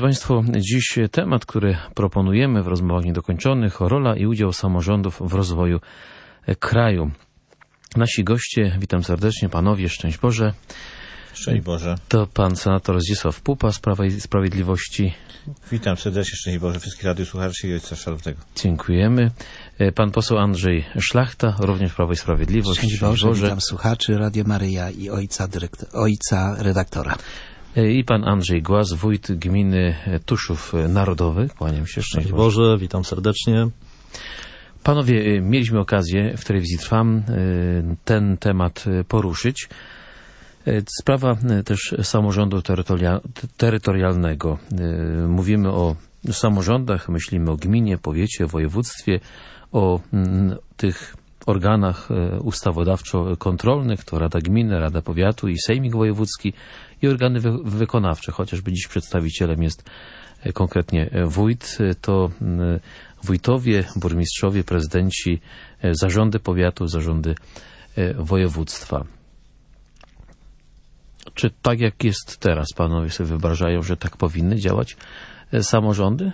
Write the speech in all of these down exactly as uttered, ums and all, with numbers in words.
Państwo, dziś temat, który proponujemy w rozmowach niedokończonych, rola i udział samorządów w rozwoju kraju. Nasi goście, witam serdecznie, panowie, szczęść Boże. Szczęść Boże. To pan senator Zdzisław Pupa z Prawa i Sprawiedliwości. Witam serdecznie, szczęść Boże, wszystkich radiosłuchaczy i Ojca Szanownego. Dziękujemy. Pan poseł Andrzej Szlachta, również Prawo i Sprawiedliwość. Szczęść Boże, Boże. Witam słuchaczy Radio Maryja i ojca, dyrektor, ojca redaktora. I pan Andrzej Głaz, wójt gminy Tuszów Narodowy. Kłaniam się. Szczęść Boże. Boże, witam serdecznie. Panowie, mieliśmy okazję w Telewizji Trwam ten temat poruszyć. Sprawa też samorządu terytorialnego. Mówimy o samorządach, myślimy o gminie, powiecie, województwie, o tych organach ustawodawczo-kontrolnych, to Rada Gminy, Rada Powiatu i Sejmik Wojewódzki i organy wy wykonawcze, chociażby dziś przedstawicielem jest konkretnie wójt, to wójtowie, burmistrzowie, prezydenci, zarządy powiatu, zarządy województwa. Czy tak jak jest teraz, panowie sobie wyobrażają, że tak powinny działać samorządy?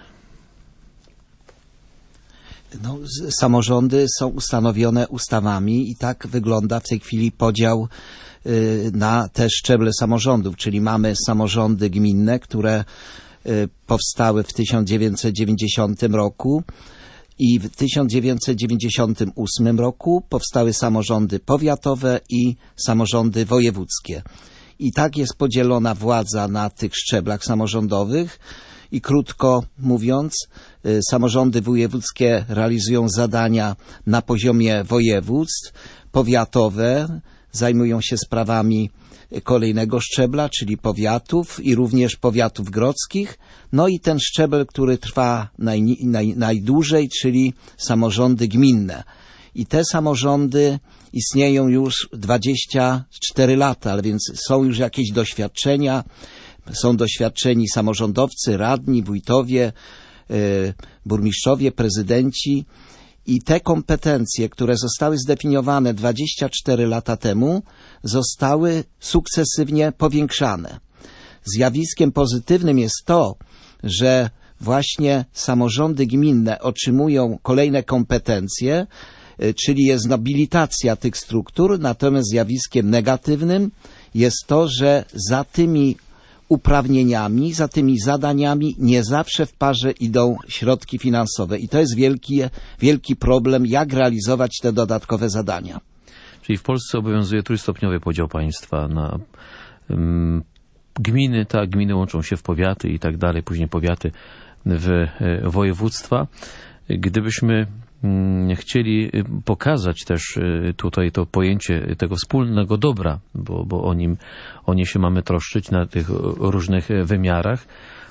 No, samorządy są ustanowione ustawami i tak wygląda w tej chwili podział y, na te szczeble samorządów, czyli mamy samorządy gminne, które y, powstały w tysiąc dziewięćset dziewięćdziesiątym roku i w tysiąc dziewięćset dziewięćdziesiątym ósmym roku powstały samorządy powiatowe i samorządy wojewódzkie. I tak jest podzielona władza na tych szczeblach samorządowych i krótko mówiąc, y, samorządy wojewódzkie realizują zadania na poziomie województw, powiatowe zajmują się sprawami kolejnego szczebla, czyli powiatów i również powiatów grodzkich, no i ten szczebel, który trwa naj, naj, najdłużej, czyli samorządy gminne. I te samorządy istnieją już dwadzieścia cztery lata, ale więc są już jakieś doświadczenia, są doświadczeni samorządowcy, radni, wójtowie, y, burmistrzowie, prezydenci i te kompetencje, które zostały zdefiniowane dwadzieścia cztery lata temu, zostały sukcesywnie powiększane. Zjawiskiem pozytywnym jest to, że właśnie samorządy gminne otrzymują kolejne kompetencje, czyli jest nobilitacja tych struktur, natomiast zjawiskiem negatywnym jest to, że za tymi uprawnieniami, za tymi zadaniami nie zawsze w parze idą środki finansowe i to jest wielki, wielki problem, jak realizować te dodatkowe zadania. Czyli w Polsce obowiązuje trójstopniowy podział państwa na um, gminy, tak, gminy łączą się w powiaty i tak dalej, później powiaty w e, województwa. Gdybyśmy chcieli pokazać też tutaj to pojęcie tego wspólnego dobra, bo, bo o nim, o nie się mamy troszczyć na tych różnych wymiarach.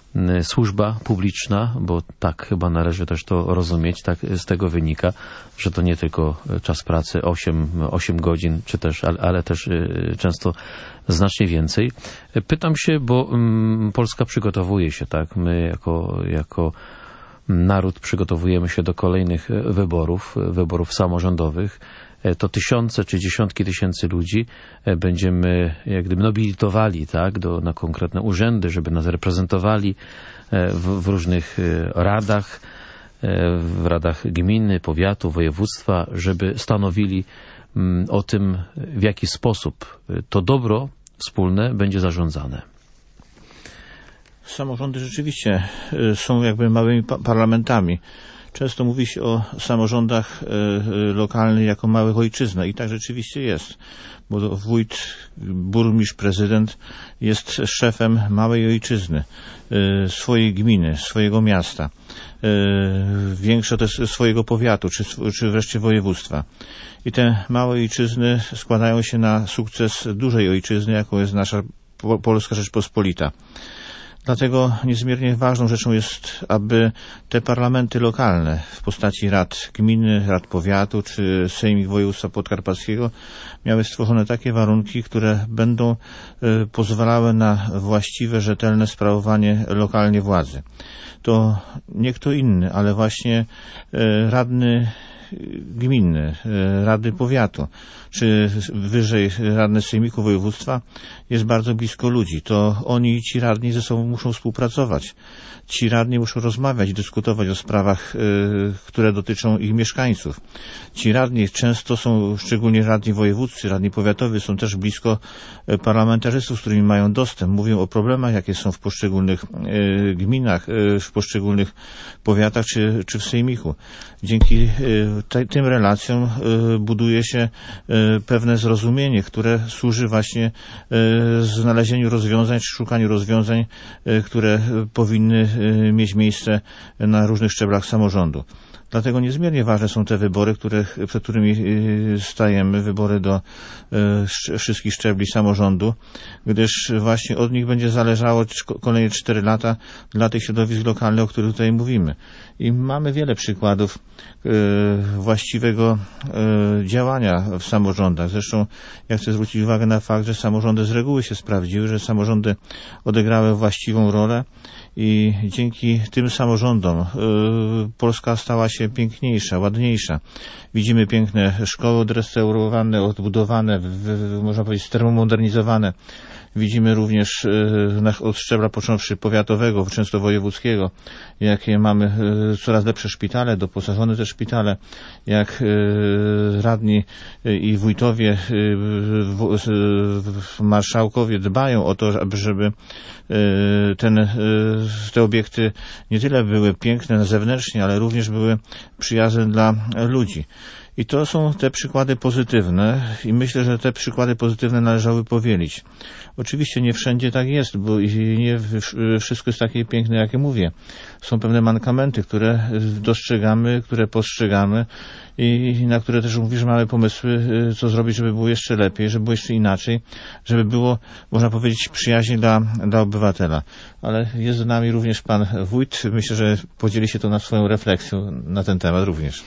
Służba publiczna, bo tak chyba należy też to rozumieć, tak z tego wynika, że to nie tylko czas pracy osiem godzin, czy też, ale, ale też często znacznie więcej. Pytam się, bo Polska przygotowuje się, tak, my jako, jako naród przygotowujemy się do kolejnych wyborów, wyborów samorządowych. To tysiące czy dziesiątki tysięcy ludzi będziemy jak gdyby nobilitowali, tak, do, na konkretne urzędy, żeby nas reprezentowali w, w różnych radach, w radach gminy, powiatu, województwa, żeby stanowili o tym, w jaki sposób to dobro wspólne będzie zarządzane. Samorządy rzeczywiście są jakby małymi parlamentami. Często mówi się o samorządach lokalnych jako małych ojczyzn i tak rzeczywiście jest, bo wójt, burmistrz, prezydent jest szefem małej ojczyzny, swojej gminy, swojego miasta, większa też swojego powiatu, czy, czy wreszcie województwa. I te małe ojczyzny składają się na sukces dużej ojczyzny, jaką jest nasza Polska Rzeczpospolita. Dlatego niezmiernie ważną rzeczą jest, aby te parlamenty lokalne w postaci rad gminy, rad powiatu czy Sejmik Województwa Podkarpackiego miały stworzone takie warunki, które będą y, pozwalały na właściwe, rzetelne sprawowanie lokalnie władzy. To nie kto inny, ale właśnie y, radny gminny, rady powiatu, czy wyżej radny sejmiku województwa jest bardzo blisko ludzi. To oni i ci radni ze sobą muszą współpracować. Ci radni muszą rozmawiać, dyskutować o sprawach, które dotyczą ich mieszkańców. Ci radni często są, szczególnie radni wojewódzcy, radni powiatowi, są też blisko parlamentarzystów, z którymi mają dostęp. Mówią o problemach, jakie są w poszczególnych gminach, w poszczególnych powiatach czy, czy w sejmiku. Dzięki te, tym relacjom buduje się pewne zrozumienie, które służy właśnie znalezieniu rozwiązań, czy szukaniu rozwiązań, które powinny mieć miejsce na różnych szczeblach samorządu. Dlatego niezmiernie ważne są te wybory, które, przed którymi stajemy, wybory do e, wszystkich szczebli samorządu, gdyż właśnie od nich będzie zależało kolejne cztery lata dla tych środowisk lokalnych, o których tutaj mówimy. I mamy wiele przykładów e, właściwego e, działania w samorządach. Zresztą ja chcę zwrócić uwagę na fakt, że samorządy z reguły się sprawdziły, że samorządy odegrały właściwą rolę i dzięki tym samorządom y, Polska stała się piękniejsza, ładniejsza. Widzimy piękne szkoły odrestaurowane, odbudowane, w, w, można powiedzieć termomodernizowane. Widzimy również y, od szczebla począwszy powiatowego, często wojewódzkiego, jakie mamy y, coraz lepsze szpitale, doposażone te szpitale, jak y, radni y, i wójtowie, y, w, y, marszałkowie dbają o to, aby żeby y, ten, y, te obiekty nie tyle były piękne zewnętrznie, ale również były przyjazne dla ludzi. I to są te przykłady pozytywne i myślę, że te przykłady pozytywne należały powielić. Oczywiście nie wszędzie tak jest, bo nie wszystko jest takie piękne, jakie mówię. Są pewne mankamenty, które dostrzegamy, które postrzegamy i na które też mówisz, że mamy pomysły, co zrobić, żeby było jeszcze lepiej, żeby było jeszcze inaczej, żeby było, można powiedzieć, przyjaźnie dla, dla obywatela. Ale jest z nami również pan wójt. Myślę, że podzieli się to na swoją refleksją na ten temat również.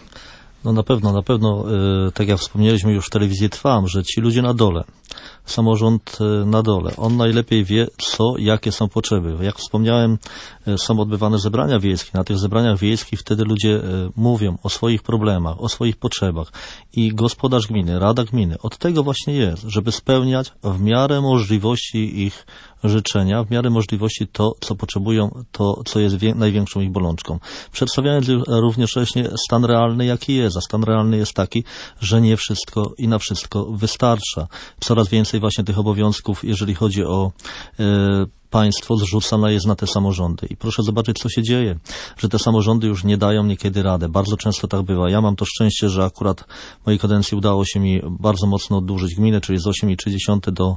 No na pewno, na pewno, y, tak jak wspomnieliśmy już w telewizji Trwam, że ci ludzie na dole, samorząd y, na dole, on najlepiej wie, co, jakie są potrzeby. Jak wspomniałem, y, są odbywane zebrania wiejskie. Na tych zebraniach wiejskich wtedy ludzie y, mówią o swoich problemach, o swoich potrzebach. I gospodarz gminy, rada gminy, od tego właśnie jest, żeby spełniać w miarę możliwości ich życzenia, w miarę możliwości to, co potrzebują, to, co jest wie, największą ich bolączką. Przedstawiając również stan realny, jaki jest. A stan realny jest taki, że nie wszystko i na wszystko wystarcza. Coraz więcej właśnie tych obowiązków, jeżeli chodzi o e, państwo, zrzucane jest na te samorządy. I proszę zobaczyć, co się dzieje, że te samorządy już nie dają niekiedy radę. Bardzo często tak bywa. Ja mam to szczęście, że akurat w mojej kadencji udało się mi bardzo mocno oddłużyć gminę, czyli z osiem przecinek trzy do,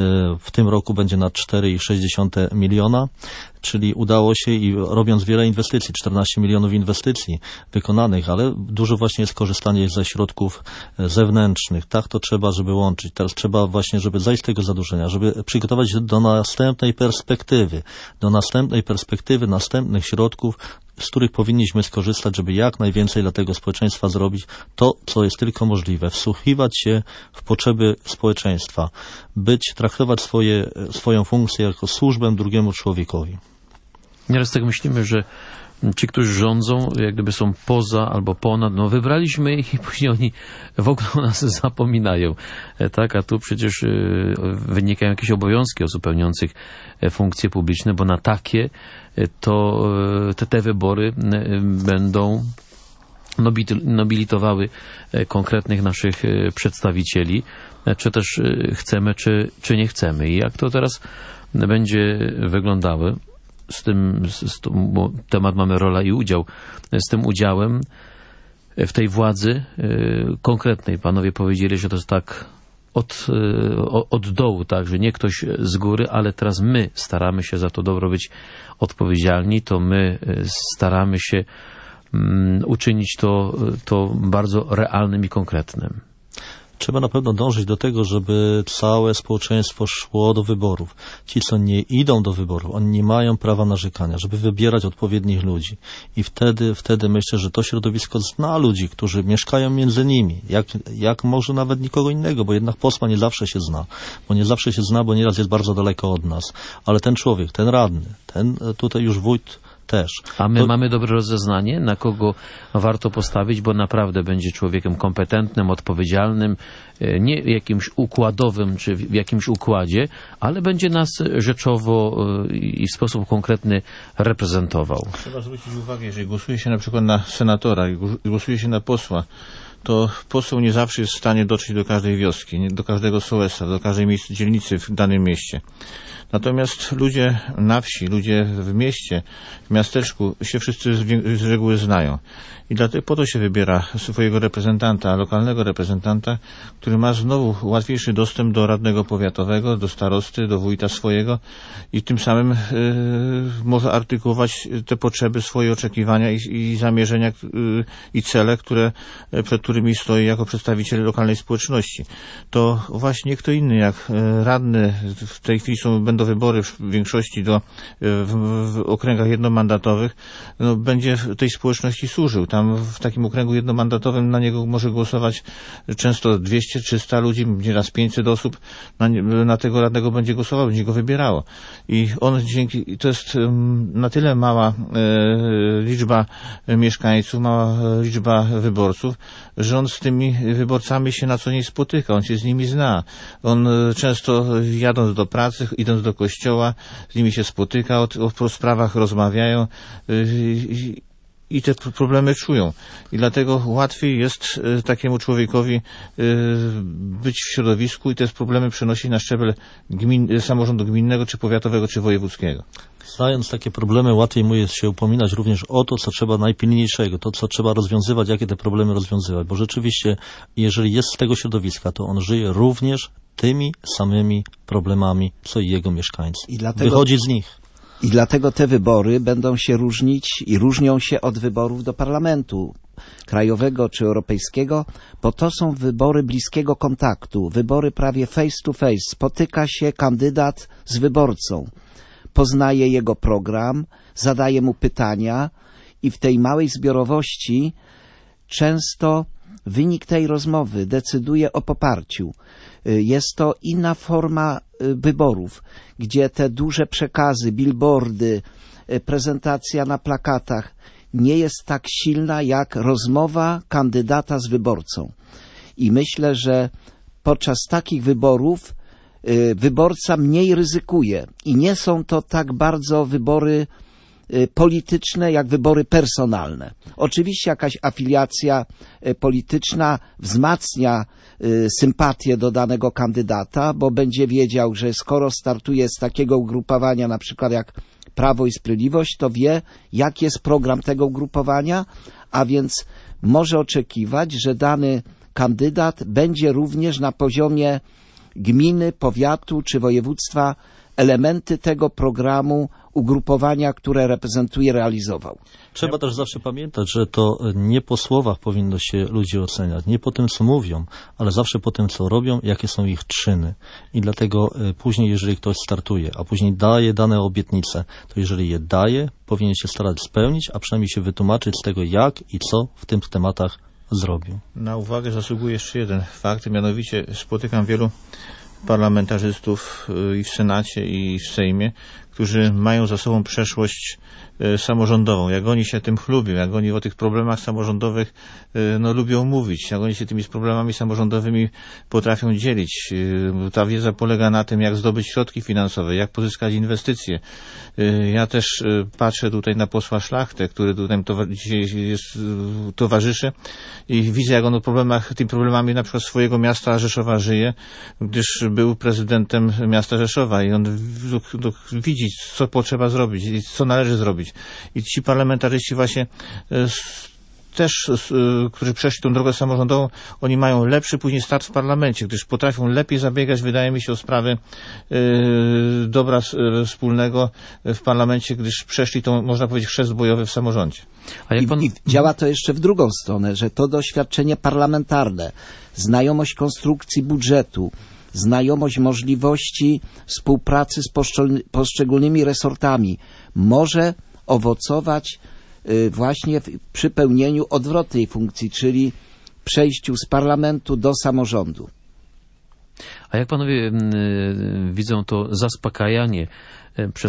w tym roku będzie na cztery przecinek sześć miliona. Czyli udało się i robiąc wiele inwestycji, czternaście milionów inwestycji wykonanych, ale dużo właśnie jest korzystanie ze środków zewnętrznych. Tak to trzeba, żeby łączyć. Teraz trzeba właśnie, żeby zajść z tego zadłużenia, żeby przygotować się do następnej perspektywy, do następnej perspektywy, następnych środków, z których powinniśmy skorzystać, żeby jak najwięcej dla tego społeczeństwa zrobić to, co jest tylko możliwe. Wsłuchiwać się w potrzeby społeczeństwa, być, traktować swoje, swoją funkcję jako służbę drugiemu człowiekowi. Nieraz tak myślimy, że ci, którzy rządzą, jak gdyby są poza albo ponad, no wybraliśmy ich i później oni w ogóle o nas zapominają. Tak, a tu przecież wynikają jakieś obowiązki uzupełniających funkcje publiczne, bo na takie to te, te wybory będą nobilitowały konkretnych naszych przedstawicieli, czy też chcemy, czy, czy nie chcemy. I jak to teraz będzie wyglądało, z tym, z, bo temat mamy rola i udział, z tym udziałem w tej władzy konkretnej. Panowie powiedzieli, że to jest tak od, od dołu, tak, że nie ktoś z góry, ale teraz my staramy się za to dobro być odpowiedzialni, to my staramy się um, uczynić to, to bardzo realnym i konkretnym. Trzeba na pewno dążyć do tego, żeby całe społeczeństwo szło do wyborów. Ci, co nie idą do wyborów, oni nie mają prawa narzekania, żeby wybierać odpowiednich ludzi. I wtedy, wtedy myślę, że to środowisko zna ludzi, którzy mieszkają między nimi, jak, jak może nawet nikogo innego, bo jednak posła nie zawsze się zna, bo nie zawsze się zna, bo nieraz jest bardzo daleko od nas. Ale ten człowiek, ten radny, ten tutaj już wójt, też. A my to... mamy dobre rozeznanie, na kogo warto postawić, bo naprawdę będzie człowiekiem kompetentnym, odpowiedzialnym, nie jakimś układowym czy w jakimś układzie, ale będzie nas rzeczowo i w sposób konkretny reprezentował. Trzeba zwrócić uwagę, jeżeli głosuje się na przykład na senatora i głosuje się na posła, to poseł nie zawsze jest w stanie dotrzeć do każdej wioski, nie, do każdego sołectwa, do każdej miejsc, dzielnicy w danym mieście. Natomiast ludzie na wsi, ludzie w mieście, w miasteczku się wszyscy z, z reguły znają. I dlatego po to się wybiera swojego reprezentanta, lokalnego reprezentanta, który ma znowu łatwiejszy dostęp do radnego powiatowego, do starosty, do wójta swojego i tym samym y, może artykułować te potrzeby, swoje oczekiwania i, i zamierzenia y, i cele, które, przed którymi stoi jako przedstawiciel lokalnej społeczności. To właśnie kto inny jak radny, w tej chwili są, będą wybory w większości do, w, w okręgach jednomandatowych, no, będzie tej społeczności służył. Tam w takim okręgu jednomandatowym na niego może głosować często dwieście trzysta ludzi, nieraz pięćset osób na, na tego radnego będzie głosowało, będzie go wybierało. I on dzięki, to jest na tyle mała e, liczba mieszkańców, mała liczba wyborców, że on z tymi wyborcami się na co dzień spotyka, on się z nimi zna. On często jadąc do pracy, idąc do kościoła, z nimi się spotyka, o, o sprawach rozmawiają i, i te problemy czują. I dlatego łatwiej jest takiemu człowiekowi być w środowisku i te problemy przenosić na szczebel gmin, samorządu gminnego, czy powiatowego, czy wojewódzkiego. Znając takie problemy, łatwiej mu jest się upominać również o to, co trzeba najpilniejszego, to, co trzeba rozwiązywać, jakie te problemy rozwiązywać. Bo rzeczywiście, jeżeli jest z tego środowiska, to on żyje również tymi samymi problemami, co i jego mieszkańcy. I dlatego... Wychodzi z nich. I dlatego te wybory będą się różnić i różnią się od wyborów do parlamentu krajowego czy europejskiego, bo to są wybory bliskiego kontaktu, wybory prawie face to face. Spotyka się kandydat z wyborcą, poznaje jego program, zadaje mu pytania i w tej małej zbiorowości często wynik tej rozmowy decyduje o poparciu. Jest to inna forma wyborów, gdzie te duże przekazy, billboardy, prezentacja na plakatach nie jest tak silna jak rozmowa kandydata z wyborcą. I myślę, że podczas takich wyborów wyborca mniej ryzykuje i nie są to tak bardzo wybory polityczne jak wybory personalne. Oczywiście jakaś afiliacja polityczna wzmacnia sympatię do danego kandydata, bo będzie wiedział, że skoro startuje z takiego ugrupowania, na przykład jak Prawo i Sprawiedliwość, to wie, jaki jest program tego ugrupowania, a więc może oczekiwać, że dany kandydat będzie również na poziomie gminy, powiatu czy województwa elementy tego programu ugrupowania, które reprezentuje, realizował. Trzeba też zawsze pamiętać, że to nie po słowach powinno się ludzi oceniać, nie po tym, co mówią, ale zawsze po tym, co robią, jakie są ich czyny. I dlatego później, jeżeli ktoś startuje, a później daje dane obietnice, to jeżeli je daje, powinien się starać spełnić, a przynajmniej się wytłumaczyć z tego, jak i co w tych tematach zrobił. Na uwagę zasługuje jeszcze jeden fakt, mianowicie spotykam wielu parlamentarzystów i w Senacie, i w Sejmie, którzy mają za sobą przeszłość samorządową, jak oni się tym chlubią, jak oni o tych problemach samorządowych no, lubią mówić, jak oni się tymi problemami samorządowymi potrafią dzielić. Ta wiedza polega na tym, jak zdobyć środki finansowe, jak pozyskać inwestycje. Ja też patrzę tutaj na posła Szlachtę, który tutaj dzisiaj jest, towarzyszy i widzę, jak on o problemach, tymi problemami na przykład swojego miasta Rzeszowa żyje, gdyż był prezydentem miasta Rzeszowa i on widzi, co potrzeba zrobić i co należy zrobić. I ci parlamentarzyści właśnie też, którzy przeszli tą drogę samorządową, oni mają lepszy później start w parlamencie, gdyż potrafią lepiej zabiegać, wydaje mi się, o sprawy yy, dobra wspólnego w parlamencie, gdyż przeszli tą, można powiedzieć, chrzest bojowy w samorządzie. A jak pan... I, I działa to jeszcze w drugą stronę, że to doświadczenie parlamentarne, znajomość konstrukcji budżetu, znajomość możliwości współpracy z poszczególnymi resortami może owocować właśnie przy pełnieniu odwrotnej funkcji, czyli przejściu z parlamentu do samorządu. A jak panowie widzą to zaspokajanie przez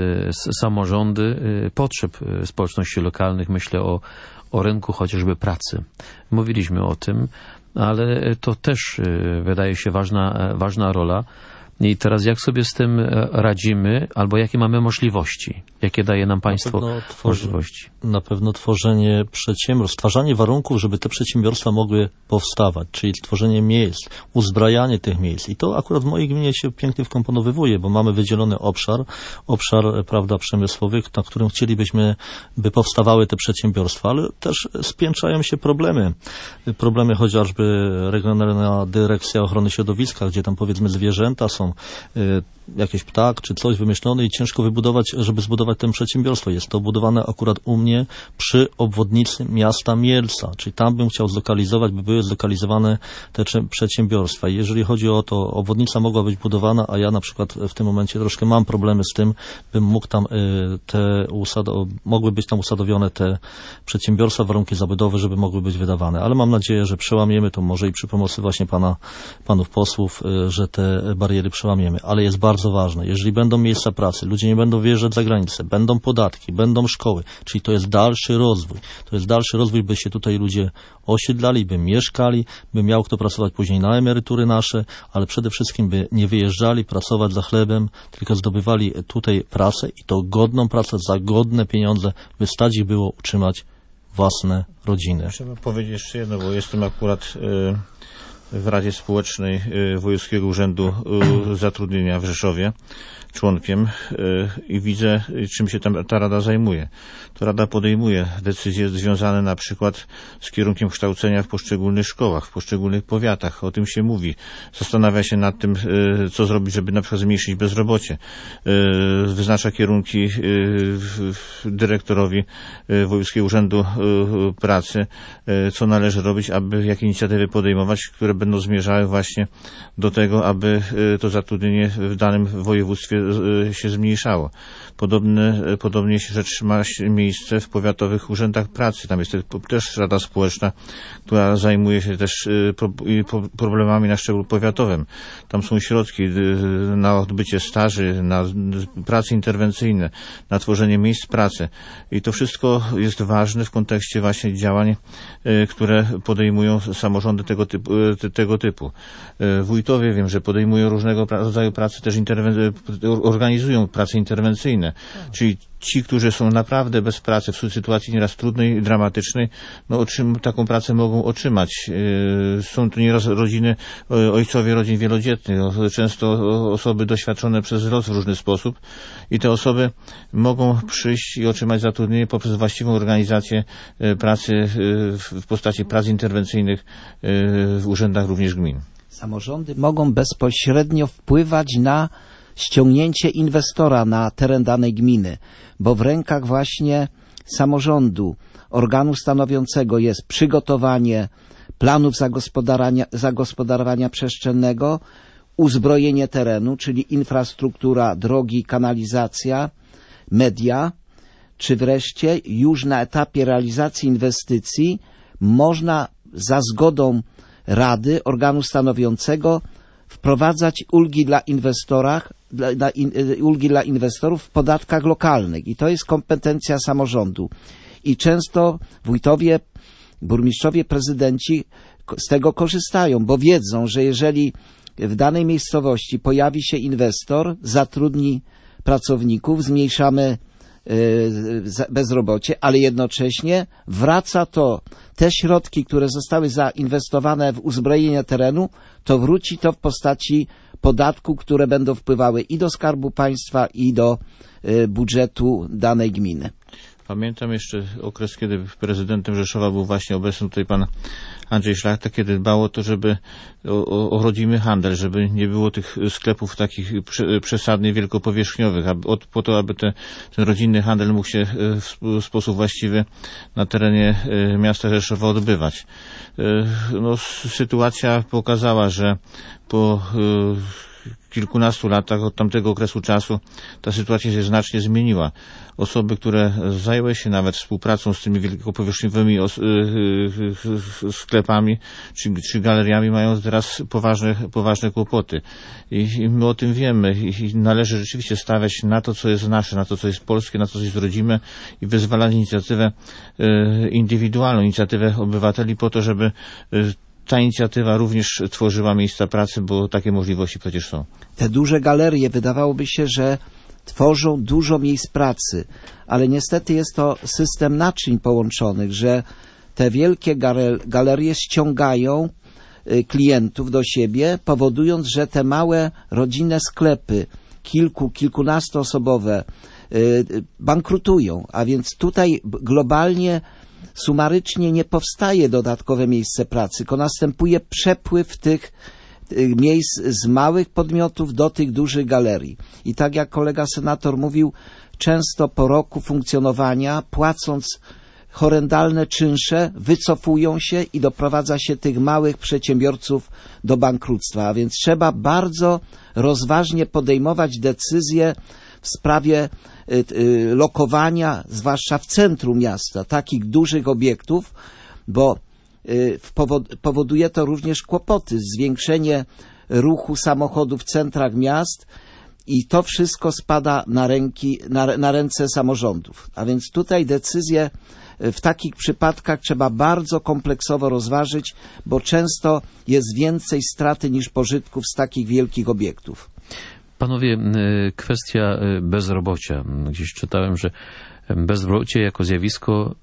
samorządy potrzeb społeczności lokalnych. Myślę o, o rynku chociażby pracy. Mówiliśmy o tym, ale to też wydaje się ważna, ważna rola. I teraz jak sobie z tym radzimy, albo jakie mamy możliwości? Jakie daje nam państwo na tworzy, możliwości? Na pewno tworzenie przedsiębiorstw, stwarzanie warunków, żeby te przedsiębiorstwa mogły powstawać, czyli tworzenie miejsc, uzbrajanie tych miejsc. I to akurat w mojej gminie się pięknie wkomponowywuje, bo mamy wydzielony obszar, obszar, prawda, przemysłowy, na którym chcielibyśmy, by powstawały te przedsiębiorstwa, ale też spiętrzają się problemy. Problemy chociażby Regionalna Dyrekcja Ochrony Środowiska, gdzie tam powiedzmy zwierzęta są, y, jakiś ptak czy coś wymyślone i ciężko wybudować, żeby zbudować to przedsiębiorstwo. Jest to budowane akurat u mnie przy obwodnicy miasta Mielca, czyli tam bym chciał zlokalizować, by były zlokalizowane te przedsiębiorstwa. I jeżeli chodzi o to, obwodnica mogła być budowana, a ja na przykład w tym momencie troszkę mam problemy z tym, bym mógł tam y, te usado- mogły być tam usadowione te przedsiębiorstwa, warunki zabudowy, żeby mogły być wydawane. Ale mam nadzieję, że przełamiemy to może i przy pomocy właśnie pana, panów posłów, y, że te bariery przełamiemy. Ale jest bardzo ważne, jeżeli będą miejsca pracy, ludzie nie będą wyjeżdżać za granicę, będą podatki, będą szkoły, czyli to jest dalszy rozwój. To jest dalszy rozwój, by się tutaj ludzie osiedlali, by mieszkali, by miał kto pracować później na emerytury nasze, ale przede wszystkim by nie wyjeżdżali pracować za chlebem, tylko zdobywali tutaj pracę i to godną pracę za godne pieniądze, by stać ich było utrzymać własne rodziny. Trzeba powiedzieć jeszcze jedno, bo jestem akurat y, w Radzie Społecznej y, Wojewódzkiego Urzędu y, Zatrudnienia w Rzeszowie, członkiem y, i widzę, czym się tam ta Rada zajmuje. To Rada podejmuje decyzje związane na przykład z kierunkiem kształcenia w poszczególnych szkołach, w poszczególnych powiatach. O tym się mówi. Zastanawia się nad tym, y, co zrobić, żeby na przykład zmniejszyć bezrobocie. Y, wyznacza kierunki y, dyrektorowi y, Wojewódzkiego Urzędu y, Pracy, y, co należy robić, aby jakie inicjatywy podejmować, które będą zmierzały właśnie do tego, aby y, to zatrudnienie w danym województwie się zmniejszało. Podobne, podobnie rzecz ma miejsce w powiatowych urzędach pracy. Tam jest też Rada Społeczna, która zajmuje się też problemami na szczeblu powiatowym. Tam są środki na odbycie staży, na prace interwencyjne, na tworzenie miejsc pracy. I to wszystko jest ważne w kontekście właśnie działań, które podejmują samorządy tego typu. Tego typu. Wójtowie, wiem, że podejmują różnego rodzaju pracy też interwen- organizują prace interwencyjne, czyli ci, którzy są naprawdę bez pracy, w sytuacji nieraz trudnej i dramatycznej, no otrzym, taką pracę mogą otrzymać. Są to nieraz rodziny, ojcowie rodzin wielodzietnych, często osoby doświadczone przez los w różny sposób i te osoby mogą przyjść i otrzymać zatrudnienie poprzez właściwą organizację pracy w postaci prac interwencyjnych w urzędach również gmin. Samorządy mogą bezpośrednio wpływać na ściągnięcie inwestora na teren danej gminy, bo w rękach właśnie samorządu, organu stanowiącego jest przygotowanie planów zagospodarowania, zagospodarowania przestrzennego, uzbrojenie terenu, czyli infrastruktura, drogi, kanalizacja, media, czy wreszcie już na etapie realizacji inwestycji można za zgodą Rady, organu stanowiącego, wprowadzać ulgi dla inwestorach, dla, dla in, ulgi dla inwestorów w podatkach lokalnych. I to jest kompetencja samorządu. I często wójtowie, burmistrzowie, prezydenci z tego korzystają, bo wiedzą, że jeżeli w danej miejscowości pojawi się inwestor, zatrudni pracowników, zmniejszamy bezrobocie, ale jednocześnie wraca to, te środki, które zostały zainwestowane w uzbrojenie terenu, to wróci to w postaci podatku, które będą wpływały i do Skarbu Państwa, i do budżetu danej gminy. Pamiętam jeszcze okres, kiedy prezydentem Rzeszowa był właśnie obecny tutaj pan Andrzej Szlachta, kiedy dbało o to, żeby o, o, o rodzimy handel, żeby nie było tych sklepów takich przesadnie wielkopowierzchniowych, aby, od, po to, aby te, ten rodzinny handel mógł się w, w sposób właściwy na terenie miasta Rzeszowa odbywać. No, sytuacja pokazała, że po kilkunastu latach od tamtego okresu czasu ta sytuacja się znacznie zmieniła. Osoby, które zajęły się nawet współpracą z tymi wielkopowierzchniowymi sklepami czy, czy galeriami, mają teraz poważne, poważne kłopoty. I, I my o tym wiemy i należy rzeczywiście stawiać na to, co jest nasze, na to, co jest polskie, na to, co jest rodzime i wyzwalać inicjatywę e, indywidualną, inicjatywę obywateli po to, żeby e, ta inicjatywa również tworzyła miejsca pracy, bo takie możliwości przecież są. Te duże galerie, wydawałoby się, że tworzą dużo miejsc pracy, ale niestety jest to system naczyń połączonych, że te wielkie galerie ściągają klientów do siebie, powodując, że te małe rodzinne sklepy, kilku, kilkunastoosobowe, bankrutują, a więc tutaj globalnie, sumarycznie nie powstaje dodatkowe miejsce pracy, tylko następuje przepływ tych miejsc z małych podmiotów do tych dużych galerii. I tak jak kolega senator mówił, często po roku funkcjonowania, płacąc horrendalne czynsze, wycofują się i doprowadza się tych małych przedsiębiorców do bankructwa. A więc trzeba bardzo rozważnie podejmować decyzje w sprawie y, y, lokowania, zwłaszcza w centrum miasta, takich dużych obiektów, bo y, powod, powoduje to również kłopoty, zwiększenie ruchu samochodów w centrach miast i to wszystko spada na, ręki, na, na ręce samorządów. A więc tutaj decyzje w takich przypadkach trzeba bardzo kompleksowo rozważyć, bo często jest więcej straty niż pożytków z takich wielkich obiektów. Panowie, kwestia bezrobocia. Gdzieś czytałem, że bezrobocie jako zjawisko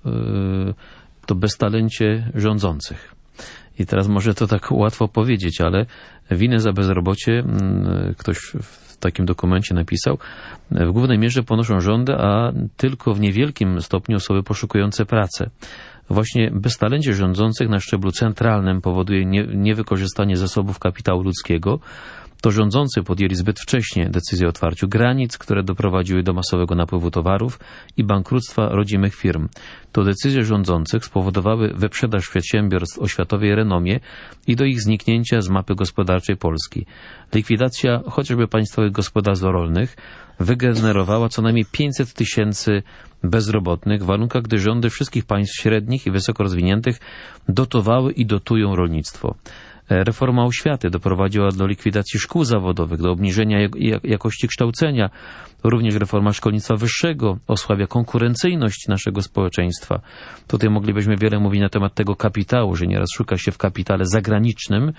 to beztalencie rządzących. I teraz może to tak łatwo powiedzieć, ale winę za bezrobocie, ktoś w takim dokumencie napisał, w głównej mierze ponoszą rządy, a tylko w niewielkim stopniu osoby poszukujące pracę. Właśnie beztalencie rządzących na szczeblu centralnym powoduje nie, niewykorzystanie zasobów kapitału ludzkiego. To rządzący podjęli zbyt wcześnie decyzję o otwarciu granic, które doprowadziły do masowego napływu towarów i bankructwa rodzimych firm. To decyzje rządzących spowodowały wyprzedaż przedsiębiorstw o światowej renomie i do ich zniknięcia z mapy gospodarczej Polski. Likwidacja chociażby państwowych gospodarstw rolnych wygenerowała co najmniej pięćset tysięcy bezrobotnych w warunkach, gdy rządy wszystkich państw średnich i wysoko rozwiniętych dotowały i dotują rolnictwo. Reforma oświaty doprowadziła do likwidacji szkół zawodowych, do obniżenia jakości kształcenia. Również reforma szkolnictwa wyższego osłabia konkurencyjność naszego społeczeństwa. Tutaj moglibyśmy wiele mówić na temat tego kapitału, że nieraz szuka się w kapitale zagranicznym,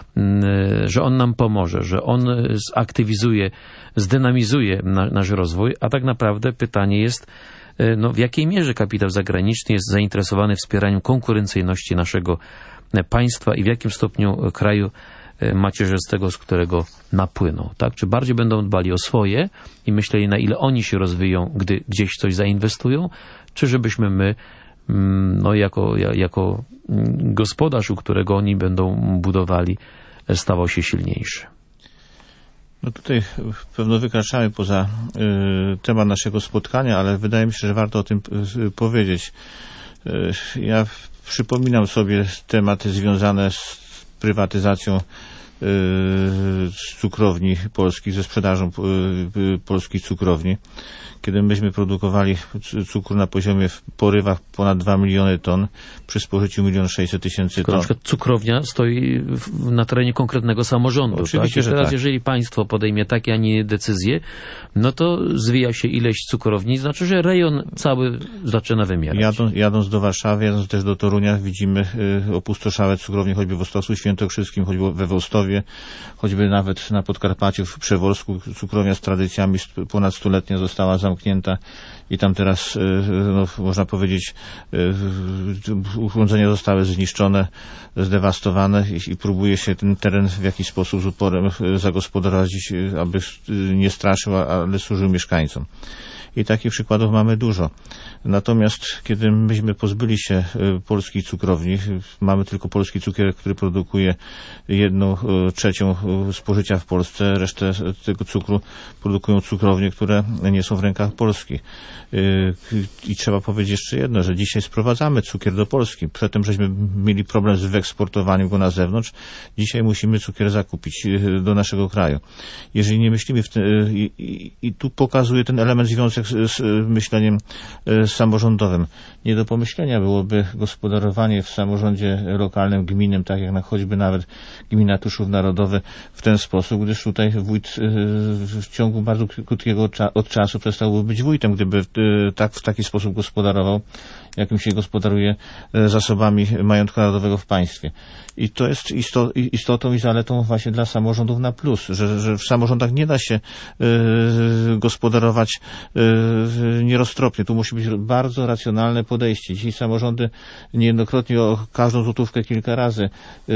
że on nam pomoże, że on zaktywizuje, zdynamizuje nasz rozwój, a tak naprawdę pytanie jest, no, w jakiej mierze kapitał zagraniczny jest zainteresowany wspieraniem konkurencyjności naszego państwa i w jakim stopniu kraju macierzystego, z którego napłyną. Tak? Czy bardziej będą dbali o swoje i myśleli, na ile oni się rozwiją, gdy gdzieś coś zainwestują, czy żebyśmy my, no, jako, jako gospodarz, u którego oni będą budowali, stawał się silniejszy. No tutaj pewno wykraczamy poza y, temat naszego spotkania, ale wydaje mi się, że warto o tym y, powiedzieć. Y, ja przypominam sobie tematy związane z prywatyzacją y, cukrowni polskich, ze sprzedażą y, polskich cukrowni. Kiedy myśmy produkowali cukru na poziomie w porywach ponad dwa miliony ton, przy spożyciu milion sześćset tysięcy ton. Na przykład cukrownia stoi na terenie konkretnego samorządu. Oczywiście, tak? że teraz tak. Jeżeli państwo podejmie takie, a nie inne decyzje, no to zwija się ileś cukrowni, znaczy, że rejon cały zaczyna wymierać. Jadą, jadąc do Warszawy, jadąc też do Torunia, widzimy y, opustoszałe cukrownie, choćby w Ostrowcu Świętokrzyskim, choćby we Wołostowie, choćby nawet na Podkarpaciu, w Przeworsku, cukrownia z tradycjami ponad stuletnia została zamknięta i tam teraz, no, można powiedzieć, urządzenia zostały zniszczone, zdewastowane i, i próbuje się ten teren w jakiś sposób z uporem zagospodarować, aby nie straszył, ale służył mieszkańcom. I takich przykładów mamy dużo. Natomiast kiedy myśmy pozbyli się polskiej cukrowni, mamy tylko polski cukier, który produkuje jedną trzecią spożycia w Polsce, resztę tego cukru produkują cukrownie, które nie są w rękach polskich. I trzeba powiedzieć jeszcze jedno, że dzisiaj sprowadzamy cukier do Polski. Przedtem żeśmy mieli problem z wyeksportowaniem go na zewnątrz. Dzisiaj musimy cukier zakupić do naszego kraju. Jeżeli nie myślimy w te, i, i, i tu pokazuje ten element związek z, z myśleniem samorządowym. Nie do pomyślenia byłoby gospodarowanie w samorządzie lokalnym, gminnym, tak jak na choćby nawet gmina Tuszów Narodowy, w ten sposób, gdyż tutaj wójt w ciągu bardzo krótkiego od czasu przestałby być wójtem, gdyby tak w taki sposób gospodarował, jakim się gospodaruje zasobami majątku narodowego w państwie. I to jest istotą i zaletą właśnie dla samorządów na plus, że, że w samorządach nie da się y, gospodarować y, nieroztropnie. Tu musi być bardzo racjonalne podejście. Dzisiaj samorządy niejednokrotnie o każdą złotówkę kilka razy y,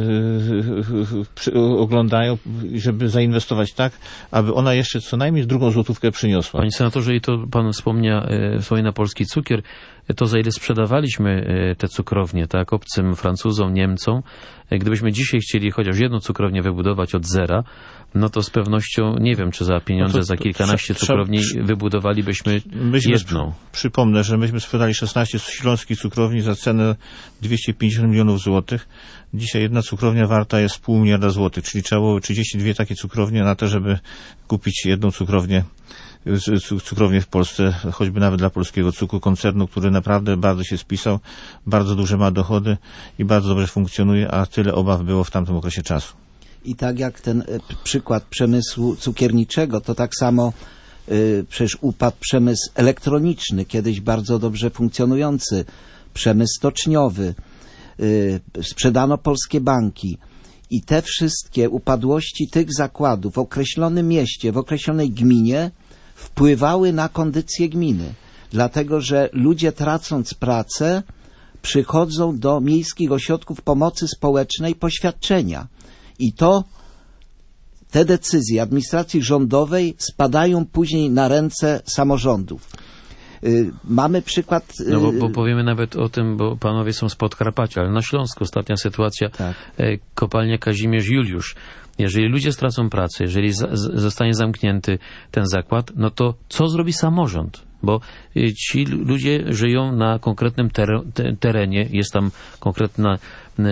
y, y, oglądają, żeby zainwestować tak, aby ona jeszcze co najmniej drugą złotówkę przyniosła. Panie senatorze, i to pan wspomnia, y, wspomina polski cukier, to za ile sprzedawaliśmy te cukrownie, tak, obcym Francuzom, Niemcom, gdybyśmy dzisiaj chcieli chociaż jedną cukrownię wybudować od zera, no to z pewnością nie wiem, czy za pieniądze, no to, to, za kilkanaście cukrowni wybudowalibyśmy myśmy jedną. Sp- przypomnę, że myśmy sprzedali szesnaście śląskich cukrowni za cenę dwieście pięćdziesiąt milionów złotych. Dzisiaj jedna cukrownia warta jest pół miliarda złotych, czyli trzeba było trzydzieści dwie takie cukrownie na to, żeby kupić jedną cukrownię cukrownię w Polsce, choćby nawet dla polskiego cukru, koncernu, który naprawdę bardzo się spisał, bardzo duże ma dochody i bardzo dobrze funkcjonuje, a tyle obaw było w tamtym okresie czasu. I tak jak ten y, przykład przemysłu cukierniczego, to tak samo y, przecież upadł przemysł elektroniczny, kiedyś bardzo dobrze funkcjonujący, przemysł stoczniowy, y, sprzedano polskie banki. I te wszystkie upadłości tych zakładów w określonym mieście, w określonej gminie wpływały na kondycję gminy. Dlatego, że ludzie tracąc pracę przychodzą do miejskich ośrodków pomocy społecznej po świadczenia. I to te decyzje administracji rządowej spadają później na ręce samorządów. Yy, mamy przykład... Yy... No bo, bo powiemy nawet o tym, bo panowie są z Podkarpacia, ale na Śląsku ostatnia sytuacja, tak. e, kopalnia Kazimierz Juliusz. Jeżeli ludzie stracą pracę, jeżeli za, z, zostanie zamknięty ten zakład, no to co zrobi samorząd? Bo y, ci ludzie żyją na konkretnym ter, te, terenie, jest tam konkretna, y,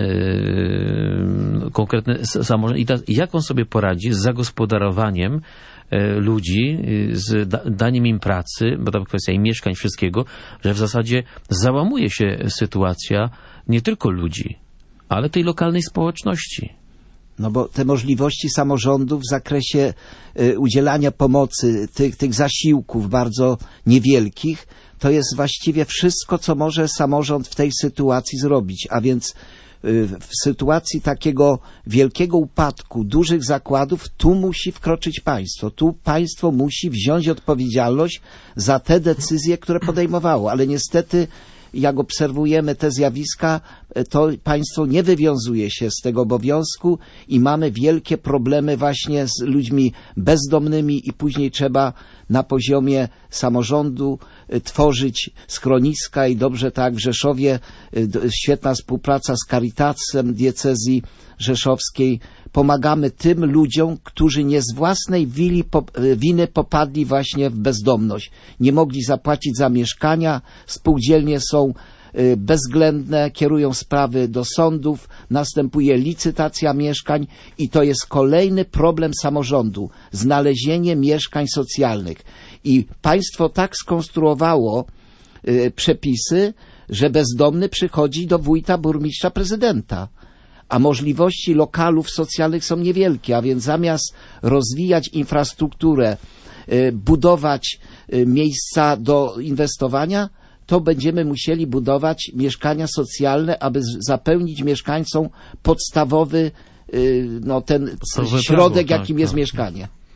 konkretny samorząd. I ta, jak on sobie poradzi z zagospodarowaniem y, ludzi, y, z da, daniem im pracy, bo tam kwestia i mieszkań, wszystkiego, że w zasadzie załamuje się sytuacja nie tylko ludzi, ale tej lokalnej społeczności. No bo te możliwości samorządu w zakresie y, udzielania pomocy, tych, tych zasiłków bardzo niewielkich, to jest właściwie wszystko, co może samorząd w tej sytuacji zrobić. A więc y, w sytuacji takiego wielkiego upadku dużych zakładów, tu musi wkroczyć państwo. Tu państwo musi wziąć odpowiedzialność za te decyzje, które podejmowało. Ale niestety, jak obserwujemy te zjawiska, to państwo nie wywiązuje się z tego obowiązku i mamy wielkie problemy właśnie z ludźmi bezdomnymi i później trzeba na poziomie samorządu tworzyć schroniska i dobrze tak w Rzeszowie, świetna współpraca z Caritasem diecezji rzeszowskiej. Pomagamy tym ludziom, którzy nie z własnej wili, winy popadli właśnie w bezdomność. Nie mogli zapłacić za mieszkania, spółdzielnie są bezwzględne, kierują sprawy do sądów, następuje licytacja mieszkań i to jest kolejny problem samorządu, znalezienie mieszkań socjalnych. I państwo tak skonstruowało y, przepisy, że bezdomny przychodzi do wójta, burmistrza, prezydenta. A możliwości lokalów socjalnych są niewielkie, a więc zamiast rozwijać infrastrukturę, y, budować y, miejsca do inwestowania, to będziemy musieli budować mieszkania socjalne, aby zapełnić mieszkańcom podstawowy, no ten Podstawowe środek, prawo, jakim tak, jest tak. mieszkanie.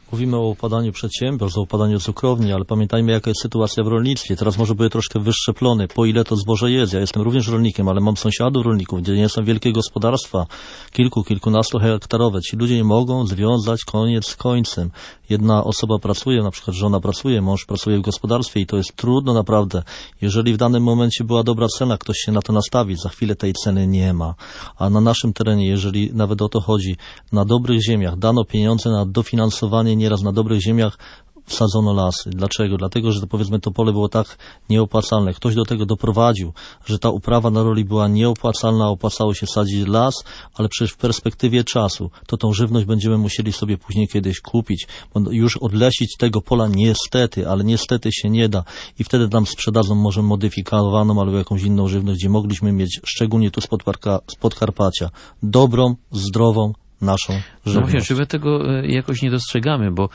Mówimy o upadaniu przedsiębiorstw, o upadaniu cukrowni, ale pamiętajmy, jaka jest sytuacja w rolnictwie. Teraz może były troszkę wyższe plony, po ile to zboże jest. Ja jestem również rolnikiem, ale mam sąsiadów rolników, gdzie nie są wielkie gospodarstwa, kilku, kilkunastu hektarowe. Ci ludzie nie mogą związać koniec z końcem. Jedna osoba pracuje, na przykład żona pracuje, mąż pracuje w gospodarstwie i to jest trudno naprawdę. Jeżeli w danym momencie była dobra cena, ktoś się na to nastawi, za chwilę tej ceny nie ma. A na naszym terenie, jeżeli nawet o to chodzi, na dobrych ziemiach dano pieniądze na dofinansowanie, nieraz na dobrych ziemiach wsadzono lasy. Dlaczego? Dlatego, że to, powiedzmy, to pole było tak nieopłacalne. Ktoś do tego doprowadził, że ta uprawa na roli była nieopłacalna, opłacało się sadzić las, ale przecież w perspektywie czasu to tą żywność będziemy musieli sobie później kiedyś kupić, bo już odlesić tego pola niestety, ale niestety się nie da i wtedy tam sprzedadzą może modyfikowaną albo jakąś inną żywność, gdzie mogliśmy mieć, szczególnie tu z Podkarpacia, dobrą, zdrową, naszą żywność. No właśnie, czy my tego jakoś nie dostrzegamy, bo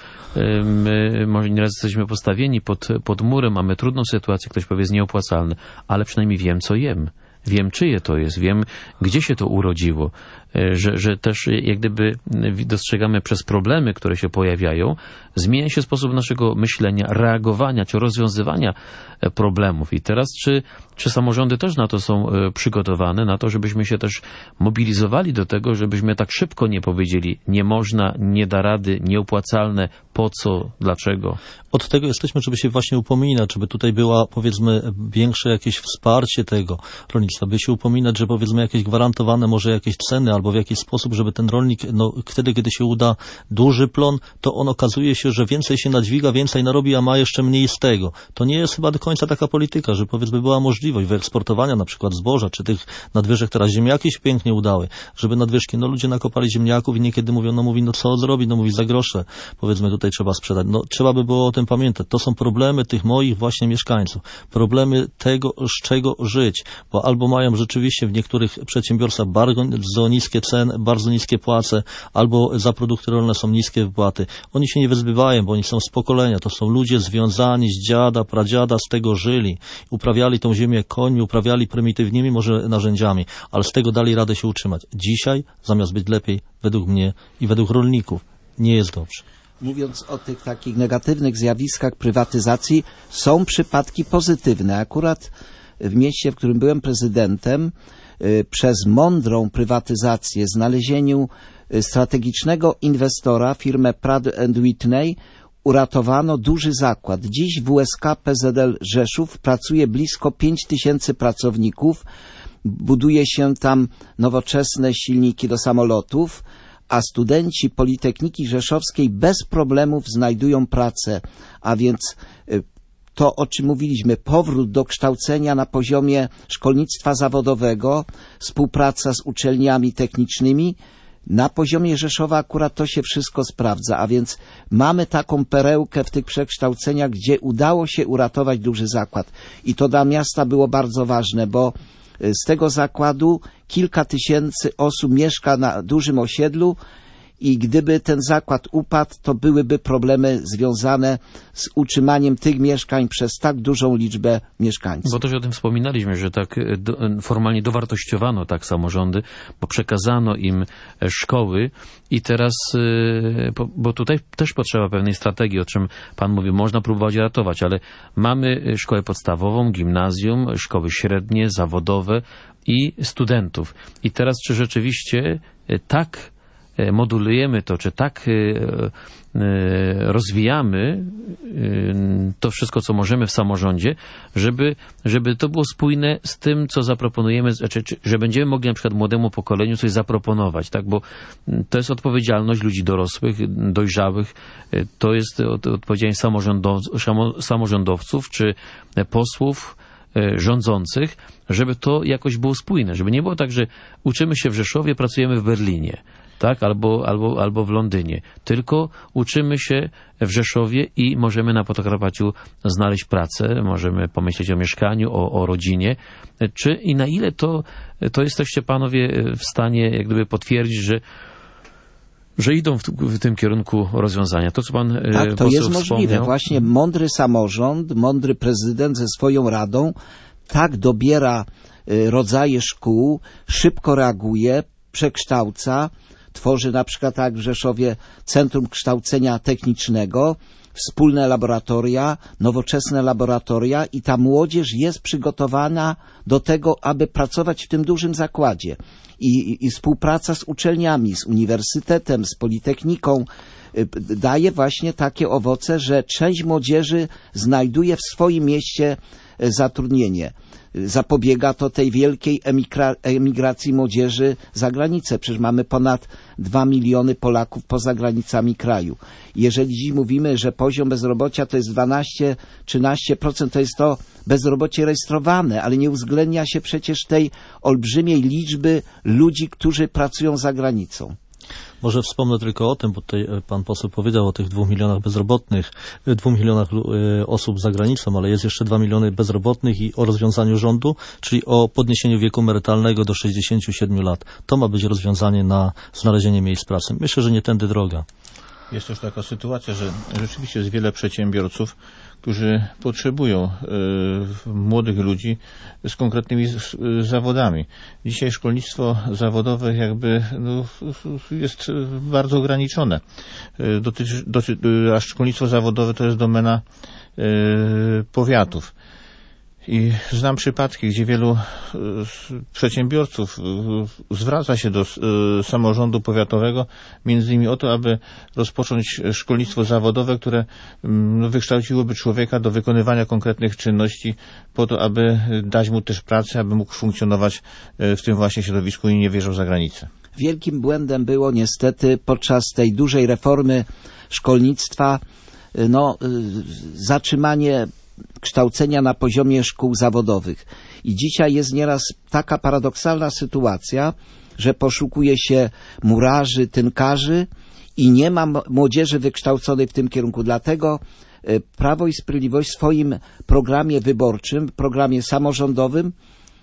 my może nieraz jesteśmy postawieni pod, pod murem, mamy trudną sytuację, ktoś powie jest nieopłacalny, ale przynajmniej wiem, co jem. Wiem, czyje to jest, wiem, gdzie się to urodziło, że, że też jak gdyby dostrzegamy przez problemy, które się pojawiają, zmienia się sposób naszego myślenia, reagowania czy rozwiązywania problemów. I teraz czy, czy samorządy też na to są przygotowane, na to, żebyśmy się też mobilizowali do tego, żebyśmy tak szybko nie powiedzieli, nie można, nie da rady, nieopłacalne, po co, dlaczego? Od tego jesteśmy, żeby się właśnie upominać, żeby tutaj była, powiedzmy, większe jakieś wsparcie tego rolnictwa, by się upominać, że, powiedzmy, jakieś gwarantowane może jakieś ceny albo w jakiś sposób, żeby ten rolnik, no wtedy, kiedy się uda duży plon, to on okazuje się, że więcej się nadźwiga, więcej narobi, a ma jeszcze mniej z tego. To nie jest chyba do końca taka polityka, że, powiedzmy, była możliwość wyeksportowania na przykład zboża, czy tych nadwyżek. Teraz ziemniaki się pięknie udały, żeby nadwyżki, no ludzie nakopali ziemniaków i niekiedy mówią, no mówi, no co zrobić, no mówi, za grosze, powiedzmy, tutaj trzeba sprzedać. No trzeba by było o tym pamiętać. To są problemy tych moich właśnie mieszkańców. Problemy tego, z czego żyć, bo albo mają rzeczywiście w niektórych przedsiębiorstwach bardzo niskie ceny, bardzo niskie płace, albo za produkty rolne są niskie wypłaty. Oni się nie wyzbywają, bo oni są z pokolenia. To są ludzie związani z dziada, pradziada, z tego żyli. Uprawiali tą ziemię końmi, uprawiali prymitywnymi może narzędziami, ale z tego dali radę się utrzymać. Dzisiaj, zamiast być lepiej, według mnie i według rolników, nie jest dobrze. Mówiąc o tych takich negatywnych zjawiskach prywatyzacji, są przypadki pozytywne. Akurat w mieście, w którym byłem prezydentem, przez mądrą prywatyzację, znalezieniu strategicznego inwestora, firmę Pratt and Whitney, uratowano duży zakład. Dziś w W S K P Z L Rzeszów pracuje blisko pięć tysięcy pracowników. Buduje się tam nowoczesne silniki do samolotów, a studenci Politechniki Rzeszowskiej bez problemów znajdują pracę. A więc to, o czym mówiliśmy, powrót do kształcenia na poziomie szkolnictwa zawodowego, współpraca z uczelniami technicznymi, na poziomie Rzeszowa akurat to się wszystko sprawdza, a więc mamy taką perełkę w tych przekształceniach, gdzie udało się uratować duży zakład. I to dla miasta było bardzo ważne, bo z tego zakładu kilka tysięcy osób mieszka na dużym osiedlu i gdyby ten zakład upadł, to byłyby problemy związane z utrzymaniem tych mieszkań przez tak dużą liczbę mieszkańców. Bo też o tym wspominaliśmy, że tak do, formalnie dowartościowano tak samorządy, bo przekazano im szkoły i teraz, bo tutaj też potrzeba pewnej strategii, o czym Pan mówił, można próbować ratować, ale mamy szkołę podstawową, gimnazjum, szkoły średnie, zawodowe i studentów. I teraz czy rzeczywiście tak modulujemy to, czy tak rozwijamy to wszystko, co możemy w samorządzie, żeby, żeby to było spójne z tym, co zaproponujemy, znaczy, że będziemy mogli na przykład młodemu pokoleniu coś zaproponować, tak? Bo to jest odpowiedzialność ludzi dorosłych, dojrzałych, to jest odpowiedzialność samorządowców, samorządowców czy posłów, rządzących, żeby to jakoś było spójne, żeby nie było tak, że uczymy się w Rzeszowie, pracujemy w Berlinie, tak, albo, albo, albo w Londynie, tylko uczymy się w Rzeszowie i możemy na Podkarpaciu znaleźć pracę, możemy pomyśleć o mieszkaniu, o, o rodzinie, czy i na ile to, to jesteście panowie w stanie jak gdyby potwierdzić, że że idą w, w tym kierunku rozwiązania. To, co pan Tak, to jest możliwe. Właśnie mądry samorząd, mądry prezydent ze swoją radą tak dobiera rodzaje szkół, szybko reaguje, przekształca. tworzy na przykład tak w Rzeszowie Centrum Kształcenia Technicznego, wspólne laboratoria, nowoczesne laboratoria i ta młodzież jest przygotowana do tego, aby pracować w tym dużym zakładzie. I, i, i współpraca z uczelniami, z uniwersytetem, z politechniką y, daje właśnie takie owoce, że część młodzieży znajduje w swoim mieście y, zatrudnienie. Zapobiega to tej wielkiej emigra- emigracji młodzieży za granicę. Przecież mamy ponad dwa miliony Polaków poza granicami kraju. Jeżeli dziś mówimy, że poziom bezrobocia to jest dwanaście do trzynastu procent, to jest to bezrobocie rejestrowane, ale nie uwzględnia się przecież tej olbrzymiej liczby ludzi, którzy pracują za granicą. Może wspomnę tylko o tym, bo tutaj pan poseł powiedział o tych dwóch milionach bezrobotnych, dwóch milionach osób za granicą, ale jest jeszcze dwa miliony bezrobotnych i o rozwiązaniu rządu, czyli o podniesieniu wieku emerytalnego do sześćdziesięciu siedmiu lat. To ma być rozwiązanie na znalezienie miejsc pracy. Myślę, że nie tędy droga. Jest też taka sytuacja, że rzeczywiście jest wiele przedsiębiorców, którzy potrzebują y, młodych ludzi z konkretnymi z, y, zawodami. Dzisiaj szkolnictwo zawodowe jakby no, jest bardzo ograniczone. Y, dotyczy, doty, y, a szkolnictwo zawodowe to jest domena y, powiatów. I znam przypadki, gdzie wielu przedsiębiorców zwraca się do samorządu powiatowego, między innymi o to, aby rozpocząć szkolnictwo zawodowe, które wykształciłoby człowieka do wykonywania konkretnych czynności po to, aby dać mu też pracę, aby mógł funkcjonować w tym właśnie środowisku i nie wyjeżdżał za granicę. Wielkim błędem było niestety podczas tej dużej reformy szkolnictwa no, zatrzymanie kształcenia na poziomie szkół zawodowych. I dzisiaj jest nieraz taka paradoksalna sytuacja, że poszukuje się murarzy, tynkarzy i nie ma młodzieży wykształconej w tym kierunku. Dlatego Prawo i Sprawiedliwość w swoim programie wyborczym, programie samorządowym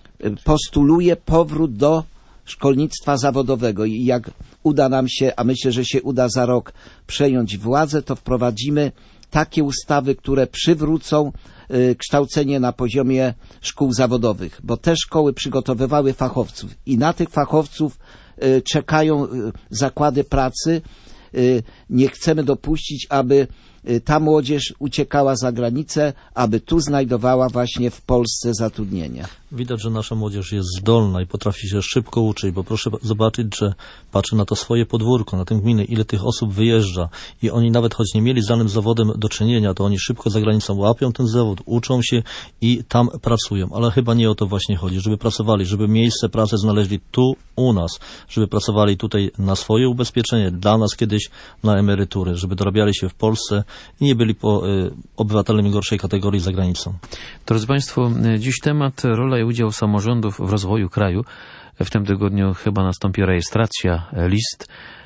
postuluje powrót do szkolnictwa zawodowego i jak uda nam się, a myślę, że się uda za rok przejąć władzę, to wprowadzimy takie ustawy, które przywrócą y, kształcenie na poziomie szkół zawodowych, bo te szkoły przygotowywały fachowców i na tych fachowców y, czekają y, zakłady pracy. Y, nie chcemy dopuścić, aby y, ta młodzież uciekała za granicę, aby tu znajdowała właśnie w Polsce zatrudnienie. Widać, że nasza młodzież jest zdolna i potrafi się szybko uczyć, bo proszę zobaczyć, że patrzy na to swoje podwórko, na tę gminę, ile tych osób wyjeżdża i oni nawet choć nie mieli z danym zawodem do czynienia, to oni szybko za granicą łapią ten zawód, uczą się i tam pracują. Ale chyba nie o to właśnie chodzi, żeby pracowali, żeby miejsce pracy znaleźli tu u nas, żeby pracowali tutaj na swoje ubezpieczenie, dla nas kiedyś na emerytury, żeby dorabiali się w Polsce i nie byli po, y, obywatelami gorszej kategorii za granicą. Drodzy Państwo, dziś temat rola i udział samorządów w rozwoju kraju. W tym tygodniu chyba nastąpi rejestracja list,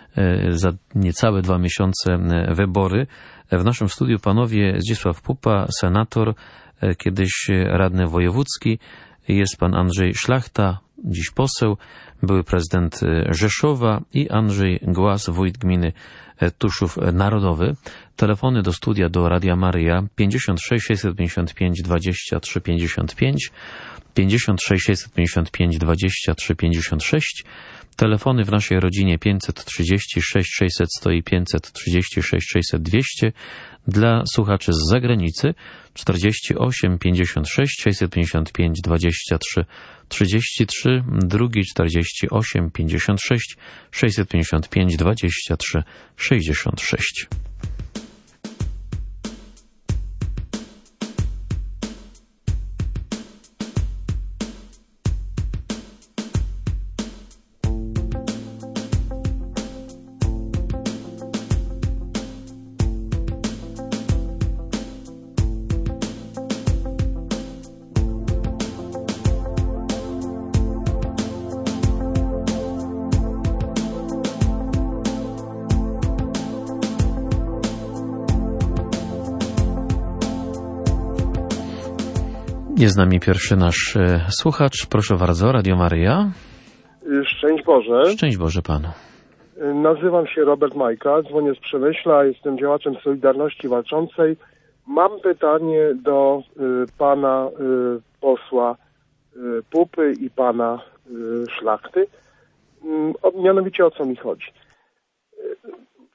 za niecałe dwa miesiące wybory. W naszym studiu panowie Zdzisław Pupa, senator, kiedyś radny wojewódzki, jest pan Andrzej Szlachta, dziś poseł, były prezydent Rzeszowa i Andrzej Głaz, wójt gminy Tuszów Narodowy. Telefony do studia do Radia Maryja pięćdziesiąt sześć sześćset pięćdziesiąt pięć dwadzieścia trzy pięćdziesiąt pięć, pięćdziesiąt sześć sześćset pięćdziesiąt pięć dwadzieścia trzy pięćdziesiąt sześć. Telefony w naszej rodzinie pięćset trzydzieści sześć sześćset sto i pięćset trzydzieści sześć sześćset dwieście. Dla słuchaczy z zagranicy czterdzieści osiem pięćdziesiąt sześć sześćset pięćdziesiąt pięć dwadzieścia trzy trzydzieści trzy, drugi czterdzieści osiem pięćdziesiąt sześć sześćset pięćdziesiąt pięć dwadzieścia trzy sześćdziesiąt sześć. Jest z nami pierwszy nasz e, słuchacz. Proszę bardzo, Radio Maryja. Szczęść Boże. Szczęść Boże Panu. Nazywam się Robert Majka, dzwonię z Przemyśla, jestem działaczem Solidarności Walczącej. Mam pytanie do y, pana y, posła y, Pupy i pana y, Szlachty. Y, o, mianowicie o co mi chodzi.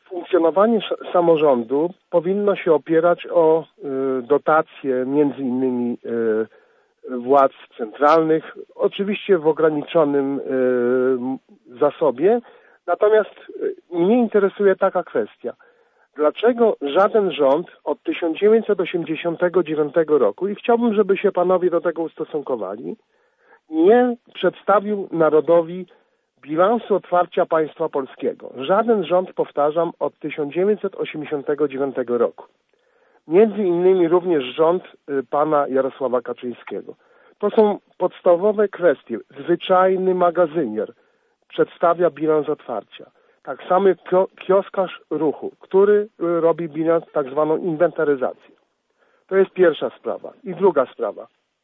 funkcjonowanie samorządu powinno się opierać o dotacje między innymi władz centralnych, oczywiście w ograniczonym zasobie. Natomiast mnie interesuje taka kwestia. Dlaczego żaden rząd od tysiąc dziewięćset osiemdziesiątego dziewiątego roku, i chciałbym, żeby się panowie do tego ustosunkowali, nie przedstawił narodowi bilansu otwarcia państwa polskiego. Żaden rząd, powtarzam, od tysiąc dziewięćset osiemdziesiątego dziewiątego roku. Między innymi również rząd pana Jarosława Kaczyńskiego. To są podstawowe kwestie. Zwyczajny magazynier przedstawia bilans otwarcia. Tak samo kioskarz ruchu, który robi bilans, tak zwaną inwentaryzację. To jest pierwsza sprawa. I druga sprawa.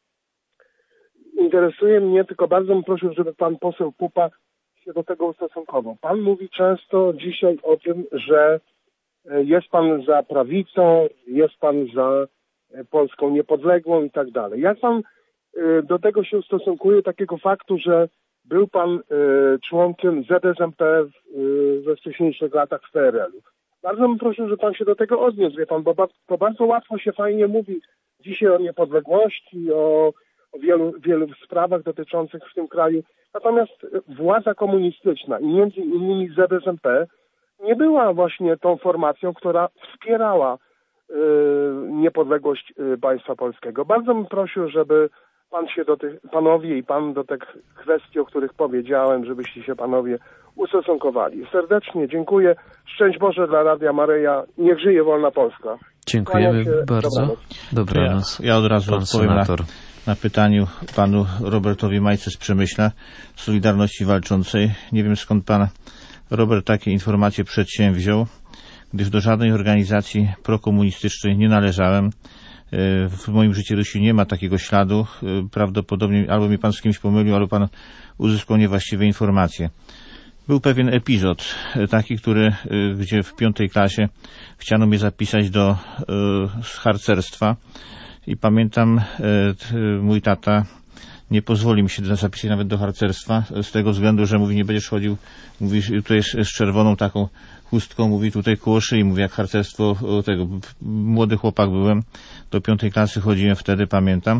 Interesuje mnie, tylko bardzo bym prosił, żeby pan poseł Pupa się do tego ustosunkował. Pan mówi często dzisiaj o tym, że jest pan za prawicą, jest pan za Polską niepodległą i tak dalej. Jak pan do tego się ustosunkuje, takiego faktu, że był pan członkiem Z S M P we wcześniejszych latach w P R L u? Bardzo bym prosił, żeby pan się do tego odniósł, wie pan, bo to bardzo łatwo się fajnie mówi dzisiaj o niepodległości, o, o wielu, wielu sprawach dotyczących w tym kraju. Natomiast władza komunistyczna i między innymi Z S M P nie była właśnie tą formacją, która wspierała y, niepodległość y, państwa polskiego. Bardzo bym prosił, żeby pan się do tych, panowie i pan do tych kwestii, o których powiedziałem, żebyście się panowie ustosunkowali. Serdecznie dziękuję. Szczęść Boże dla Radia Maryja. Niech żyje wolna Polska. Dziękujemy bardzo. Dobranoc. Ja, ja od razu pan odpowiem na, senator. na pytaniu panu Robertowi Majce z Przemyśla, Solidarności Walczącej. Nie wiem, skąd pan Robert takie informacje przedsięwziął, gdyż do żadnej organizacji prokomunistycznej nie należałem. W moim życiorysie nie ma takiego śladu. Prawdopodobnie albo mi pan z kimś pomylił, albo pan uzyskał niewłaściwe informacje. Był pewien epizod, taki, który, gdzie w piątej klasie chciano mnie zapisać do harcerstwa i pamiętam, mój tata nie pozwoli mi się zapisać nawet do harcerstwa, z tego względu, że mówi, nie będziesz chodził, mówi, tutaj z czerwoną taką chustką, mówi, tutaj koło szyi, mówi, jak harcerstwo tego, młody chłopak byłem, do piątej klasy chodziłem wtedy, pamiętam.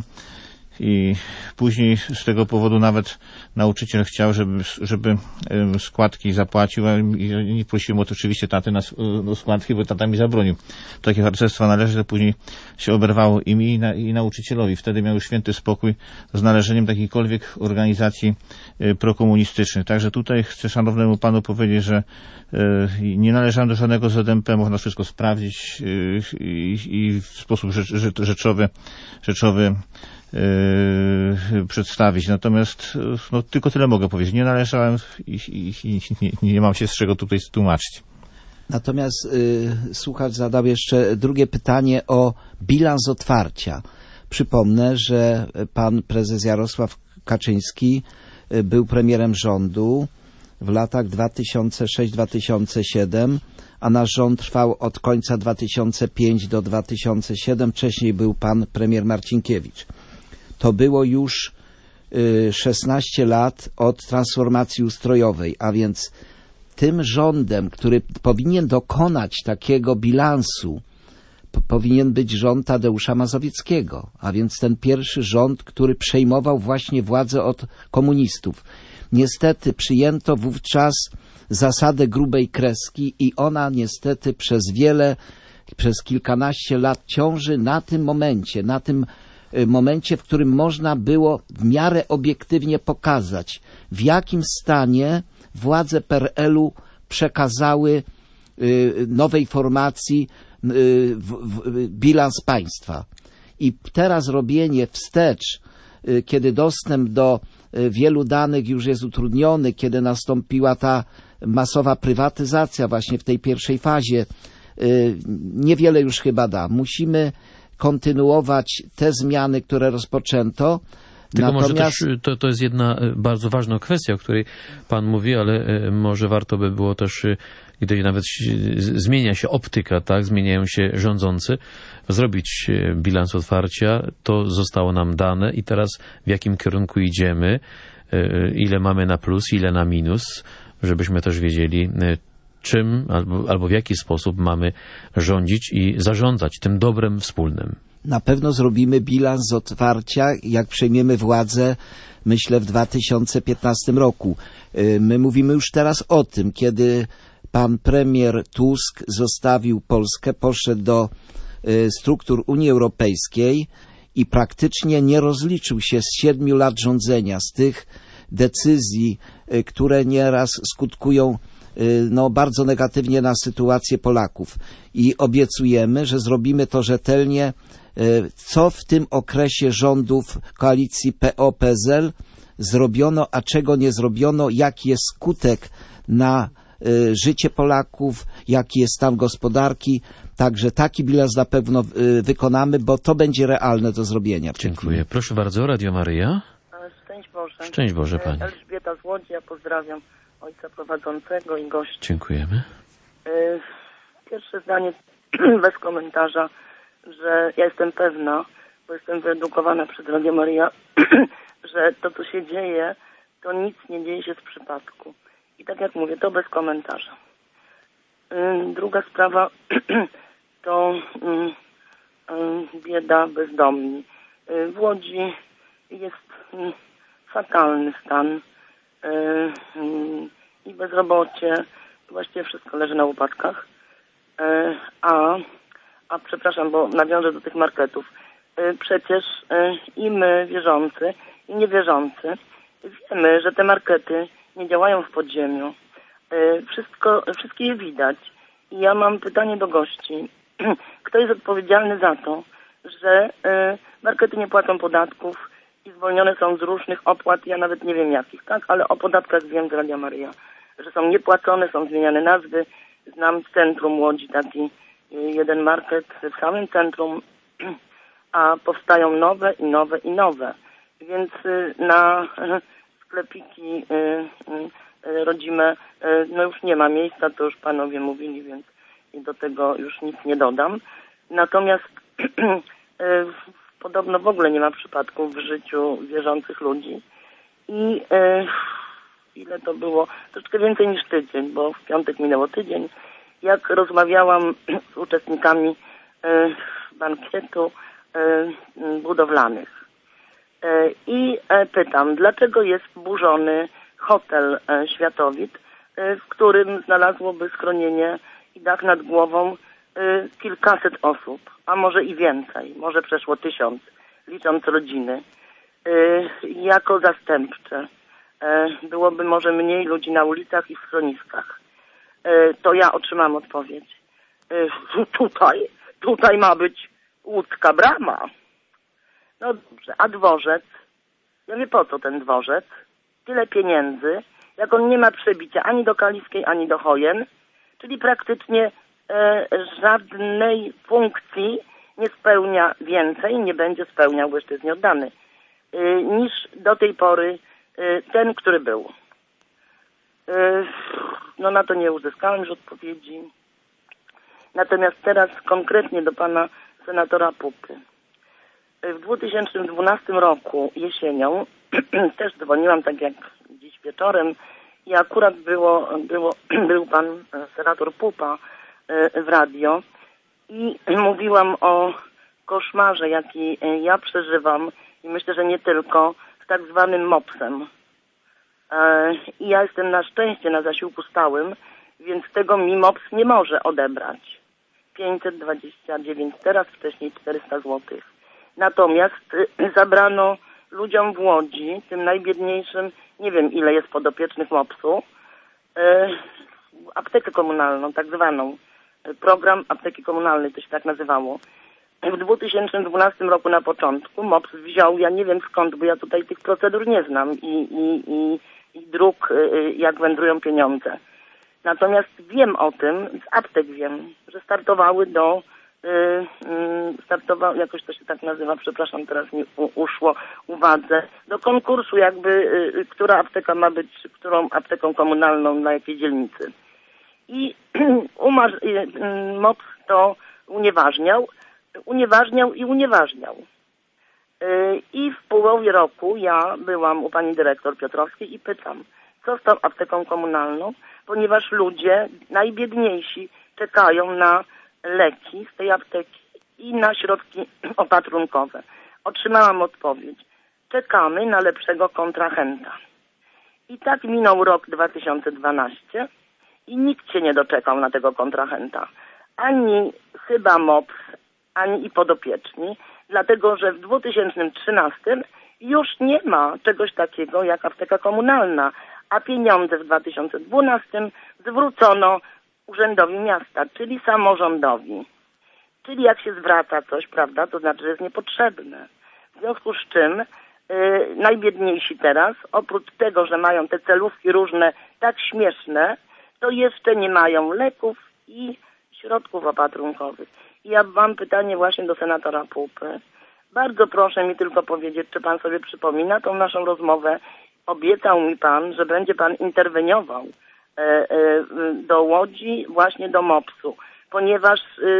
I później z tego powodu nawet nauczyciel chciał, żeby, żeby składki zapłacił, a nie prosiłem o to oczywiście taty na, na składki, bo tata mi zabronił. Takie harcerstwa należy, to później się oberwało i mi, i, na, i nauczycielowi. Wtedy miał święty spokój z należeniem takiejkolwiek organizacji prokomunistycznych. Także tutaj chcę szanownemu panu powiedzieć, że nie należałem do żadnego Z M P, można wszystko sprawdzić i, i w sposób rzecz, rzeczowy, rzeczowy Yy, przedstawić. Natomiast no, tylko tyle mogę powiedzieć. Nie należałem i, i, i nie, nie mam się z czego tutaj tłumaczyć. Natomiast y, słuchacz zadał jeszcze drugie pytanie o bilans otwarcia. Przypomnę, że pan prezes Jarosław Kaczyński y, był premierem rządu w latach dwa tysiące szóstym do dwa tysiące siódmego, a nasz rząd trwał od końca dwa tysiące piątego do dwa tysiące siódmego. Wcześniej był pan premier Marcinkiewicz. To było już y, szesnaście lat od transformacji ustrojowej, a więc tym rządem, który powinien dokonać takiego bilansu, p- powinien być rząd Tadeusza Mazowieckiego, a więc ten pierwszy rząd, który przejmował właśnie władzę od komunistów. Niestety przyjęto wówczas zasadę grubej kreski i ona niestety przez wiele, przez kilkanaście lat ciąży na tym momencie, na tym momencie, w którym można było w miarę obiektywnie pokazać, w jakim stanie władze P R L u przekazały y, nowej formacji y, w, w, bilans państwa. I teraz robienie wstecz, y, kiedy dostęp do y, wielu danych już jest utrudniony, kiedy nastąpiła ta masowa prywatyzacja właśnie w tej pierwszej fazie, y, niewiele już chyba da. Musimy kontynuować te zmiany, które rozpoczęto. Tylko Natomiast... może też to, to jest jedna bardzo ważna kwestia, o której pan mówi, ale może warto by było też, gdy nawet zmienia się optyka, tak, zmieniają się rządzący, zrobić bilans otwarcia. To zostało nam dane i teraz w jakim kierunku idziemy, ile mamy na plus, ile na minus, żebyśmy też wiedzieli, czym albo, albo w jaki sposób mamy rządzić i zarządzać tym dobrem wspólnym. Na pewno zrobimy bilans otwarcia, jak przejmiemy władzę, myślę, w dwa tysiące piętnastym roku. My mówimy już teraz o tym, kiedy pan premier Tusk zostawił Polskę, poszedł do struktur Unii Europejskiej i praktycznie nie rozliczył się z siedmiu lat rządzenia, z tych decyzji, które nieraz skutkują no, bardzo negatywnie na sytuację Polaków. I obiecujemy, że zrobimy to rzetelnie, co w tym okresie rządów koalicji P O P Z L zrobiono, a czego nie zrobiono, jaki jest skutek na życie Polaków, jaki jest stan gospodarki. Także taki bilans na pewno wykonamy, bo to będzie realne do zrobienia. Dziękuję. Proszę bardzo, Radio Maryja. Szczęść Boże. Szczęść Boże, Pani. Elżbieta z Łodzi, ja pozdrawiam ojca prowadzącego i gości. Dziękujemy. Pierwsze zdanie bez komentarza, że ja jestem pewna, bo jestem wyedukowana przez Radio Maryja, że to, co się dzieje, to nic nie dzieje się z przypadku. I tak jak mówię, to bez komentarza. Druga sprawa to bieda bezdomni. W Łodzi jest fatalny stan i bezrobocie, właściwie wszystko leży na łopatkach. A, a przepraszam, bo nawiążę do tych marketów. Przecież i my, wierzący, i niewierzący, wiemy, że te markety nie działają w podziemiu. Wszystko, wszystkie je widać. I ja mam pytanie do gości. Kto jest odpowiedzialny za to, że markety nie płacą podatków i zwolnione są z różnych opłat, ja nawet nie wiem jakich, tak? Ale o podatkach wiem z Radia Maryja, że są niepłacone, są zmieniane nazwy. Znam w centrum Łodzi taki jeden market w samym centrum, a powstają nowe i nowe i nowe. Więc na sklepiki rodzime, no już nie ma miejsca, to już panowie mówili, więc do tego już nic nie dodam. Natomiast podobno w ogóle nie ma przypadków w życiu wierzących ludzi. I ile to było? Troszkę więcej niż tydzień, bo w piątek minęło tydzień. Jak rozmawiałam z uczestnikami bankietu budowlanych. I pytam, dlaczego jest burzony hotel Światowit, w którym znalazłoby schronienie i dach nad głową kilkaset osób, a może i więcej, może przeszło tysiąc, licząc rodziny. Jako zastępcze byłoby może mniej ludzi na ulicach i w schroniskach. To ja otrzymam odpowiedź. Tutaj, tutaj ma być łódzka brama. No dobrze, a dworzec? Ja wiem, po co ten dworzec? Tyle pieniędzy, jak on nie ma przebicia ani do Kaliskiej, ani do Chojen, czyli praktycznie e, żadnej funkcji nie spełnia więcej, nie będzie spełniał, bo jeszcze jest nieoddany, e, niż do tej pory e, ten, który był. E, no na to nie uzyskałem już odpowiedzi. Natomiast teraz konkretnie do pana senatora Pupy. W dwa tysiące dwunastym roku jesienią też dzwoniłam tak jak dziś wieczorem i akurat było, było, był pan senator Pupa w radio i mówiłam o koszmarze, jaki ja przeżywam i myślę, że nie tylko, z tak zwanym mopsem. I ja jestem na szczęście na zasiłku stałym, więc tego mi mops nie może odebrać. pięćset dwadzieścia dziewięć teraz, wcześniej czterysta złotych. Natomiast zabrano ludziom w Łodzi, tym najbiedniejszym, nie wiem ile jest podopiecznych mopsu, aptekę komunalną, tak zwaną. Program apteki komunalnej, to się tak nazywało. W dwa tysiące dwunastym roku na początku mops wziął, ja nie wiem skąd, bo ja tutaj tych procedur nie znam i, i, i, i dróg, jak wędrują pieniądze. Natomiast wiem o tym, z aptek wiem, że startowały do, yy, startowały, jakoś to się tak nazywa, przepraszam, teraz mi u, uszło uwadze, do konkursu jakby, yy, która apteka ma być, którą apteką komunalną na jakiej dzielnicy. I umarz, yy, mops to unieważniał, unieważniał i unieważniał. I w połowie roku ja byłam u pani dyrektor Piotrowskiej i pytam, co z tą apteką komunalną, ponieważ ludzie najbiedniejsi czekają na leki z tej apteki i na środki opatrunkowe. Otrzymałam odpowiedź. Czekamy na lepszego kontrahenta. I tak minął rok dwa tysiące dwunasty i nikt się nie doczekał na tego kontrahenta. Ani chyba M O P S, ani i podopieczni, dlatego że w dwa tysiące trzynastym już nie ma czegoś takiego jak apteka komunalna, a pieniądze w dwa tysiące dwunastym zwrócono urzędowi miasta, czyli samorządowi. Czyli jak się zwraca coś, prawda, to znaczy, że jest niepotrzebne. W związku z czym yy, najbiedniejsi teraz, oprócz tego, że mają te celówki różne tak śmieszne, to jeszcze nie mają leków i środków opatrunkowych. I ja mam pytanie właśnie do senatora Pupy. Bardzo proszę mi tylko powiedzieć, czy pan sobie przypomina tą naszą rozmowę. Obiecał mi pan, że będzie pan interweniował e, e, do Łodzi, właśnie do M O P S-u, ponieważ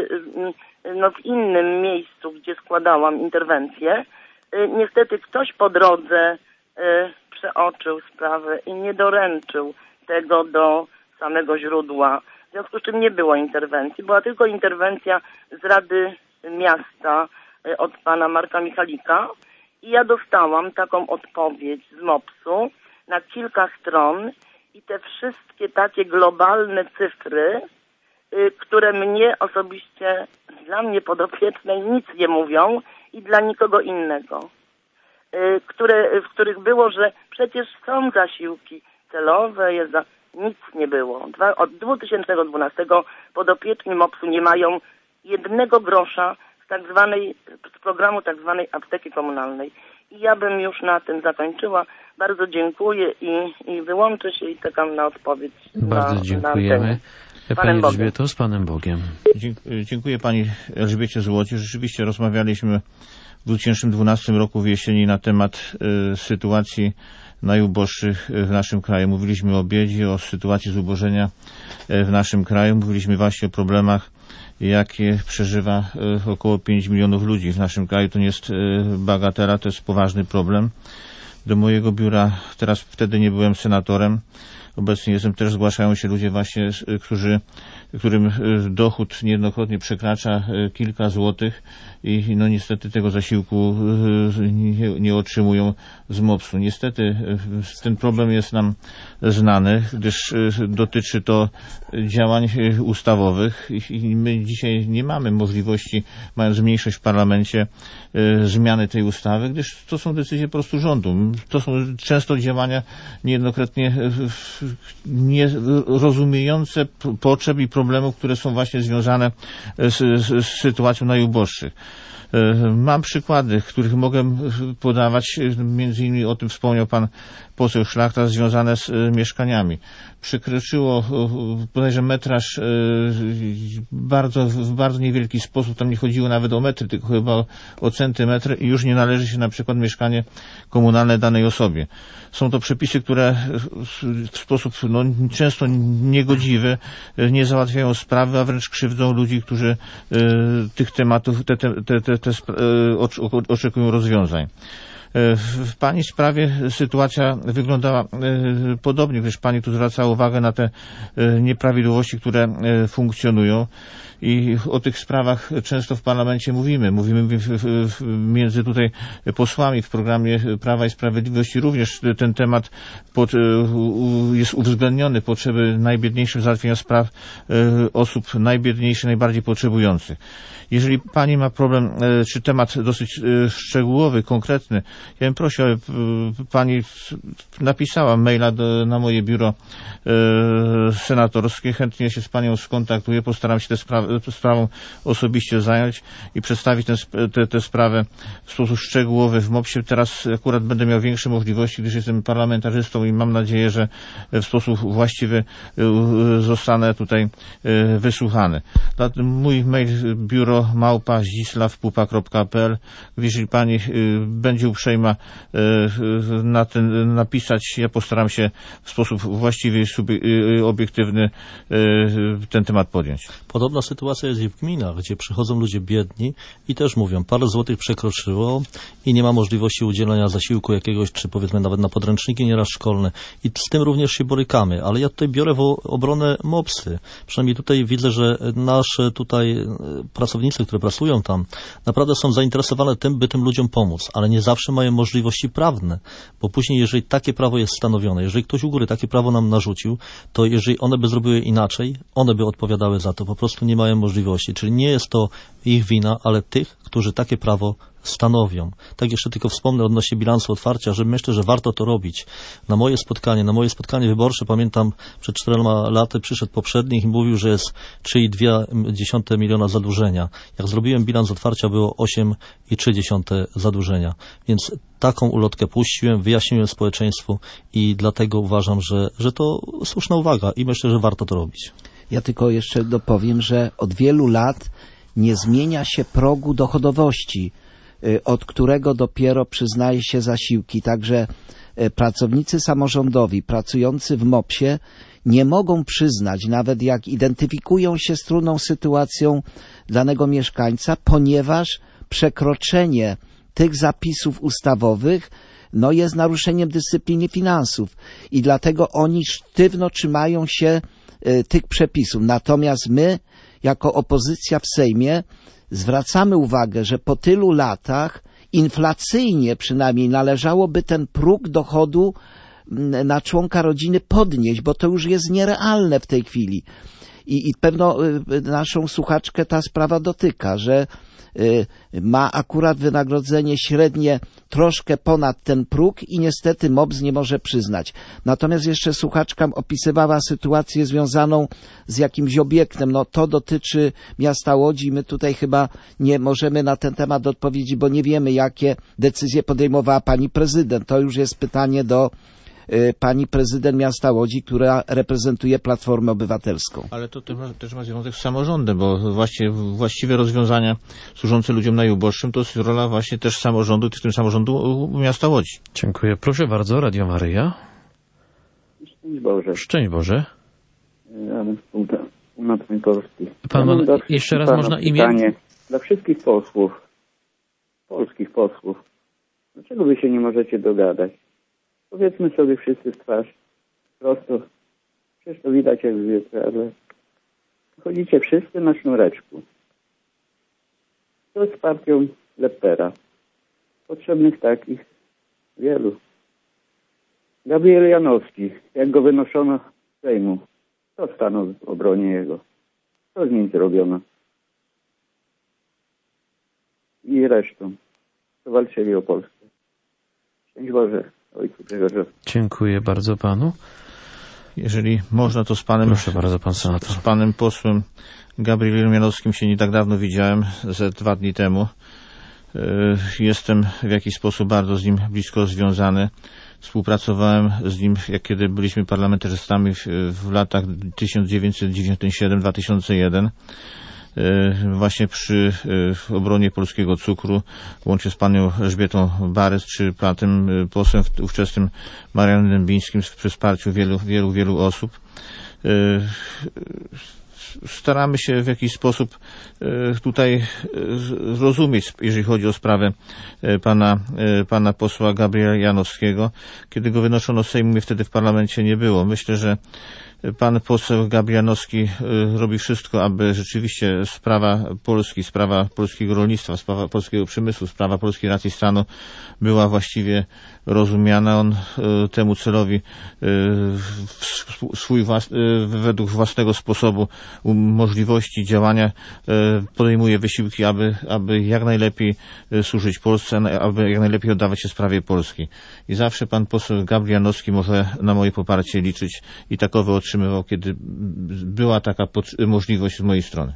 e, no, w innym miejscu, gdzie składałam interwencję, e, niestety ktoś po drodze e, przeoczył sprawę i nie doręczył tego do samego źródła. W związku z czym nie było interwencji. Była tylko interwencja z Rady Miasta e, od pana Marka Michalika. I ja dostałam taką odpowiedź z M O P S-u na kilka stron i te wszystkie takie globalne cyfry, y, które mnie osobiście, dla mnie podopiecznej nic nie mówią i dla nikogo innego. Y, które, w których było, że przecież są zasiłki celowe, jest za... nic nie było. Dwa, od dwa tysiące dwunastego podopieczni M O P S-u nie mają jednego grosza z tak zwanej, z programu tak zwanej apteki komunalnej. I ja bym już na tym zakończyła. Bardzo dziękuję i, i wyłączę się i czekam na odpowiedź. Bardzo na, dziękujemy. Na Pani Elżbieto, z Panem Bogiem. Dziękuję Pani Elżbiecie z Łodzi. Rzeczywiście rozmawialiśmy w dwa tysiące dwunastym roku w jesieni na temat y, sytuacji najuboższych w naszym kraju. Mówiliśmy o biedzie, o sytuacji zubożenia w naszym kraju. Mówiliśmy właśnie o problemach, jakie przeżywa około pięć milionów ludzi w naszym kraju. To nie jest bagatela, to jest poważny problem. Do mojego biura, teraz wtedy nie byłem senatorem, obecnie jestem, też zgłaszają się ludzie właśnie, którzy, którym dochód niejednokrotnie przekracza kilka złotych i no niestety tego zasiłku nie, nie otrzymują z M O P S-u. Niestety ten problem jest nam znany, gdyż dotyczy to działań ustawowych i my dzisiaj nie mamy możliwości, mając mniejszość w parlamencie, zmiany tej ustawy, gdyż to są decyzje po prostu rządu. To są często działania niejednokrotnie nie rozumiejące potrzeb i problemów, które są właśnie związane z, z, z sytuacją najuboższych. Mam przykłady, których mogę podawać, między innymi o tym wspomniał pan poseł Szlachta, związane z mieszkaniami. Przekroczyło bodajże metraż bardzo, w bardzo niewielki sposób, tam nie chodziło nawet o metry, tylko chyba o centymetry i już nie należy się na przykład mieszkanie komunalne danej osobie. Są to przepisy, które w sposób no, często niegodziwy nie załatwiają sprawy, a wręcz krzywdzą ludzi, którzy tych tematów, te, te, te, te, te oczekują rozwiązań. W Pani sprawie sytuacja wyglądała podobnie, gdyż Pani tu zwraca uwagę na te nieprawidłowości, które funkcjonują i o tych sprawach często w parlamencie mówimy. Mówimy w, w, w, między tutaj posłami w programie Prawa i Sprawiedliwości również ten temat pod, u, jest uwzględniony, potrzeby najbiedniejszych, załatwienia spraw osób najbiedniejszych, najbardziej potrzebujących. Jeżeli Pani ma problem, czy temat dosyć szczegółowy, konkretny, ja bym prosił, aby Pani napisała maila do, na moje biuro e, senatorskie. Chętnie się z Panią skontaktuję. Postaram się tę spra- sprawą osobiście zająć i przedstawić tę sprawę w sposób szczegółowy w M O P S-ie. Teraz akurat będę miał większe możliwości, gdyż jestem parlamentarzystą i mam nadzieję, że w sposób właściwy zostanę tutaj wysłuchany. Mój mail biuro małpa zdzisław pupa kropka p l. Jeżeli Pani będzie uprzejma tutaj ma na ten napisać. Ja postaram się w sposób właściwy i obiektywny ten temat podjąć. Podobna sytuacja jest i w gminach, gdzie przychodzą ludzie biedni i też mówią, parę złotych przekroczyło i nie ma możliwości udzielenia zasiłku jakiegoś, czy powiedzmy nawet na podręczniki nieraz szkolne. I z tym również się borykamy, ale ja tutaj biorę w obronę mopsy. Przynajmniej tutaj widzę, że nasze tutaj pracownicy, które pracują tam, naprawdę są zainteresowane tym, by tym ludziom pomóc, ale nie zawsze mają możliwości prawne, bo później, jeżeli takie prawo jest stanowione, jeżeli ktoś u góry takie prawo nam narzucił, to jeżeli one by zrobiły inaczej, one by odpowiadały za to, po prostu nie mają możliwości. Czyli nie jest to ich wina, ale tych, którzy takie prawo stanowią. Tak jeszcze tylko wspomnę odnośnie bilansu otwarcia, że myślę, że warto to robić. Na moje spotkanie, na moje spotkanie wyborcze, pamiętam, przed czterema laty przyszedł poprzednik i mówił, że jest trzy i dwie dziesiąte miliona zadłużenia. Jak zrobiłem bilans otwarcia, było osiem i trzy dziesiąte zadłużenia. Więc taką ulotkę puściłem, wyjaśniłem społeczeństwu i dlatego uważam, że, że to słuszna uwaga i myślę, że warto to robić. Ja tylko jeszcze dopowiem, że od wielu lat nie zmienia się progu dochodowości, od którego dopiero przyznaje się zasiłki. Także pracownicy samorządowi pracujący w mopsie nie mogą przyznać, nawet jak identyfikują się z trudną sytuacją danego mieszkańca, ponieważ przekroczenie tych zapisów ustawowych no jest naruszeniem dyscypliny finansów i dlatego oni sztywno trzymają się y, tych przepisów. Natomiast my, jako opozycja w Sejmie, zwracamy uwagę, że po tylu latach inflacyjnie przynajmniej należałoby ten próg dochodu na członka rodziny podnieść, bo to już jest nierealne w tej chwili. I, i pewno naszą słuchaczkę ta sprawa dotyka, że y, ma akurat wynagrodzenie średnie troszkę ponad ten próg i niestety mops nie może przyznać. Natomiast jeszcze słuchaczka opisywała sytuację związaną z jakimś obiektem. No to dotyczy miasta Łodzi. My tutaj chyba nie możemy na ten temat odpowiedzieć, bo nie wiemy, jakie decyzje podejmowała pani prezydent. To już jest pytanie do pani prezydent miasta Łodzi, która reprezentuje Platformę Obywatelską. Ale to też ma związek z samorządem, bo właśnie właściwe rozwiązania służące ludziom najuboższym to jest rola właśnie też samorządu, w tym samorządu miasta Łodzi. Dziękuję. Proszę bardzo, Radio Maryja. Szczęść Boże. Szczęść Boże. Adam Północnej Polski. Pan ma, jeszcze raz można imię? Pytanie dla wszystkich posłów, polskich posłów. Dlaczego wy się nie możecie dogadać? Powiedzmy sobie wszyscy w twarz, prosto, przecież to widać jak zwykle, ale chodzicie wszyscy na sznureczku. To z partią Lepera. Potrzebnych takich wielu. Gabriel Janowski, jak go wynoszono z Sejmu, to stanął w obronie jego. Co z nim zrobiono? I resztą, co walczyli o Polskę. Szczęść Boże. Ojcu Grzegorzu. Dziękuję bardzo panu. Jeżeli można, to z panem, Proszę bardzo, pan senator. Z panem posłem Gabrielem Janowskim się nie tak dawno widziałem, ze dwa dni temu. Jestem w jakiś sposób bardzo z nim blisko związany. Współpracowałem z nim, jak kiedy byliśmy parlamentarzystami w, w latach tysiąc dziewięćset dziewięćdziesiąt siedem do dwa tysiące jeden. Właśnie przy obronie polskiego cukru, łącznie z panią Elżbietą Barys, czy panem posłem ówczesnym Marianem Dębińskim przy wsparciu wielu, wielu, wielu osób. Staramy się w jakiś sposób tutaj zrozumieć, jeżeli chodzi o sprawę pana, pana posła Gabriela Janowskiego. Kiedy go wynoszono z Sejmu, mnie wtedy w parlamencie nie było. Myślę, że pan poseł Gabriel Janowski robi wszystko, aby rzeczywiście sprawa Polski, sprawa polskiego rolnictwa, sprawa polskiego przemysłu, sprawa polskiej racji stanu była właściwie rozumiana. On temu celowi swój włas, według własnego sposobu możliwości działania podejmuje wysiłki, aby, aby jak najlepiej służyć Polsce, aby jak najlepiej oddawać się sprawie Polski. I zawsze pan poseł Gabriel Janowski może na moje poparcie liczyć i takowe otrzymywał, kiedy była taka możliwość z mojej strony.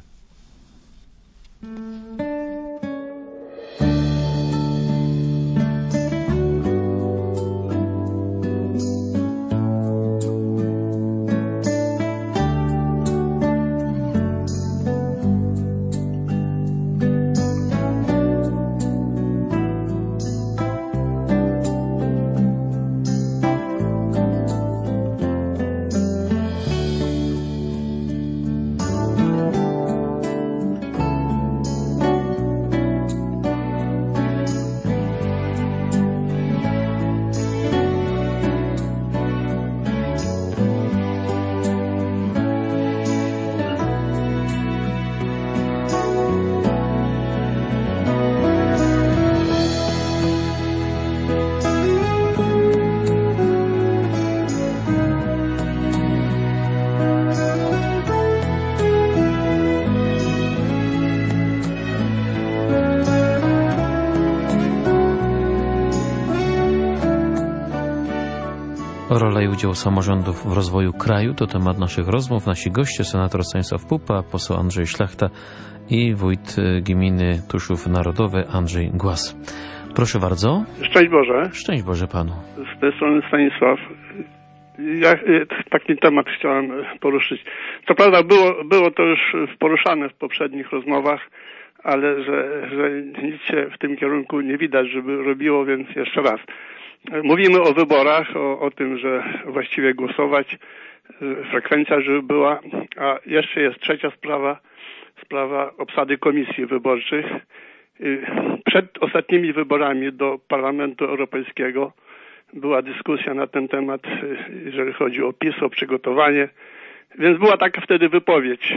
Rola i udział samorządów w rozwoju kraju to temat naszych rozmów. Nasi goście, senator Stanisław Pupa, poseł Andrzej Szlachta i wójt gminy Tuszów Narodowy Andrzej Głaz. Proszę bardzo. Szczęść Boże. Szczęść Boże panu. Z tej strony Stanisław. Ja taki temat chciałem poruszyć. Co prawda było, było to już poruszane w poprzednich rozmowach, ale że, że nic się w tym kierunku nie widać, żeby robiło, więc jeszcze raz. Mówimy o wyborach, o, o tym, że właściwie głosować, frekwencja, żeby była, a jeszcze jest trzecia sprawa, sprawa obsady komisji wyborczych. Przed ostatnimi wyborami do Parlamentu Europejskiego była dyskusja na ten temat, jeżeli chodzi o PiS, o przygotowanie, więc była taka wtedy wypowiedź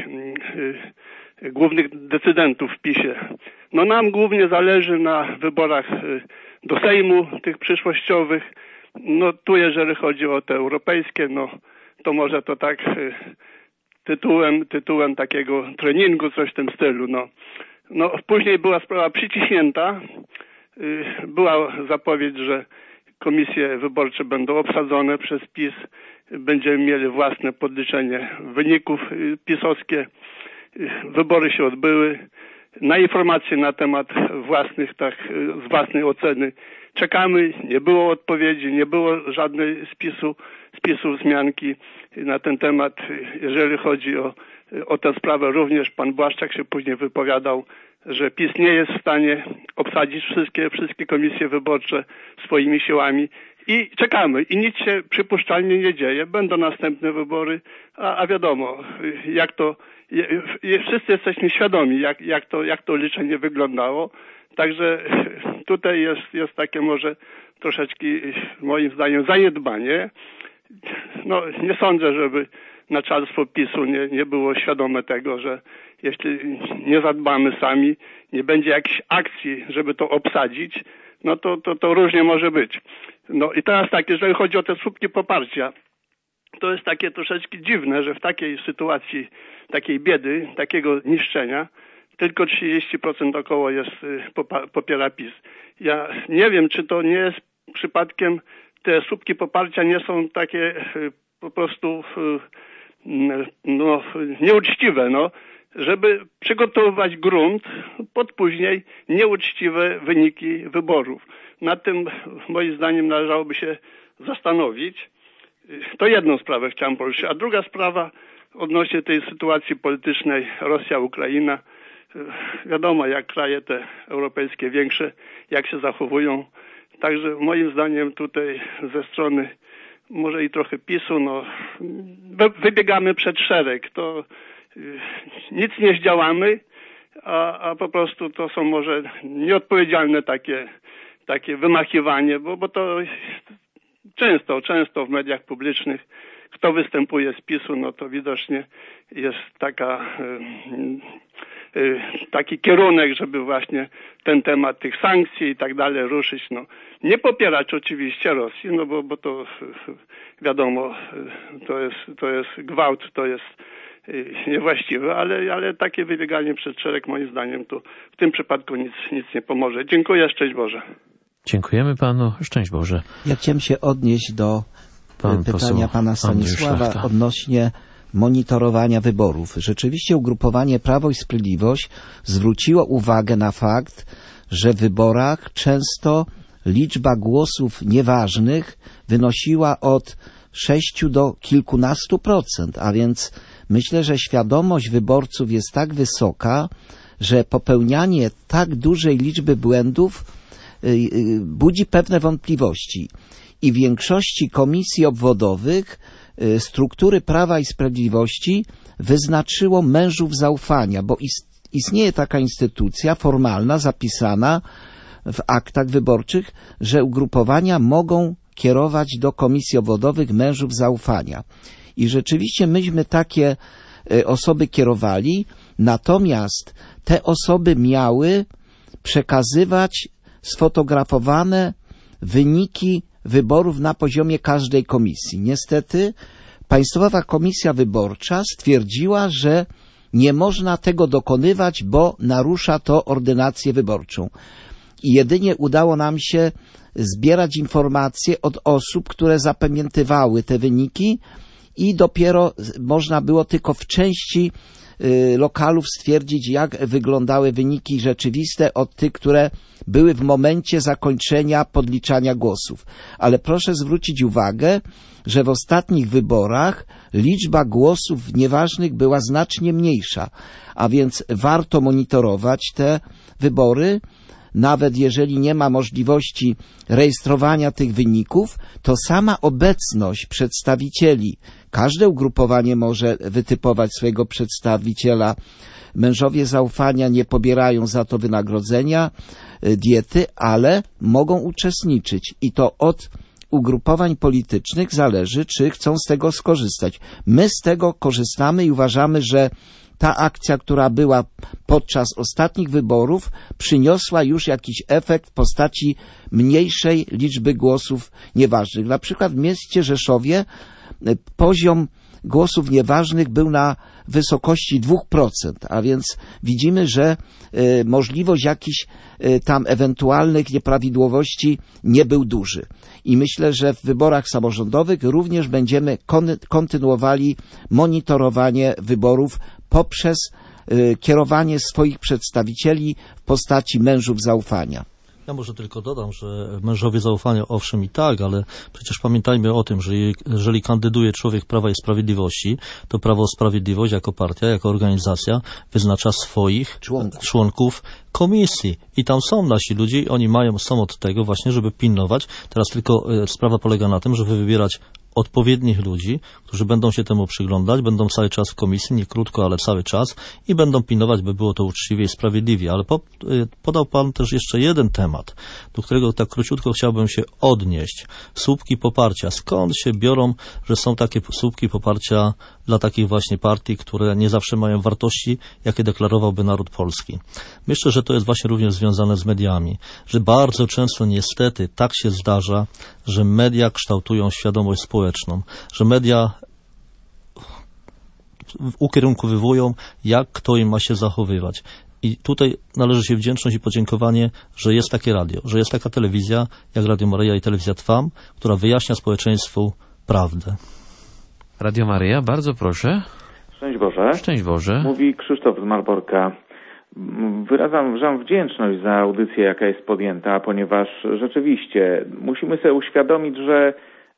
głównych decydentów w PiSie. No nam głównie zależy na wyborach do Sejmu, tych przyszłościowych. No tu jeżeli chodzi o te europejskie, no to może to tak tytułem, tytułem takiego treningu, coś w tym stylu. No, no później była sprawa przyciśnięta. Była zapowiedź, że komisje wyborcze będą obsadzone przez PiS. Będziemy mieli własne podliczenie wyników pisowskie. Wybory się odbyły. Na informacje na temat własnych, tak, z własnej oceny czekamy. Nie było odpowiedzi, nie było żadnej spisu, spisu wzmianki na ten temat. Jeżeli chodzi o, o tę sprawę, również pan Błaszczak się później wypowiadał, że PiS nie jest w stanie obsadzić wszystkie, wszystkie komisje wyborcze swoimi siłami. I czekamy. I nic się przypuszczalnie nie dzieje. Będą następne wybory, a, a wiadomo, jak to, wszyscy jesteśmy świadomi, jak, jak, to, jak to liczenie wyglądało. Także tutaj jest, jest takie może troszeczkę, moim zdaniem, zaniedbanie. No, nie sądzę, żeby naczelstwo PiSu nie, nie było świadome tego, że jeśli nie zadbamy sami, nie będzie jakiejś akcji, żeby to obsadzić, no to, to, to różnie może być. No i teraz tak, jeżeli chodzi o te słupki poparcia, to jest takie troszeczkę dziwne, że w takiej sytuacji, takiej biedy, takiego niszczenia, tylko trzydzieści procent około jest, popiera PiS. Ja nie wiem, czy to nie jest przypadkiem, te słupki poparcia nie są takie po prostu no, nieuczciwe, no, żeby przygotowywać grunt pod później nieuczciwe wyniki wyborów. Nad tym moim zdaniem należałoby się zastanowić. To jedną sprawę chciałem poruszyć, a druga sprawa odnośnie tej sytuacji politycznej Rosja-Ukraina. Wiadomo, jak kraje te europejskie większe, jak się zachowują. Także moim zdaniem tutaj ze strony może i trochę PiSu, no wybiegamy przed szereg. To nic nie zdziałamy, a, a po prostu to są może nieodpowiedzialne takie, takie wymachiwanie, bo, bo to często, często w mediach publicznych, kto występuje z PiSu, no to widocznie jest taka, y, y, taki kierunek, żeby właśnie ten temat tych sankcji i tak dalej ruszyć. No. Nie popierać oczywiście Rosji, no bo, bo to wiadomo, to jest, to jest gwałt, to jest niewłaściwe, ale, ale takie wybieganie przed szereg moim zdaniem to w tym przypadku nic, nic nie pomoże. Dziękuję, szczęść Boże. Dziękujemy panu, szczęść Boże. Ja chciałem się odnieść do Pan pytania pana Stanisława odnośnie monitorowania wyborów. Rzeczywiście ugrupowanie Prawo i Sprawiedliwość zwróciło uwagę na fakt, że w wyborach często liczba głosów nieważnych wynosiła od sześciu do kilkunastu procent, a więc myślę, że świadomość wyborców jest tak wysoka, że popełnianie tak dużej liczby błędów budzi pewne wątpliwości. I w większości komisji obwodowych struktury Prawa i Sprawiedliwości wyznaczyło mężów zaufania, bo istnieje taka instytucja formalna, zapisana w aktach wyborczych, że ugrupowania mogą kierować do komisji obwodowych mężów zaufania. I rzeczywiście myśmy takie osoby kierowali, natomiast te osoby miały przekazywać sfotografowane wyniki wyborów na poziomie każdej komisji. Niestety Państwowa Komisja Wyborcza stwierdziła, że nie można tego dokonywać, bo narusza to ordynację wyborczą. i jedynie udało nam się zbierać informacje od osób, które zapamiętywały te wyniki i dopiero można było tylko w części lokalów stwierdzić, jak wyglądały wyniki rzeczywiste od tych, które były w momencie zakończenia podliczania głosów. Ale proszę zwrócić uwagę, że w ostatnich wyborach liczba głosów nieważnych była znacznie mniejsza, a więc warto monitorować te wybory. Nawet jeżeli nie ma możliwości rejestrowania tych wyników, to sama obecność przedstawicieli, każde ugrupowanie może wytypować swojego przedstawiciela. Mężowie zaufania nie pobierają za to wynagrodzenia, diety, ale mogą uczestniczyć i to od ugrupowań politycznych zależy, czy chcą z tego skorzystać. My z tego korzystamy i uważamy, że ta akcja, która była podczas ostatnich wyborów, przyniosła już jakiś efekt w postaci mniejszej liczby głosów nieważnych. Na przykład w mieście Rzeszowie poziom głosów nieważnych był na wysokości dwa procent, a więc widzimy, że y, możliwość jakichś y, tam ewentualnych nieprawidłowości nie był duży. I myślę, że w wyborach samorządowych również będziemy kon- kontynuowali monitorowanie wyborów poprzez y, kierowanie swoich przedstawicieli w postaci mężów zaufania. Ja może tylko dodam, że mężowie zaufania owszem i tak, ale przecież pamiętajmy o tym, że jeżeli kandyduje człowiek Prawa i Sprawiedliwości, to Prawo i Sprawiedliwość jako partia, jako organizacja wyznacza swoich członków, członków komisji i tam są nasi ludzie i oni mają, są od tego właśnie, żeby pilnować. Teraz tylko sprawa polega na tym, żeby wybierać odpowiednich ludzi, którzy będą się temu przyglądać, będą cały czas w komisji, nie krótko, ale cały czas i będą pilnować, by było to uczciwie i sprawiedliwie. Ale po, podał Pan też jeszcze jeden temat, do którego tak króciutko chciałbym się odnieść. Słupki poparcia. Skąd się biorą, że są takie słupki poparcia dla takich właśnie partii, które nie zawsze mają wartości, jakie deklarowałby naród polski? Myślę, że to jest właśnie również związane z mediami, że bardzo często niestety tak się zdarza, że media kształtują świadomość społeczną, że media ukierunkowywują, jak kto im ma się zachowywać. I tutaj należy się wdzięczność i podziękowanie, że jest takie radio, że jest taka telewizja, jak Radio Maryja i Telewizja Trwam, która wyjaśnia społeczeństwu prawdę. Radio Maryja, bardzo proszę. Szczęść Boże. Szczęść Boże. Mówi Krzysztof z Malborka. Wyrażam wam wdzięczność za audycję, jaka jest podjęta, ponieważ rzeczywiście musimy sobie uświadomić, że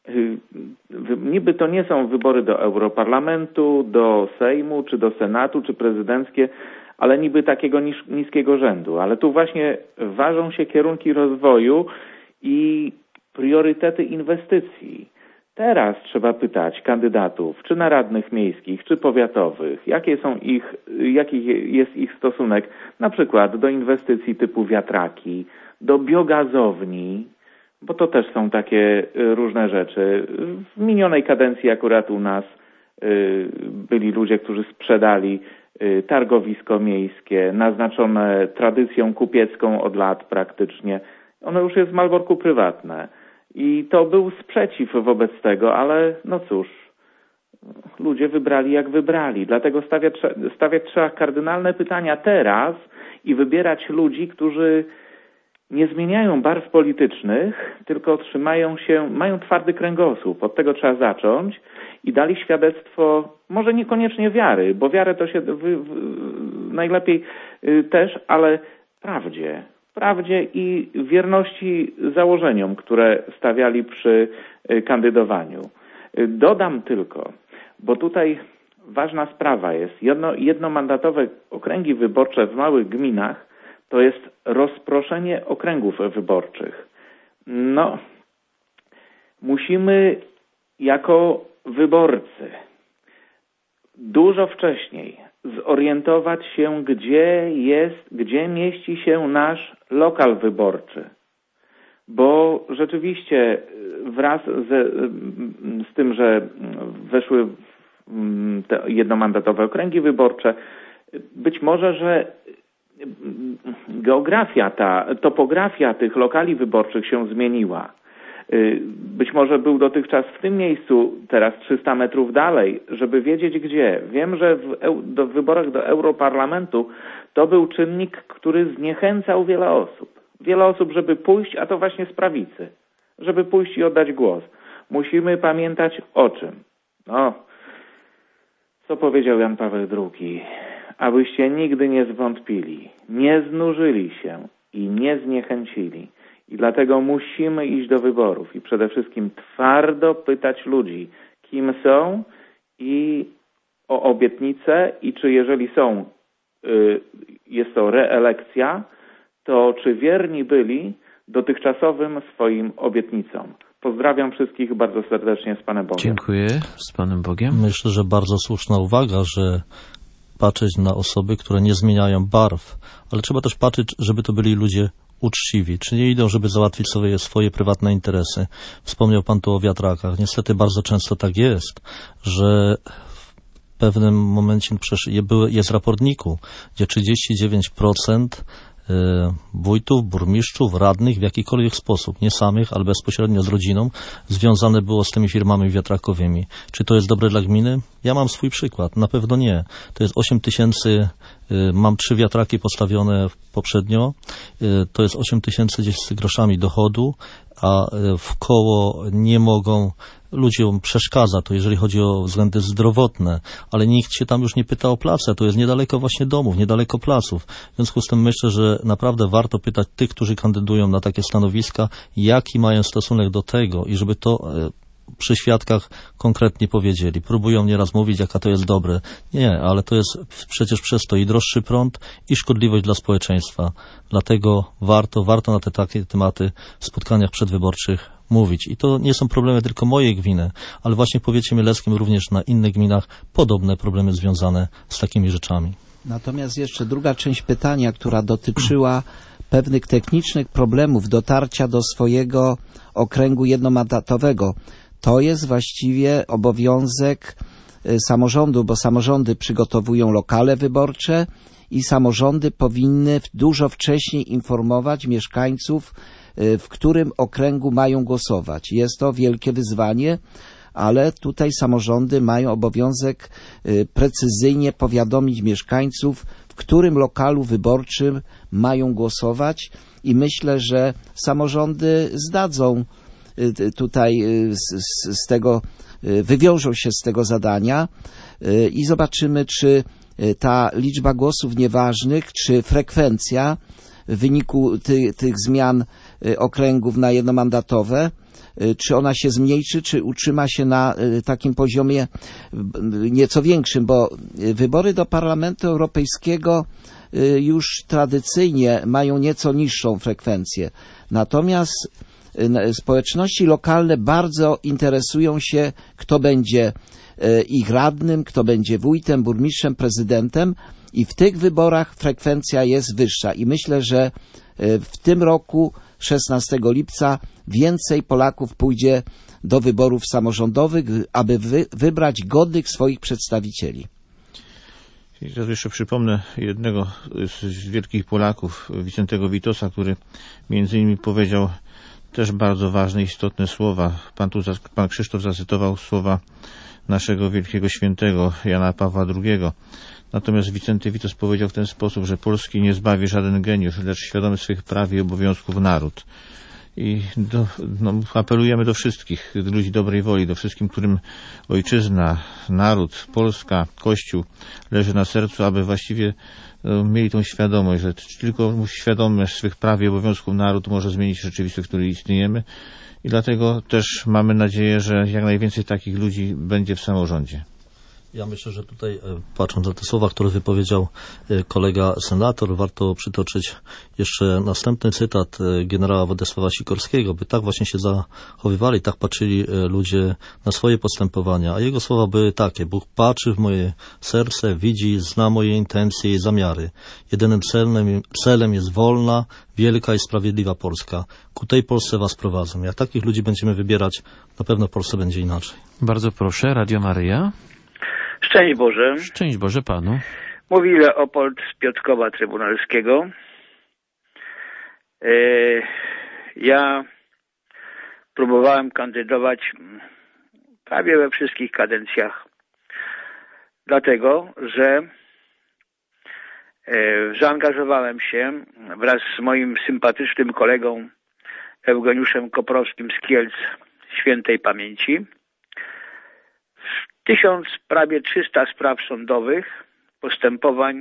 niby to nie są wybory do Europarlamentu, do Sejmu, czy do Senatu, czy prezydenckie, ale niby takiego nis- niskiego rzędu. Ale tu właśnie ważą się kierunki rozwoju i priorytety inwestycji. Teraz trzeba pytać kandydatów, czy na radnych miejskich, czy powiatowych, jakie są ich, jaki jest ich stosunek na przykład do inwestycji typu wiatraki, do biogazowni, bo to też są takie różne rzeczy. W minionej kadencji akurat u nas byli ludzie, którzy sprzedali targowisko miejskie, naznaczone tradycją kupiecką od lat praktycznie. Ono już jest w Malborku prywatne. I to był sprzeciw wobec tego, ale no cóż, ludzie wybrali jak wybrali. Dlatego stawiać, stawiać trzeba kardynalne pytania teraz i wybierać ludzi, którzy nie zmieniają barw politycznych, tylko trzymają się, mają twardy kręgosłup. Od tego trzeba zacząć i dali świadectwo, może niekoniecznie wiary, bo wiarę to się wy, wy, najlepiej y, też, ale prawdzie. Prawdzie i wierności założeniom, które stawiali przy kandydowaniu. Dodam tylko, bo tutaj ważna sprawa jest, jedno, jednomandatowe okręgi wyborcze w małych gminach to jest rozproszenie okręgów wyborczych. No, musimy jako wyborcy dużo wcześniej zorientować się, gdzie jest, gdzie mieści się nasz lokal wyborczy. Bo rzeczywiście wraz ze, z tym, że weszły te jednomandatowe okręgi wyborcze, być może, że geografia ta, topografia tych lokali wyborczych się zmieniła. Być może był dotychczas w tym miejscu, teraz trzysta metrów dalej, żeby wiedzieć gdzie. Wiem, że w, do, w wyborach do Europarlamentu to był czynnik, który zniechęcał wiele osób. wiele osób, żeby pójść, a to właśnie z prawicy, żeby pójść i oddać głos. Musimy pamiętać o czym? No, co powiedział Jan Paweł drugi? Abyście nigdy nie zwątpili, nie znużyli się i nie zniechęcili. I dlatego musimy iść do wyborów i przede wszystkim twardo pytać ludzi, kim są i o obietnice i czy jeżeli są, y, jest to reelekcja, to czy wierni byli dotychczasowym swoim obietnicom. Pozdrawiam wszystkich bardzo serdecznie z Panem Bogiem. Dziękuję, z Panem Bogiem. Myślę, że bardzo słuszna uwaga, że patrzeć na osoby, które nie zmieniają barw, ale trzeba też patrzeć, żeby to byli ludzie uczciwi, czy nie idą, żeby załatwić sobie swoje prywatne interesy. Wspomniał Pan tu o wiatrakach. Niestety bardzo często tak jest, że w pewnym momencie jest raportniku, gdzie trzydzieści dziewięć procent wójtów, burmistrzów, radnych w jakikolwiek sposób, nie samych, ale bezpośrednio z rodziną, związane było z tymi firmami wiatrakowymi. Czy to jest dobre dla gminy? Ja mam swój przykład. Na pewno nie. To jest osiem tysięcy, mam trzy wiatraki postawione poprzednio, to jest osiem tysięcy gdzieś z groszami dochodu, a w koło nie mogą, ludziom przeszkadza to, jeżeli chodzi o względy zdrowotne, ale nikt się tam już nie pyta o place, to jest niedaleko właśnie domów, niedaleko placów. W związku z tym myślę, że naprawdę warto pytać tych, którzy kandydują na takie stanowiska, jaki mają stosunek do tego i żeby to przy świadkach konkretnie powiedzieli. Próbują nieraz mówić, jaka to jest dobre. Nie, ale to jest przecież przez to i droższy prąd, i szkodliwość dla społeczeństwa. Dlatego warto, warto na te takie tematy w spotkaniach przedwyborczych mówić. I to nie są problemy tylko mojej gminy, ale właśnie w powiecie mieleckim również na innych gminach podobne problemy związane z takimi rzeczami. Natomiast jeszcze druga część pytania, która dotyczyła pewnych technicznych problemów dotarcia do swojego okręgu jednomandatowego. To jest właściwie obowiązek samorządu, bo samorządy przygotowują lokale wyborcze i samorządy powinny dużo wcześniej informować mieszkańców, w którym okręgu mają głosować. Jest to wielkie wyzwanie, ale tutaj samorządy mają obowiązek precyzyjnie powiadomić mieszkańców, w którym lokalu wyborczym mają głosować i myślę, że samorządy zdadzą tutaj z, z tego, wywiążą się z tego zadania i zobaczymy, czy ta liczba głosów nieważnych, czy frekwencja w wyniku ty, tych zmian okręgów na jednomandatowe, czy ona się zmniejszy, czy utrzyma się na takim poziomie nieco większym, bo wybory do Parlamentu Europejskiego już tradycyjnie mają nieco niższą frekwencję. Natomiast społeczności lokalne bardzo interesują się, kto będzie ich radnym, kto będzie wójtem, burmistrzem, prezydentem i w tych wyborach frekwencja jest wyższa. I myślę, że w tym roku, szesnastego lipca, więcej Polaków pójdzie do wyborów samorządowych, aby wy, wybrać godnych swoich przedstawicieli. I teraz jeszcze przypomnę jednego z wielkich Polaków, Wicentego Witosa, który między innymi powiedział też bardzo ważne, istotne słowa. Pan tu, pan Krzysztof zacytował słowa naszego wielkiego świętego Jana Pawła drugiego. Natomiast Wicenty Witos powiedział w ten sposób, że Polski nie zbawi żaden geniusz, lecz świadomy swych praw i obowiązków naród. I do, no, apelujemy do wszystkich, do ludzi dobrej woli, do wszystkim, którym ojczyzna, naród, Polska, Kościół leży na sercu, aby właściwie no, mieli tą świadomość, że tylko świadomy swych praw i obowiązków naród może zmienić rzeczywistość, w której istniejemy. I dlatego też mamy nadzieję, że jak najwięcej takich ludzi będzie w samorządzie. Ja myślę, że tutaj, patrząc na te słowa, które wypowiedział kolega senator, warto przytoczyć jeszcze następny cytat generała Władysława Sikorskiego, by tak właśnie się zachowywali, tak patrzyli ludzie na swoje postępowania. A jego słowa były takie: Bóg patrzy w moje serce, widzi, zna moje intencje i zamiary. Jedynym celem, celem jest wolna, wielka i sprawiedliwa Polska. Ku tej Polsce was prowadzę. Jak takich ludzi będziemy wybierać, na pewno w Polsce będzie inaczej. Bardzo proszę, Radio Maryja. Szczęść Boże. Szczęść Boże Panu. Mówi Leopold z Piotrkowa Trybunalskiego. Ja próbowałem kandydować prawie we wszystkich kadencjach, dlatego że Zaangażowałem się wraz z moim sympatycznym kolegą Eugeniuszem Koprowskim z Kielc świętej pamięci w tysiąc, prawie trzysta spraw sądowych, postępowań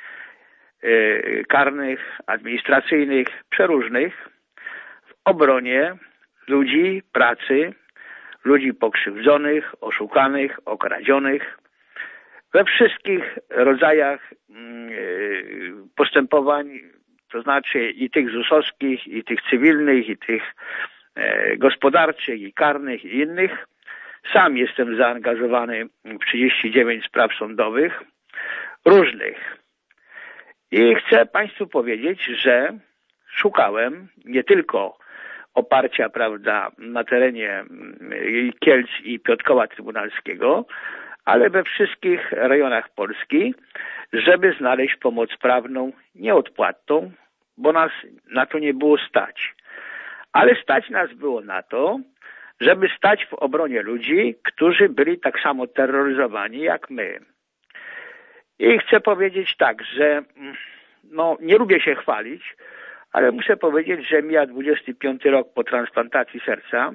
karnych, administracyjnych, przeróżnych w obronie ludzi, pracy, ludzi pokrzywdzonych, oszukanych, okradzionych, we wszystkich rodzajach postępowań, to znaczy i tych zusowskich, i tych cywilnych, i tych gospodarczych, i karnych, i innych. Sam jestem zaangażowany w trzydzieści dziewięć spraw sądowych, różnych. I chcę Państwu powiedzieć, że szukałem nie tylko oparcia, prawda, na terenie Kielc i Piotrkowa Trybunalskiego, ale we wszystkich rejonach Polski, żeby znaleźć pomoc prawną nieodpłatną, bo nas na to nie było stać. Ale stać nas było na to, żeby stać w obronie ludzi, którzy byli tak samo terroryzowani jak my. I chcę powiedzieć tak, że no, nie lubię się chwalić, ale muszę powiedzieć, że mija dwudziesty piąty rok po transplantacji serca.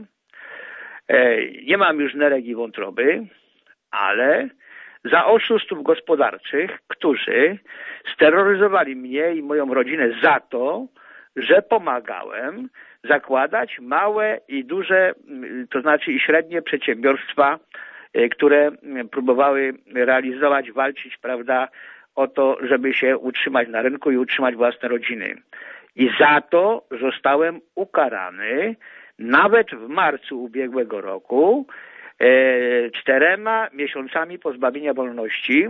E, nie mam już nerek i wątroby, ale za oszustów gospodarczych, którzy steroryzowali mnie i moją rodzinę za to, że pomagałem zakładać małe i duże, to znaczy i średnie przedsiębiorstwa, które próbowały realizować, walczyć, prawda, o to, żeby się utrzymać na rynku i utrzymać własne rodziny. I za to zostałem ukarany nawet w marcu ubiegłego roku e, czterema miesiącami pozbawienia wolności,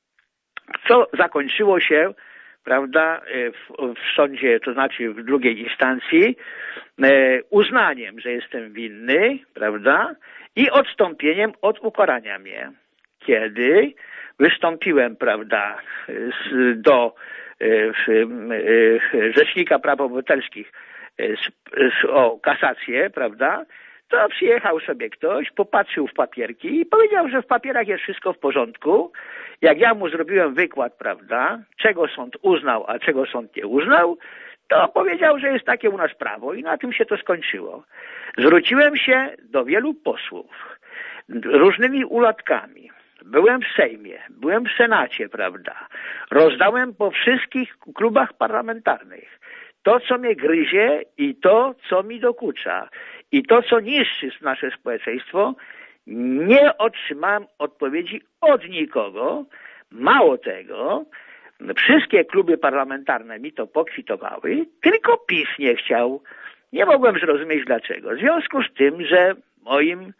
co zakończyło się, prawda, w, w sądzie, to znaczy w drugiej instancji, e, uznaniem, że jestem winny, prawda, i odstąpieniem od ukarania mnie. Kiedy wystąpiłem, prawda, z, do Rzecznika Praw Obywatelskich z, z, o kasację, prawda, to przyjechał sobie ktoś, popatrzył w papierki i powiedział, że w papierach jest wszystko w porządku. Jak ja mu zrobiłem wykład, prawda, czego sąd uznał, a czego sąd nie uznał, to powiedział, że jest takie u nas prawo i na tym się to skończyło. Zwróciłem się do wielu posłów różnymi ulotkami. Byłem w Sejmie, byłem w Senacie, prawda. Rozdałem po wszystkich klubach parlamentarnych to, co mnie gryzie i to, co mi dokucza. I to, co niszczy nasze społeczeństwo, nie otrzymałem odpowiedzi od nikogo. Mało tego, wszystkie kluby parlamentarne mi to pokwitowały, tylko PiS nie chciał. Nie mogłem zrozumieć dlaczego. W związku z tym, że moim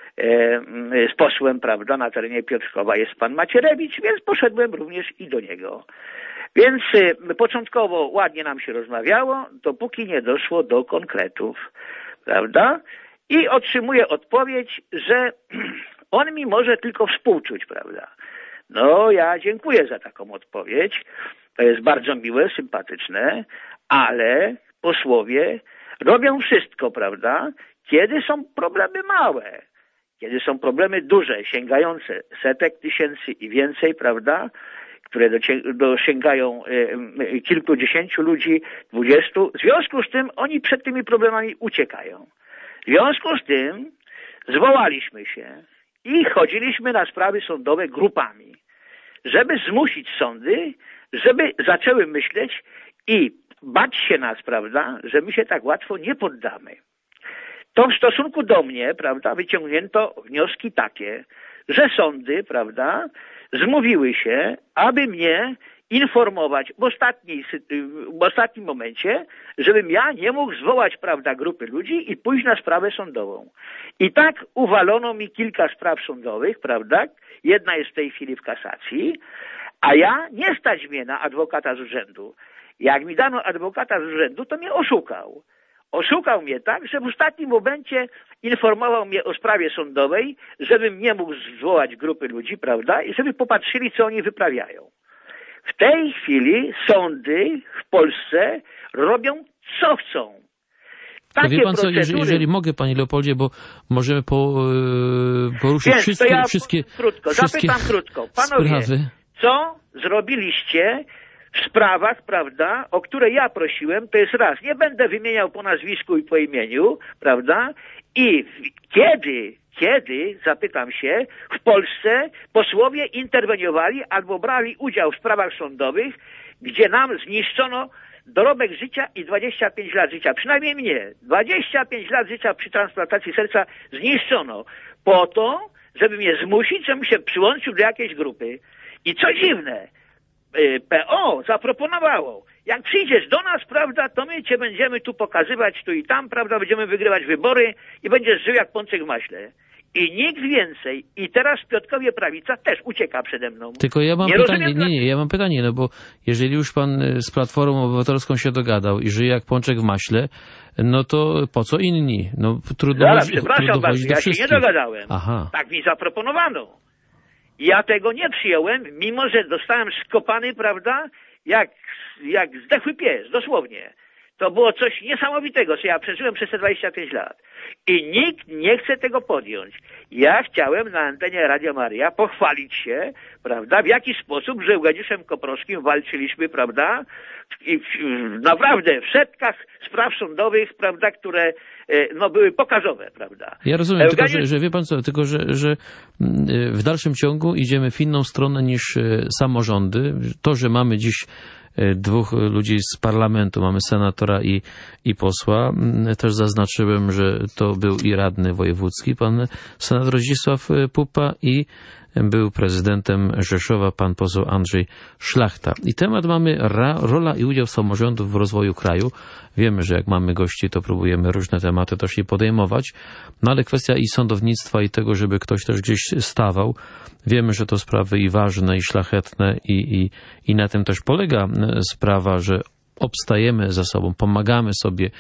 z posłem, prawda, na terenie Piotrkowa jest pan Macierewicz, więc poszedłem również i do niego. Więc y, początkowo ładnie nam się rozmawiało, dopóki nie doszło do konkretów, prawda? I otrzymuję odpowiedź, że on mi może tylko współczuć, prawda? No, ja dziękuję za taką odpowiedź. To jest bardzo miłe, sympatyczne, ale posłowie robią wszystko, prawda? Kiedy są problemy małe. Kiedy są problemy duże, sięgające setek tysięcy i więcej, prawda, które dosięgają y, kilkudziesięciu ludzi, dwudziestu, w związku z tym oni przed tymi problemami uciekają. W związku z tym zwołaliśmy się i chodziliśmy na sprawy sądowe grupami, żeby zmusić sądy, żeby zaczęły myśleć i bać się nas, prawda, że my się tak łatwo nie poddamy. To w stosunku do mnie, prawda, wyciągnięto wnioski takie, że sądy, prawda, zmówiły się, aby mnie informować w, ostatniej, w ostatnim momencie, żebym ja nie mógł zwołać, prawda, grupy ludzi i pójść na sprawę sądową. I tak uwalono mi kilka spraw sądowych, prawda, jedna jest w tej chwili w kasacji, a ja nie stać mnie na adwokata z urzędu. Jak mi dano adwokata z urzędu, to mnie oszukał. Oszukał mnie tak, że w ostatnim momencie informował mnie o sprawie sądowej, żebym nie mógł zwołać grupy ludzi, prawda, i żeby popatrzyli, co oni wyprawiają. W tej chwili sądy w Polsce robią, co chcą. Takie wie pan co, procedury... jeżeli, jeżeli mogę, panie Leopoldzie, bo możemy po, poruszyć Więc wszystkie, to ja wszystkie, krótko, wszystkie zapytam krótko. Panowie, sprawy. co zrobiliście w sprawach, prawda, o które ja prosiłem, to jest raz, nie będę wymieniał po nazwisku i po imieniu, prawda, i w, kiedy, kiedy, zapytam się, w Polsce posłowie interweniowali albo brali udział w sprawach sądowych, gdzie nam zniszczono dorobek życia i dwadzieścia pięć lat życia, przynajmniej mnie, dwadzieścia pięć lat życia przy transplantacji serca zniszczono po to, żeby mnie zmusić, żebym się przyłączył do jakiejś grupy. I co dziwne, P O zaproponowało, jak przyjdziesz do nas, prawda, to my cię będziemy tu pokazywać tu i tam, prawda, będziemy wygrywać wybory i będziesz żył jak pączek w maśle. I nikt więcej. I teraz Piotrkowie Prawica też ucieka przede mną. Tylko ja mam nie pytanie, rozumiem, nie, nie, ja mam pytanie, no bo jeżeli już pan z Platformą Obywatelską się dogadał i żyje jak pączek w maśle, no to po co inni? No trudno Zaraz, chodzi, przepraszam trudno bardzo, chodzić do ja wszystkich. się nie dogadałem. Aha. Tak mi zaproponowano. Ja tego nie przyjąłem, mimo że dostałem skopany, prawda, jak, jak zdechły pies, dosłownie. To było coś niesamowitego, co ja przeżyłem przez te dwadzieścia pięć lat. I nikt nie chce tego podjąć. Ja chciałem na antenie Radia Maryja pochwalić się, prawda, w jaki sposób z Eugeniuszem Koprowskim walczyliśmy, prawda, i w, w, naprawdę w setkach spraw sądowych, prawda, które no, były pokazowe, prawda. Ja rozumiem, Eugeniusz... tylko że, że wie pan co, tylko że, że w dalszym ciągu idziemy w inną stronę niż samorządy. To, że mamy dziś dwóch ludzi z parlamentu, mamy senatora i, i posła. Też zaznaczyłem, że to był i radny wojewódzki, pan senator Zdzisław Pupa, i był prezydentem Rzeszowa pan poseł Andrzej Szlachta. I temat mamy ra, rola i udział samorządów w rozwoju kraju. Wiemy, że jak mamy gości, to próbujemy różne tematy też je podejmować, no ale kwestia i sądownictwa, i tego, żeby ktoś też gdzieś stawał. Wiemy, że to sprawy i ważne, i szlachetne, i, i, i na tym też polega sprawa, że obstajemy za sobą, pomagamy sobie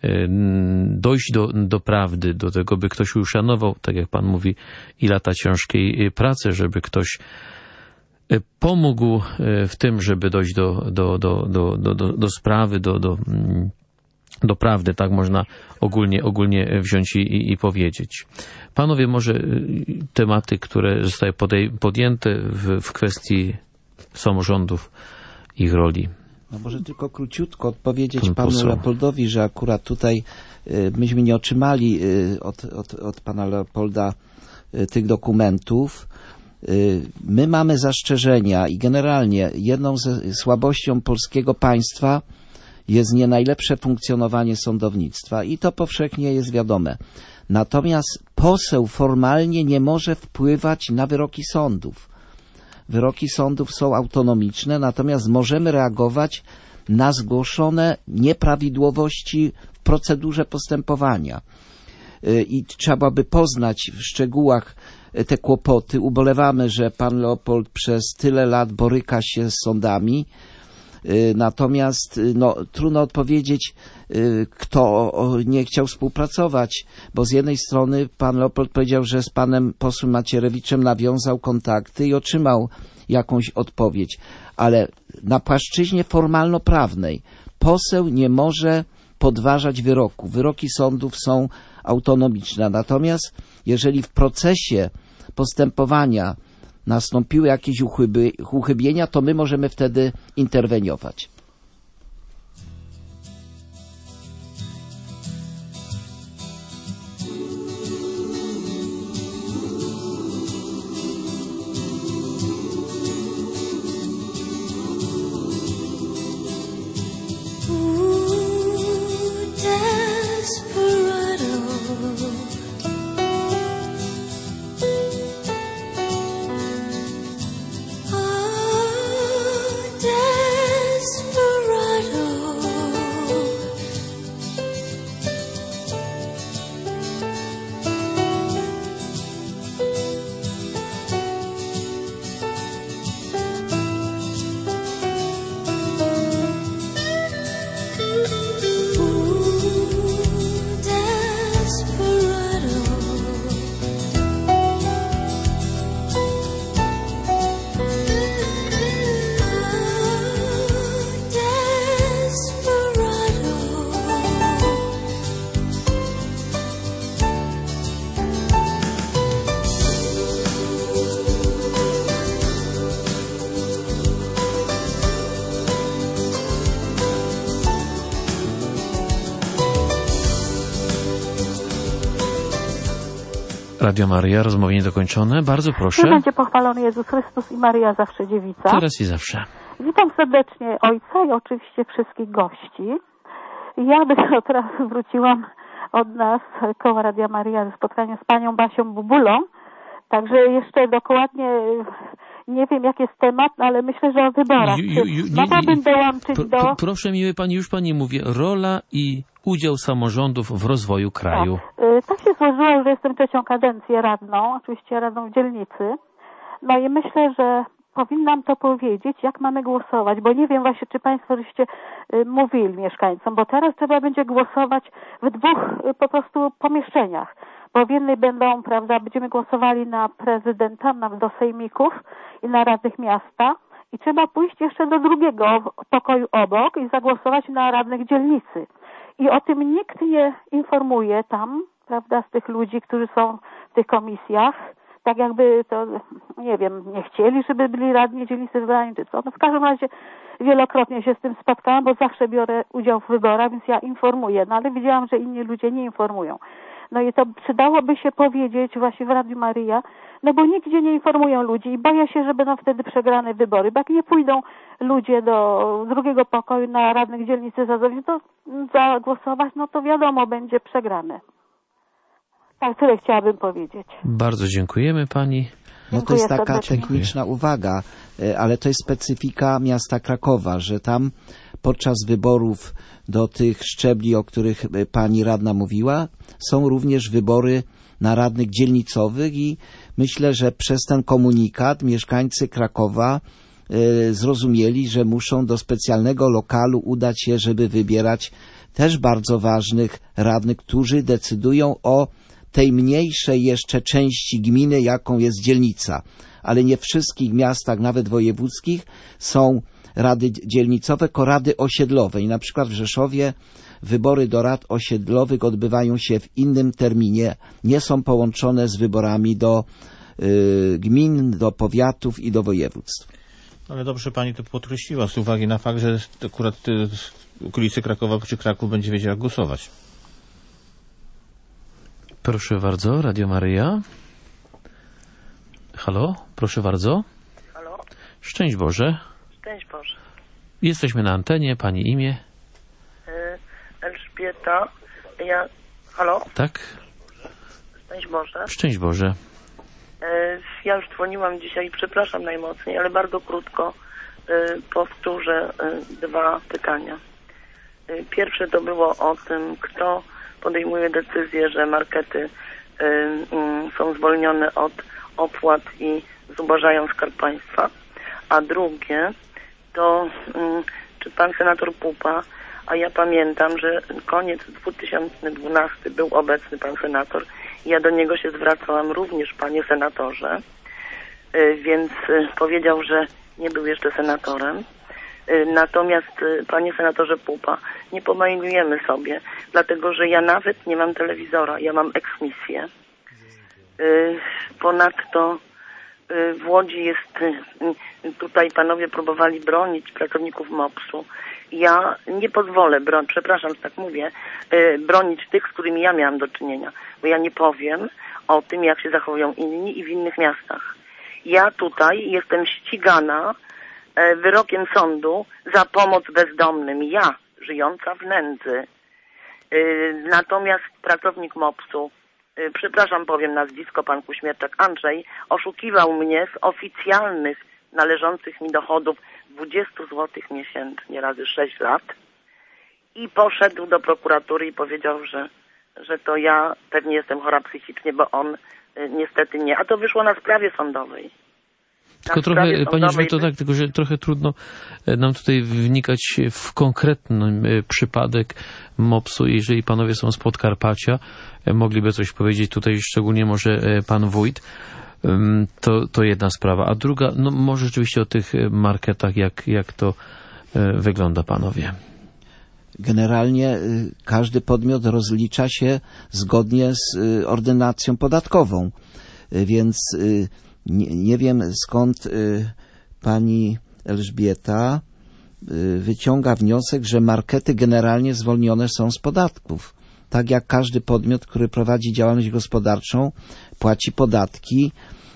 dojść do, do prawdy, do tego, by ktoś uszanował, tak jak pan mówi, i lata ciężkiej pracy, żeby ktoś pomógł w tym, żeby dojść do, do, do, do, do, do, do sprawy, do, do, do prawdy, tak można ogólnie, ogólnie wziąć i, i powiedzieć. Panowie, może tematy, które zostały podjęte w, w kwestii samorządów, ich roli. No może tylko króciutko odpowiedzieć Pan panu poseł. Leopoldowi, że akurat tutaj y, myśmy nie otrzymali y, od, od, od pana Leopolda y, tych dokumentów. Y, my mamy zastrzeżenia i generalnie jedną ze słabością polskiego państwa jest nie najlepsze funkcjonowanie sądownictwa i to powszechnie jest wiadome. Natomiast poseł formalnie nie może wpływać na wyroki sądów. Wyroki sądów są autonomiczne, natomiast możemy reagować na zgłoszone nieprawidłowości w procedurze postępowania. I trzeba by poznać w szczegółach te kłopoty. Ubolewamy, że pan Leopold przez tyle lat boryka się z sądami. Natomiast no, trudno odpowiedzieć, kto nie chciał współpracować, bo z jednej strony pan Leopold powiedział, że z panem posłem Macierewiczem nawiązał kontakty i otrzymał jakąś odpowiedź, ale na płaszczyźnie formalno-prawnej poseł nie może podważać wyroku. Wyroki sądów są autonomiczne, natomiast jeżeli w procesie postępowania nastąpiły jakieś uchyby, uchybienia, to my możemy wtedy interweniować. Radio Maryja, rozmowy niedokończone. Bardzo proszę. Niech będzie pochwalony Jezus Chrystus i Maryja zawsze dziewica. Teraz i zawsze. Witam serdecznie Ojca i oczywiście wszystkich gości. Ja dopiero teraz wróciłam od nas, koło Radia Maryja, ze spotkania z panią Basią Bubulą. Także jeszcze dokładnie nie wiem, jaki jest temat, ale myślę, że o wyborach. Ju, ju, ju, mogłabym dołączyć pro, do... pro, proszę miły pani, już pani mówię, rola i udział samorządów w rozwoju kraju. Tak, tak się złożyło, że jestem trzecią kadencję radną, oczywiście radną w dzielnicy. No i myślę, że powinnam to powiedzieć, jak mamy głosować, bo nie wiem właśnie, czy państwo żeście y, mówili mieszkańcom, bo teraz trzeba będzie głosować w dwóch y, po prostu pomieszczeniach. Bo w jednej będą, prawda, będziemy głosowali na prezydenta, na, do sejmików i na radnych miasta i trzeba pójść jeszcze do drugiego pokoju obok i zagłosować na radnych dzielnicy. I o tym nikt nie informuje tam, prawda, z tych ludzi, którzy są w tych komisjach, tak jakby to, nie wiem, nie chcieli, żeby byli radni dzielnicy wybrani, czy co. No w każdym razie wielokrotnie się z tym spotkałam, bo zawsze biorę udział w wyborach, więc ja informuję, no ale widziałam, że inni ludzie nie informują. No i to przydałoby się powiedzieć właśnie w Radiu Maryja, no bo nigdzie nie informują ludzi i boję się, że będą wtedy przegrane wybory. Bo jak nie pójdą ludzie do drugiego pokoju na radnych dzielnicy to zagłosować, no to wiadomo, będzie przegrane. Tak, tyle chciałabym powiedzieć. Bardzo dziękujemy pani. No to jest taka techniczna uwaga, ale to jest specyfika miasta Krakowa, że tam podczas wyborów do tych szczebli, o których pani radna mówiła, są również wybory na radnych dzielnicowych i myślę, że przez ten komunikat mieszkańcy Krakowa y, zrozumieli, że muszą do specjalnego lokalu udać się, żeby wybierać też bardzo ważnych radnych, którzy decydują o tej mniejszej jeszcze części gminy, jaką jest dzielnica. Ale nie w wszystkich miastach, nawet wojewódzkich, są rady dzielnicowe, tylko rady osiedlowe. I na przykład w Rzeszowie wybory do rad osiedlowych odbywają się w innym terminie. Nie są połączone z wyborami do y, gmin, do powiatów i do województw. Ale dobrze pani to podkreśliła z uwagi na fakt, że akurat w okolicy Krakowa czy Kraków będzie wiedział, jak głosować. Proszę bardzo, Radio Maryja. Halo, proszę bardzo. Halo? Szczęść Boże. Szczęść Boże. Jesteśmy na antenie, pani imię? Elżbieta. Ja... Halo? Tak. Szczęść Boże. Szczęść Boże. Ja już dzwoniłam dzisiaj, przepraszam najmocniej, ale bardzo krótko powtórzę dwa pytania. Pierwsze to było o tym, kto podejmuje decyzję, że markety są zwolnione od opłat i zubożają Skarb Państwa. A drugie to, czy pan senator Pupa, a ja pamiętam, że koniec dwa tysiące dwunasty był obecny pan senator i ja do niego się zwracałam również, panie senatorze, więc powiedział, że nie był jeszcze senatorem. Natomiast, panie senatorze Pupa, nie pomajlujemy sobie, dlatego że ja nawet nie mam telewizora, ja mam eksmisję. Ponadto w Łodzi jest, tutaj panowie próbowali bronić pracowników mopsu. Ja nie pozwolę, bro, przepraszam, że tak mówię, bronić tych, z którymi ja miałam do czynienia, bo ja nie powiem o tym, jak się zachowują inni i w innych miastach. Ja tutaj jestem ścigana wyrokiem sądu za pomoc bezdomnym. Ja, żyjąca w nędzy. Natomiast pracownik mopsu, przepraszam, powiem nazwisko, pan Kuśmierczak Andrzej, oszukiwał mnie z oficjalnych należących mi dochodów dwadzieścia złotych miesięcznie razy sześć lat i poszedł do prokuratury i powiedział, że, że to ja pewnie jestem chora psychicznie, bo on y, niestety nie. A to wyszło na sprawie sądowej. Tylko trochę, pani Elżbieto, tak, tylko że trochę trudno nam tutaj wnikać w konkretny przypadek mopsu. Jeżeli panowie są z Podkarpacia, mogliby coś powiedzieć tutaj, szczególnie może pan wójt, to, to jedna sprawa. A druga, no może rzeczywiście o tych marketach, jak, jak to wygląda, panowie. Generalnie każdy podmiot rozlicza się zgodnie z ordynacją podatkową, więc Nie, nie wiem, skąd y, pani Elżbieta y, wyciąga wniosek, że markety generalnie zwolnione są z podatków. tak jak każdy podmiot, który prowadzi działalność gospodarczą, płaci podatki,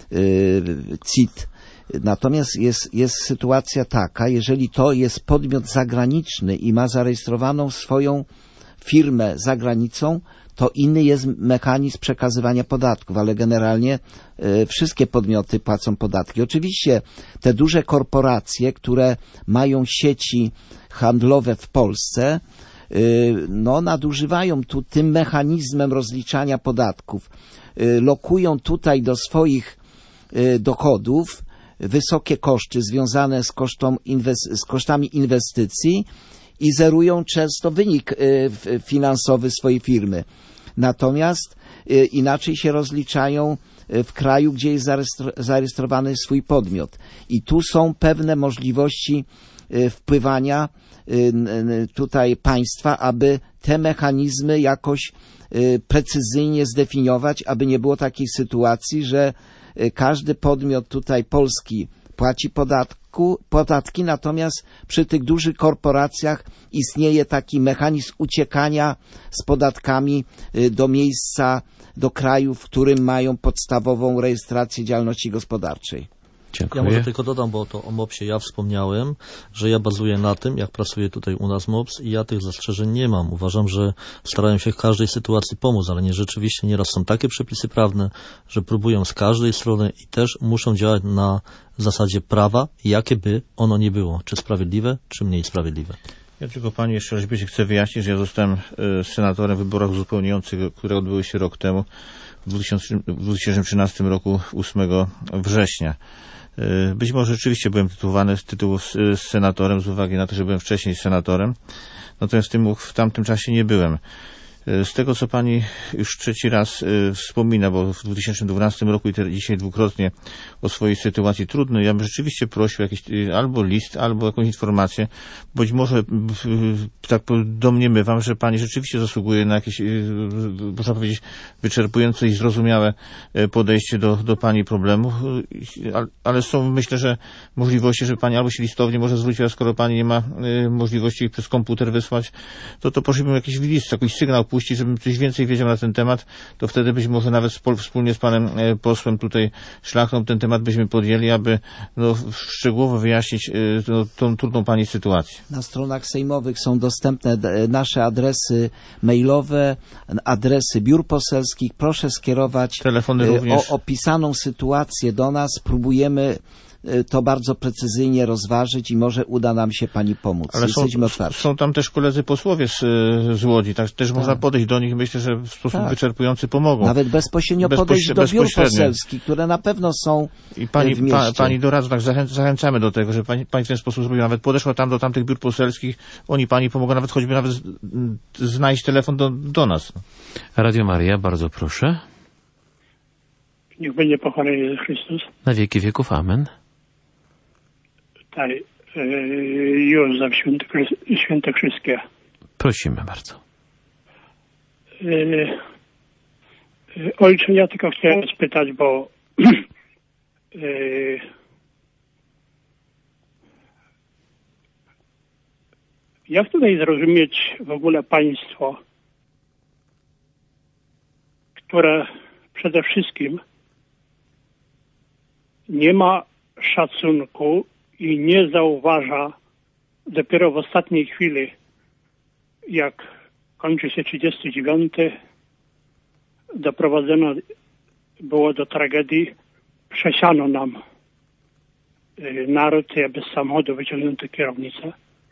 C I T. Natomiast jest, jest sytuacja taka, jeżeli to jest podmiot zagraniczny i ma zarejestrowaną swoją firmę za granicą, to inny jest mechanizm przekazywania podatków, ale generalnie y, wszystkie podmioty płacą podatki. Oczywiście te duże korporacje, które mają sieci handlowe w Polsce, y, no nadużywają tu tym mechanizmem rozliczania podatków. Y, lokują tutaj do swoich y, dochodów wysokie koszty związane z, kosztą inwes- z kosztami inwestycji i zerują często wynik y, finansowy swojej firmy. Natomiast y, inaczej się rozliczają w kraju, gdzie jest zarestro- zarejestrowany swój podmiot. I tu są pewne możliwości y, wpływania y, y, tutaj państwa, aby te mechanizmy jakoś y, precyzyjnie zdefiniować, aby nie było takiej sytuacji, że y, każdy podmiot tutaj polski płaci podatku, podatki, natomiast przy tych dużych korporacjach istnieje taki mechanizm uciekania z podatkami do miejsca, do kraju, w którym mają podstawową rejestrację działalności gospodarczej. Dziękuję. Ja może tylko dodam, bo to o mopsie ja wspomniałem, że ja bazuję na tym, jak pracuję tutaj u nas mops i ja tych zastrzeżeń nie mam. Uważam, że starają się w każdej sytuacji pomóc, ale nie rzeczywiście nieraz są takie przepisy prawne, że próbują z każdej strony i też muszą działać na zasadzie prawa, jakie by ono nie było, czy sprawiedliwe, czy mniej sprawiedliwe. Ja tylko Pani jeszcze Elżbiecie chcę wyjaśnić, że ja zostałem y, senatorem w wyborach uzupełniających, które odbyły się rok temu, w dwa tysiące trzynastym roku, ósmego września. Być może rzeczywiście byłem tytułowany z tytułu z senatorem z uwagi na to, że byłem wcześniej senatorem, natomiast w, tym, w tamtym czasie nie byłem. Z tego, co Pani już trzeci raz y, wspomina, bo w dwa tysiące dwunastym roku i te, dzisiaj dwukrotnie o swojej sytuacji trudnej, ja bym rzeczywiście prosił jakiś y, albo list, albo jakąś informację. Być może y, y, tak domniemywam, że Pani rzeczywiście zasługuje na jakieś, y, można powiedzieć, wyczerpujące i zrozumiałe y, podejście do, do Pani problemu, y, ale są, myślę, że możliwości, że Pani albo się listownie może zwrócić, a skoro Pani nie ma y, możliwości przez komputer wysłać, to to prosiłbym jakiś list, jakiś sygnał puścić, żebym coś więcej wiedział na ten temat, to wtedy być może nawet wspólnie z panem posłem tutaj Szlachtą ten temat byśmy podjęli, aby no, szczegółowo wyjaśnić no, tą trudną Pani sytuację. Na stronach sejmowych są dostępne nasze adresy mailowe, adresy biur poselskich. Proszę skierować telefony również. O, opisaną sytuację do nas. Próbujemy to bardzo precyzyjnie rozważyć i może uda nam się Pani pomóc. Ale Jesteśmy są, otwarci. są tam też koledzy posłowie z, z Łodzi, tak też tak. Można podejść do nich, myślę, że w sposób tak. wyczerpujący pomogą. Nawet bezpośrednio Bezpośre- podejść do biur poselskich, które na pewno są I pani, w mieście. Pa, pani doradza, tak zachę, zachęcamy do tego, że pani, pani w ten sposób zrobiła. Nawet podeszła tam do tamtych biur poselskich, oni Pani pomogą, nawet choćby nawet znaleźć telefon do, do nas. Radio Maria, bardzo proszę. Niech będzie pochwalony Jezus Chrystus. Na wieki wieków, amen. Tak, Józef Świętokrzyskie. Prosimy bardzo. Ojcze, ja tylko chciałem spytać, bo jak tutaj zrozumieć w ogóle państwo, które przede wszystkim nie ma szacunku i nie zauważa dopiero w ostatniej chwili, jak kończy się trzydziesty dziewiąty, doprowadzono było do tragedii, przesiano nam y, naród, ja bez samochodu wyciągnięto kierownicę.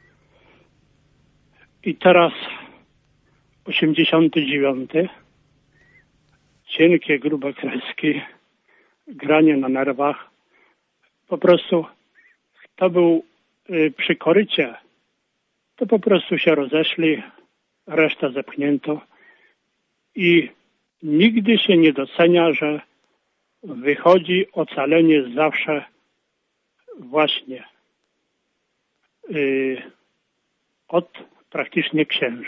I teraz osiemdziesiąty dziewiąty, cienkie, grube kreski, granie na nerwach, po prostu to był y, przy korycie, to po prostu się rozeszli, resztę zepchnięto i nigdy się nie docenia, że wychodzi ocalenie zawsze właśnie y, od praktycznie księży.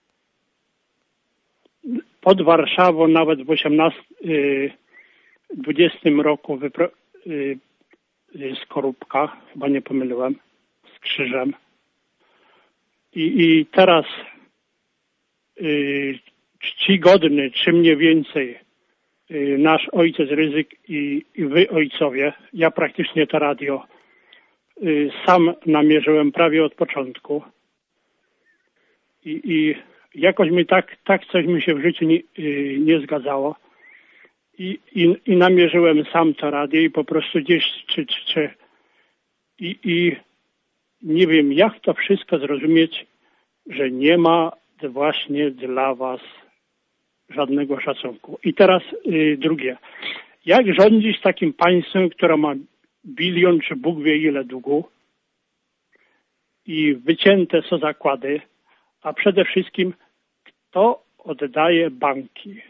Pod Warszawą nawet w osiemnastym, dwudziestym roku wypro, y, Skorupka, chyba nie pomyliłem, z krzyżem. I, i teraz y, czcigodny, czy mniej więcej y, nasz ojciec Rydzyk i, i wy ojcowie, ja praktycznie to radio y, sam namierzyłem prawie od początku i, i jakoś mi tak, tak coś mi się w życiu nie, y, nie zgadzało I, i, i namierzyłem sam to radio i po prostu gdzieś czy, czy, czy i, i nie wiem jak to wszystko zrozumieć, że nie ma właśnie dla was żadnego szacunku. I teraz y, drugie. Jak rządzić takim państwem, które ma bilion czy Bóg wie ile długu i wycięte są zakłady, a przede wszystkim kto oddaje banki?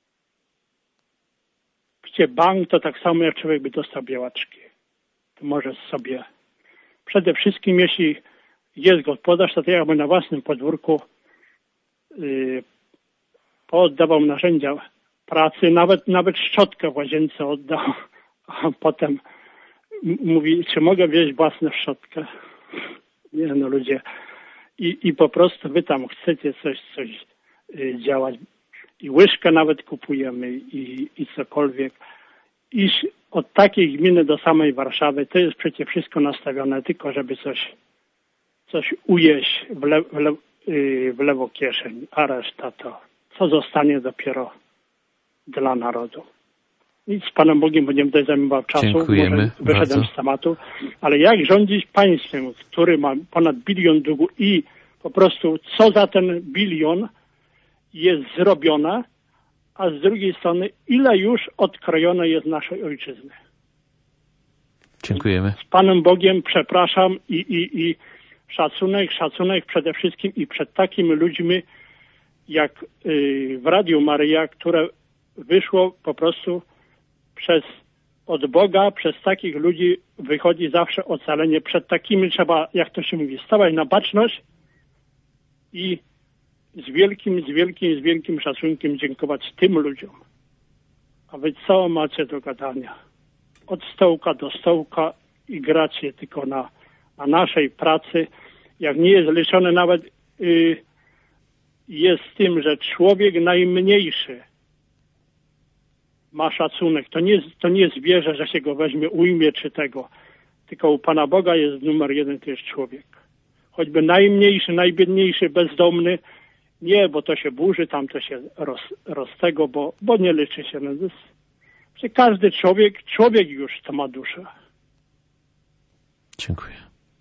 Gdzie bank to tak samo jak człowiek by dostał białaczki. To może sobie. Przede wszystkim jeśli jest gospodarz, to jakby na własnym podwórku yy, pooddawał narzędzia pracy, nawet nawet szczotkę w łazience oddał, a potem m- mówi, czy mogę wziąć własną szczotkę? Nie no ludzie. I, i po prostu wy tam chcecie coś, coś yy, działać. I łyżkę nawet kupujemy i, i cokolwiek. Iż od takiej gminy do samej Warszawy to jest przecież wszystko nastawione tylko, żeby coś, coś ujeść w, le, w, le, yy, w lewo kieszeń, a reszta to co zostanie dopiero dla narodu. I z Panem Bogiem będziemy tutaj zajmował czasu. Dziękujemy Może wyszedłem bardzo. z tematu. Ale jak rządzić państwem, który ma ponad bilion długu i po prostu co za ten bilion jest zrobione, a z drugiej strony ile już odkrojone jest naszej ojczyzny. Dziękujemy. Z Panem Bogiem przepraszam i, i, i szacunek, szacunek przede wszystkim i przed takimi ludźmi jak y, w Radiu Maryja, które wyszło po prostu przez od Boga, przez takich ludzi wychodzi zawsze ocalenie. Przed takimi trzeba, jak to się mówi, stawać na baczność i z wielkim, z wielkim, z wielkim szacunkiem dziękować tym ludziom. A wy co macie do gadania? Od stołka do stołka i gracie tylko na, na naszej pracy. Jak nie jest liczone nawet y, jest z tym, że człowiek najmniejszy ma szacunek. To nie, to nie zwierzę, że się go weźmie, ujmie czy tego. Tylko u Pana Boga jest numer jeden, to jest człowiek. Choćby najmniejszy, najbiedniejszy, bezdomny, nie, bo to się burzy, tam to się roz, roz tego, bo, bo nie liczy się. No, jest, każdy człowiek, człowiek już to ma duszę. Dziękuję.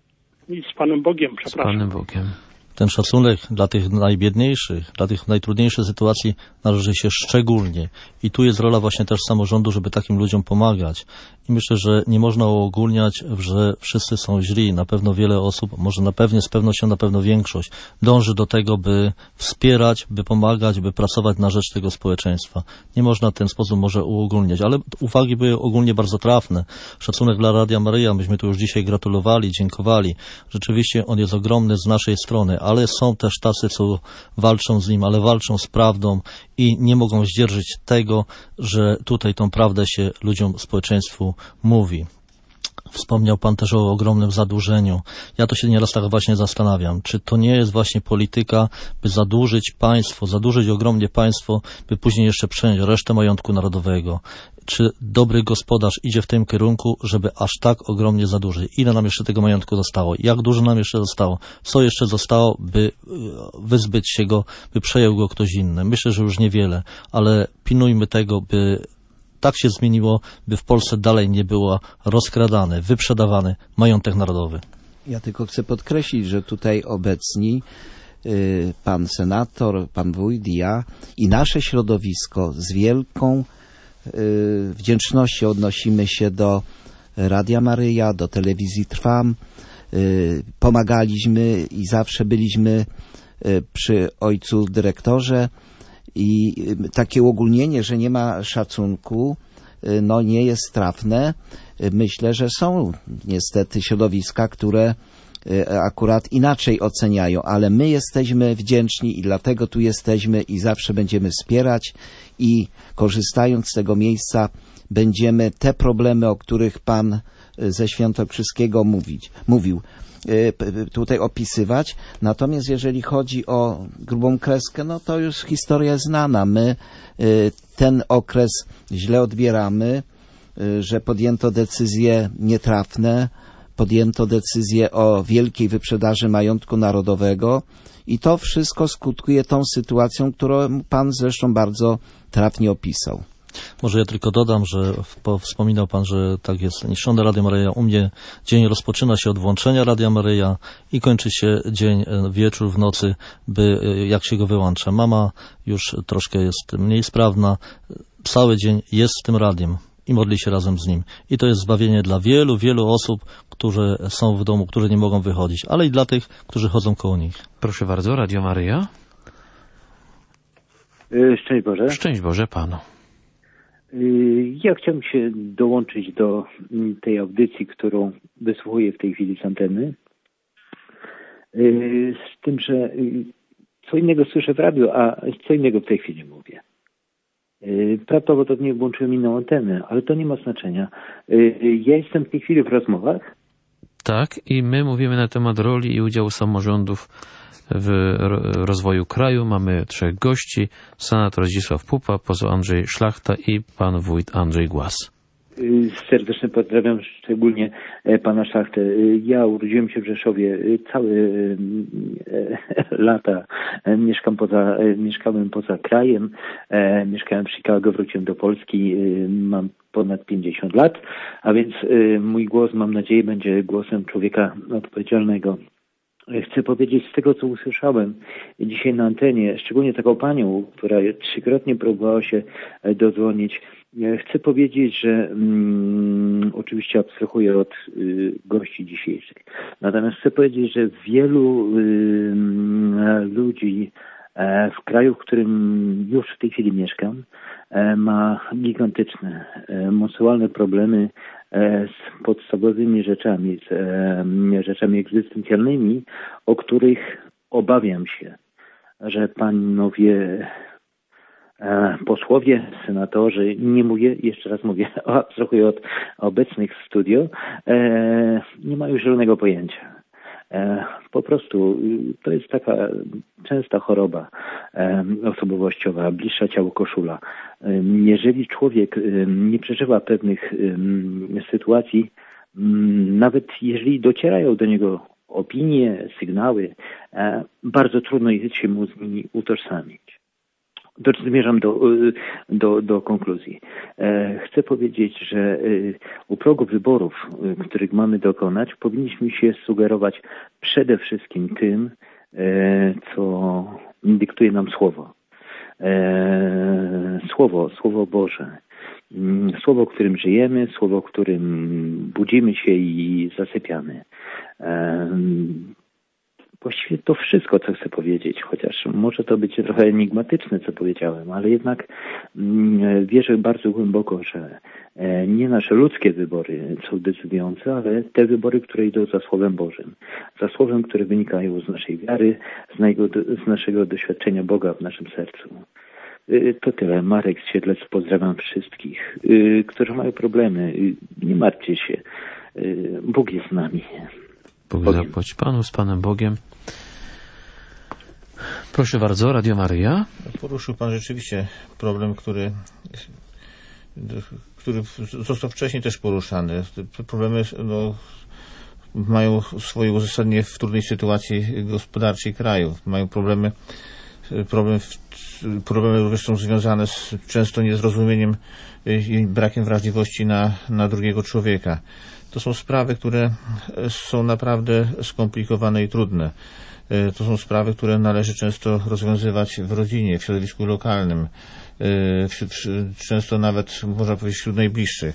I z Panem Bogiem, przepraszam. Z Panem Bogiem. Ten szacunek dla tych najbiedniejszych, dla tych w najtrudniejszej sytuacji należy się szczególnie. I tu jest rola właśnie też samorządu, żeby takim ludziom pomagać. I myślę, że nie można uogólniać, że wszyscy są źli. Na pewno wiele osób, może na pewno, z pewnością na pewno większość, dąży do tego, by wspierać, by pomagać, by pracować na rzecz tego społeczeństwa. Nie można w ten sposób może uogólniać, ale uwagi były ogólnie bardzo trafne. Szacunek dla Radia Maryja, myśmy tu już dzisiaj gratulowali, dziękowali. Rzeczywiście on jest ogromny z naszej strony, ale są też tacy, co walczą z nim, ale walczą z prawdą i nie mogą zdzierżyć tego, że tutaj tą prawdę się ludziom, społeczeństwu mówi. Wspomniał Pan też o ogromnym zadłużeniu. Ja to się nieraz tak właśnie zastanawiam, czy to nie jest właśnie polityka, by zadłużyć państwo, zadłużyć ogromnie państwo, by później jeszcze przejąć resztę majątku narodowego. Czy dobry gospodarz idzie w tym kierunku, żeby aż tak ogromnie zadłużyć? Ile nam jeszcze tego majątku zostało? Jak dużo nam jeszcze zostało? Co jeszcze zostało, by wyzbyć się go, by przejął go ktoś inny? Myślę, że już niewiele, ale pilnujmy tego, by tak się zmieniło, by w Polsce dalej nie było rozkradany, wyprzedawany majątek narodowy. Ja tylko chcę podkreślić, że tutaj obecni y, pan senator, pan wójt i ja i nasze środowisko z wielką y, wdzięcznością odnosimy się do Radia Maryja, do telewizji Trwam. Y, pomagaliśmy i zawsze byliśmy y, przy ojcu dyrektorze. I takie uogólnienie, że nie ma szacunku, no nie jest trafne. Myślę, że są niestety środowiska, które akurat inaczej oceniają, ale my jesteśmy wdzięczni i dlatego tu jesteśmy i zawsze będziemy wspierać i korzystając z tego miejsca będziemy te problemy, o których Pan ze Świętokrzyskiego mówić, mówił, tutaj opisywać. Natomiast jeżeli chodzi o grubą kreskę, no to już historia jest znana. My ten okres źle odbieramy, że podjęto decyzje nietrafne, podjęto decyzję o wielkiej wyprzedaży majątku narodowego i to wszystko skutkuje tą sytuacją, którą pan zresztą bardzo trafnie opisał. Może ja tylko dodam, że wspominał pan, że tak jest niszczone Radio Maryja. U mnie dzień rozpoczyna się od włączenia Radia Maryja i kończy się dzień, wieczór w nocy, by jak się go wyłącza. Mama już troszkę jest mniej sprawna. Cały dzień jest z tym radiem i modli się razem z nim. I to jest zbawienie dla wielu, wielu osób, którzy są w domu, którzy nie mogą wychodzić, ale i dla tych, którzy chodzą koło nich. Proszę bardzo, Radio Maryja. Szczęść Boże. Szczęść Boże Panu. Ja chciałbym się dołączyć do tej audycji, którą wysłuchuję w tej chwili z anteny. Z tym, że co innego słyszę w radiu, a co innego w tej chwili mówię. Prawdopodobnie włączyłem inną antenę, ale to nie ma znaczenia. Ja jestem w tej chwili w rozmowach. Tak, i my mówimy na temat roli i udziału samorządów w rozwoju kraju. Mamy trzech gości: senator Zdzisław Pupa, poseł Andrzej Szlachta i pan wójt Andrzej Głaz. Serdecznie pozdrawiam szczególnie pana Szlachtę. Ja urodziłem się w Rzeszowie. Całe lata mieszkam poza, mieszkałem poza krajem. Mieszkałem w Chicago, wróciłem do Polski. Mam ponad pięćdziesiąt lat, a więc mój głos, mam nadzieję, będzie głosem człowieka odpowiedzialnego. Chcę powiedzieć z tego, co usłyszałem dzisiaj na antenie, szczególnie taką panią, która trzykrotnie próbowała się dodzwonić. Chcę powiedzieć, że mm, oczywiście abstrahuję od y, gości dzisiejszych. Natomiast chcę powiedzieć, że wielu y, ludzi e, w kraju, w którym już w tej chwili mieszkam, e, ma gigantyczne, e, monstrualne problemy z podstawowymi rzeczami, z e, rzeczami egzystencjalnymi, o których obawiam się, że panowie e, posłowie, senatorzy, nie mówię, jeszcze raz mówię, abstrahuję od obecnych w studio, e, nie mają zielonego pojęcia. E, po prostu to jest taka częsta choroba e, osobowościowa, bliższa ciału koszula. E, jeżeli człowiek e, nie przeżywa pewnych e, sytuacji, m, nawet jeżeli docierają do niego opinie, sygnały, e, bardzo trudno jest się mu z nimi utożsamić. Do, zmierzam do, do, do konkluzji. E, chcę powiedzieć, że e, u progu wyborów, e, których mamy dokonać, powinniśmy się sugerować przede wszystkim tym, e, co dyktuje nam Słowo. E, słowo, Słowo Boże. Słowo, którym żyjemy, słowo, którym budzimy się i zasypiamy. E, Właściwie to wszystko, co chcę powiedzieć, chociaż może to być trochę enigmatyczne, co powiedziałem, ale jednak mm, wierzę bardzo głęboko, że e, nie nasze ludzkie wybory są decydujące, ale te wybory, które idą za Słowem Bożym. Za Słowem, które wynikają z naszej wiary, z, najgo, z naszego doświadczenia Boga w naszym sercu. E, to tyle. Marek z Siedlec, pozdrawiam wszystkich, e, którzy mają problemy. E, nie martwcie się. E, Bóg jest z nami. Bóg zapłać Panu, z Panem Bogiem. Proszę bardzo, Radio Maryja. Poruszył Pan rzeczywiście problem, który, który został wcześniej też poruszany. Te problemy no, mają swoje uzasadnienie w trudnej sytuacji gospodarczej kraju. Mają problemy, problem, problemy również są związane z często niezrozumieniem i brakiem wrażliwości na, na drugiego człowieka. To są sprawy, które są naprawdę skomplikowane i trudne. To są sprawy, które należy często rozwiązywać w rodzinie, w środowisku lokalnym, wśród, często nawet, można powiedzieć, wśród najbliższych.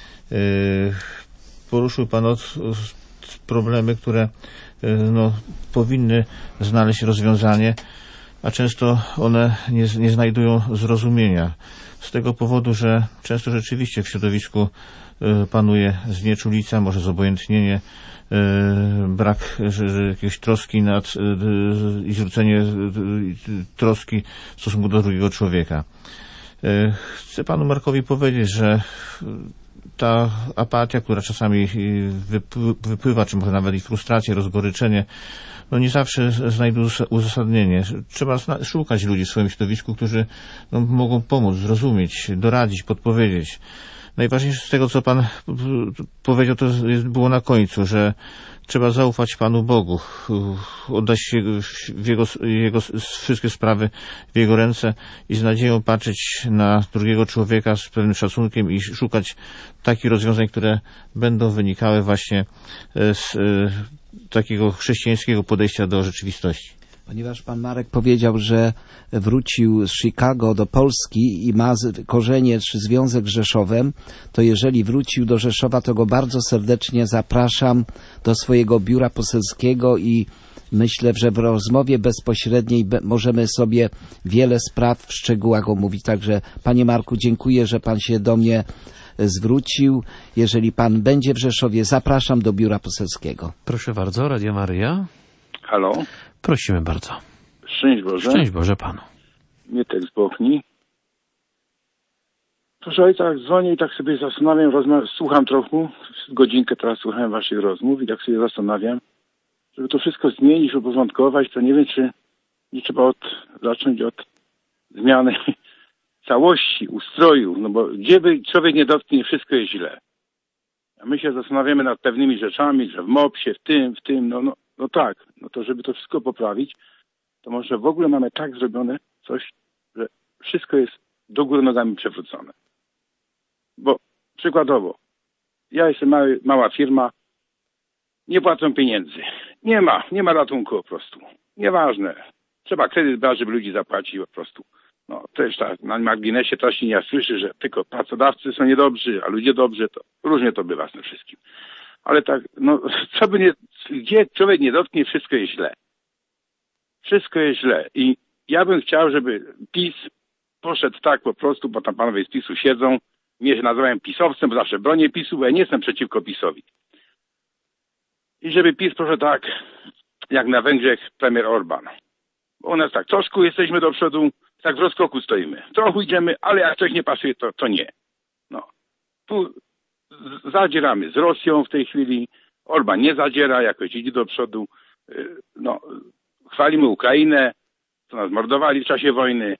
Poruszył Pan od, problemy, które no, powinny znaleźć rozwiązanie, a często one nie, nie znajdują zrozumienia. Z tego powodu, że często rzeczywiście w środowisku panuje znieczulica, może zobojętnienie, brak że, że jakiejś troski nad, i zwrócenie troski w stosunku do drugiego człowieka. Chcę panu Markowi powiedzieć, że ta apatia, która czasami wypływa, czy może nawet i frustracja, rozgoryczenie, no nie zawsze znajdą uzasadnienie. Trzeba szukać ludzi w swoim środowisku, którzy no, mogą pomóc, zrozumieć, doradzić, podpowiedzieć. Najważniejsze z tego, co Pan powiedział, to było na końcu, że trzeba zaufać Panu Bogu, oddać się w jego, jego wszystkie sprawy w Jego ręce i z nadzieją patrzeć na drugiego człowieka z pewnym szacunkiem i szukać takich rozwiązań, które będą wynikały właśnie z takiego chrześcijańskiego podejścia do rzeczywistości. Ponieważ pan Marek powiedział, że wrócił z Chicago do Polski i ma korzenie czy związek z Rzeszowem, to jeżeli wrócił do Rzeszowa, to go bardzo serdecznie zapraszam do swojego biura poselskiego i myślę, że w rozmowie bezpośredniej możemy sobie wiele spraw w szczegółach omówić. Także panie Marku, dziękuję, że pan się do mnie zwrócił. Jeżeli pan będzie w Rzeszowie, zapraszam do biura poselskiego. Proszę bardzo, Radio Maryja. Halo? Prosimy bardzo. Szczęść Boże. Szczęść Boże Panu. Mietek z Bochni. Proszę ojca, jak dzwonię i tak sobie zastanawiam, rozma- słucham trochę, godzinkę teraz słuchałem waszych rozmów i tak sobie zastanawiam, żeby to wszystko zmienić, uporządkować, to nie wiem, czy nie trzeba od, zacząć od zmiany całości, ustroju, no bo gdzie by człowiek nie dotknie, wszystko jest źle. A my się zastanawiamy nad pewnymi rzeczami, że w mopsie, w tym, w tym, no, no, no tak, no to żeby to wszystko poprawić, to może w ogóle mamy tak zrobione coś, że wszystko jest do góry nogami przewrócone. Bo przykładowo, ja jestem mały, mała firma, nie płacą pieniędzy. Nie ma, nie ma ratunku po prostu. Nieważne. Trzeba kredyt brać, żeby ludzi zapłacić po prostu. No też tak, na marginesie to się nie słyszy, że tylko pracodawcy są niedobrzy, a ludzie dobrzy, to różnie to bywa z tym wszystkim. Ale tak, no co by nie, gdzie człowiek nie dotknie, wszystko jest źle. Wszystko jest źle. I ja bym chciał, żeby PiS poszedł tak po prostu, bo tam panowie z PiSu siedzą, mnie się nazywają pisowcem, bo zawsze bronię PiSu, bo ja nie jestem przeciwko PiSowi. I żeby PiS poszedł tak, jak na Węgrzech premier Orban. Bo u nas tak, troszkę jesteśmy do przodu, tak w rozkroku stoimy. Trochę idziemy, ale jak coś nie pasuje, to, to nie. No. Tu zadzieramy z Rosją w tej chwili. Orban nie zadziera, jakoś idzie do przodu. No, chwalimy Ukrainę, co nas mordowali w czasie wojny.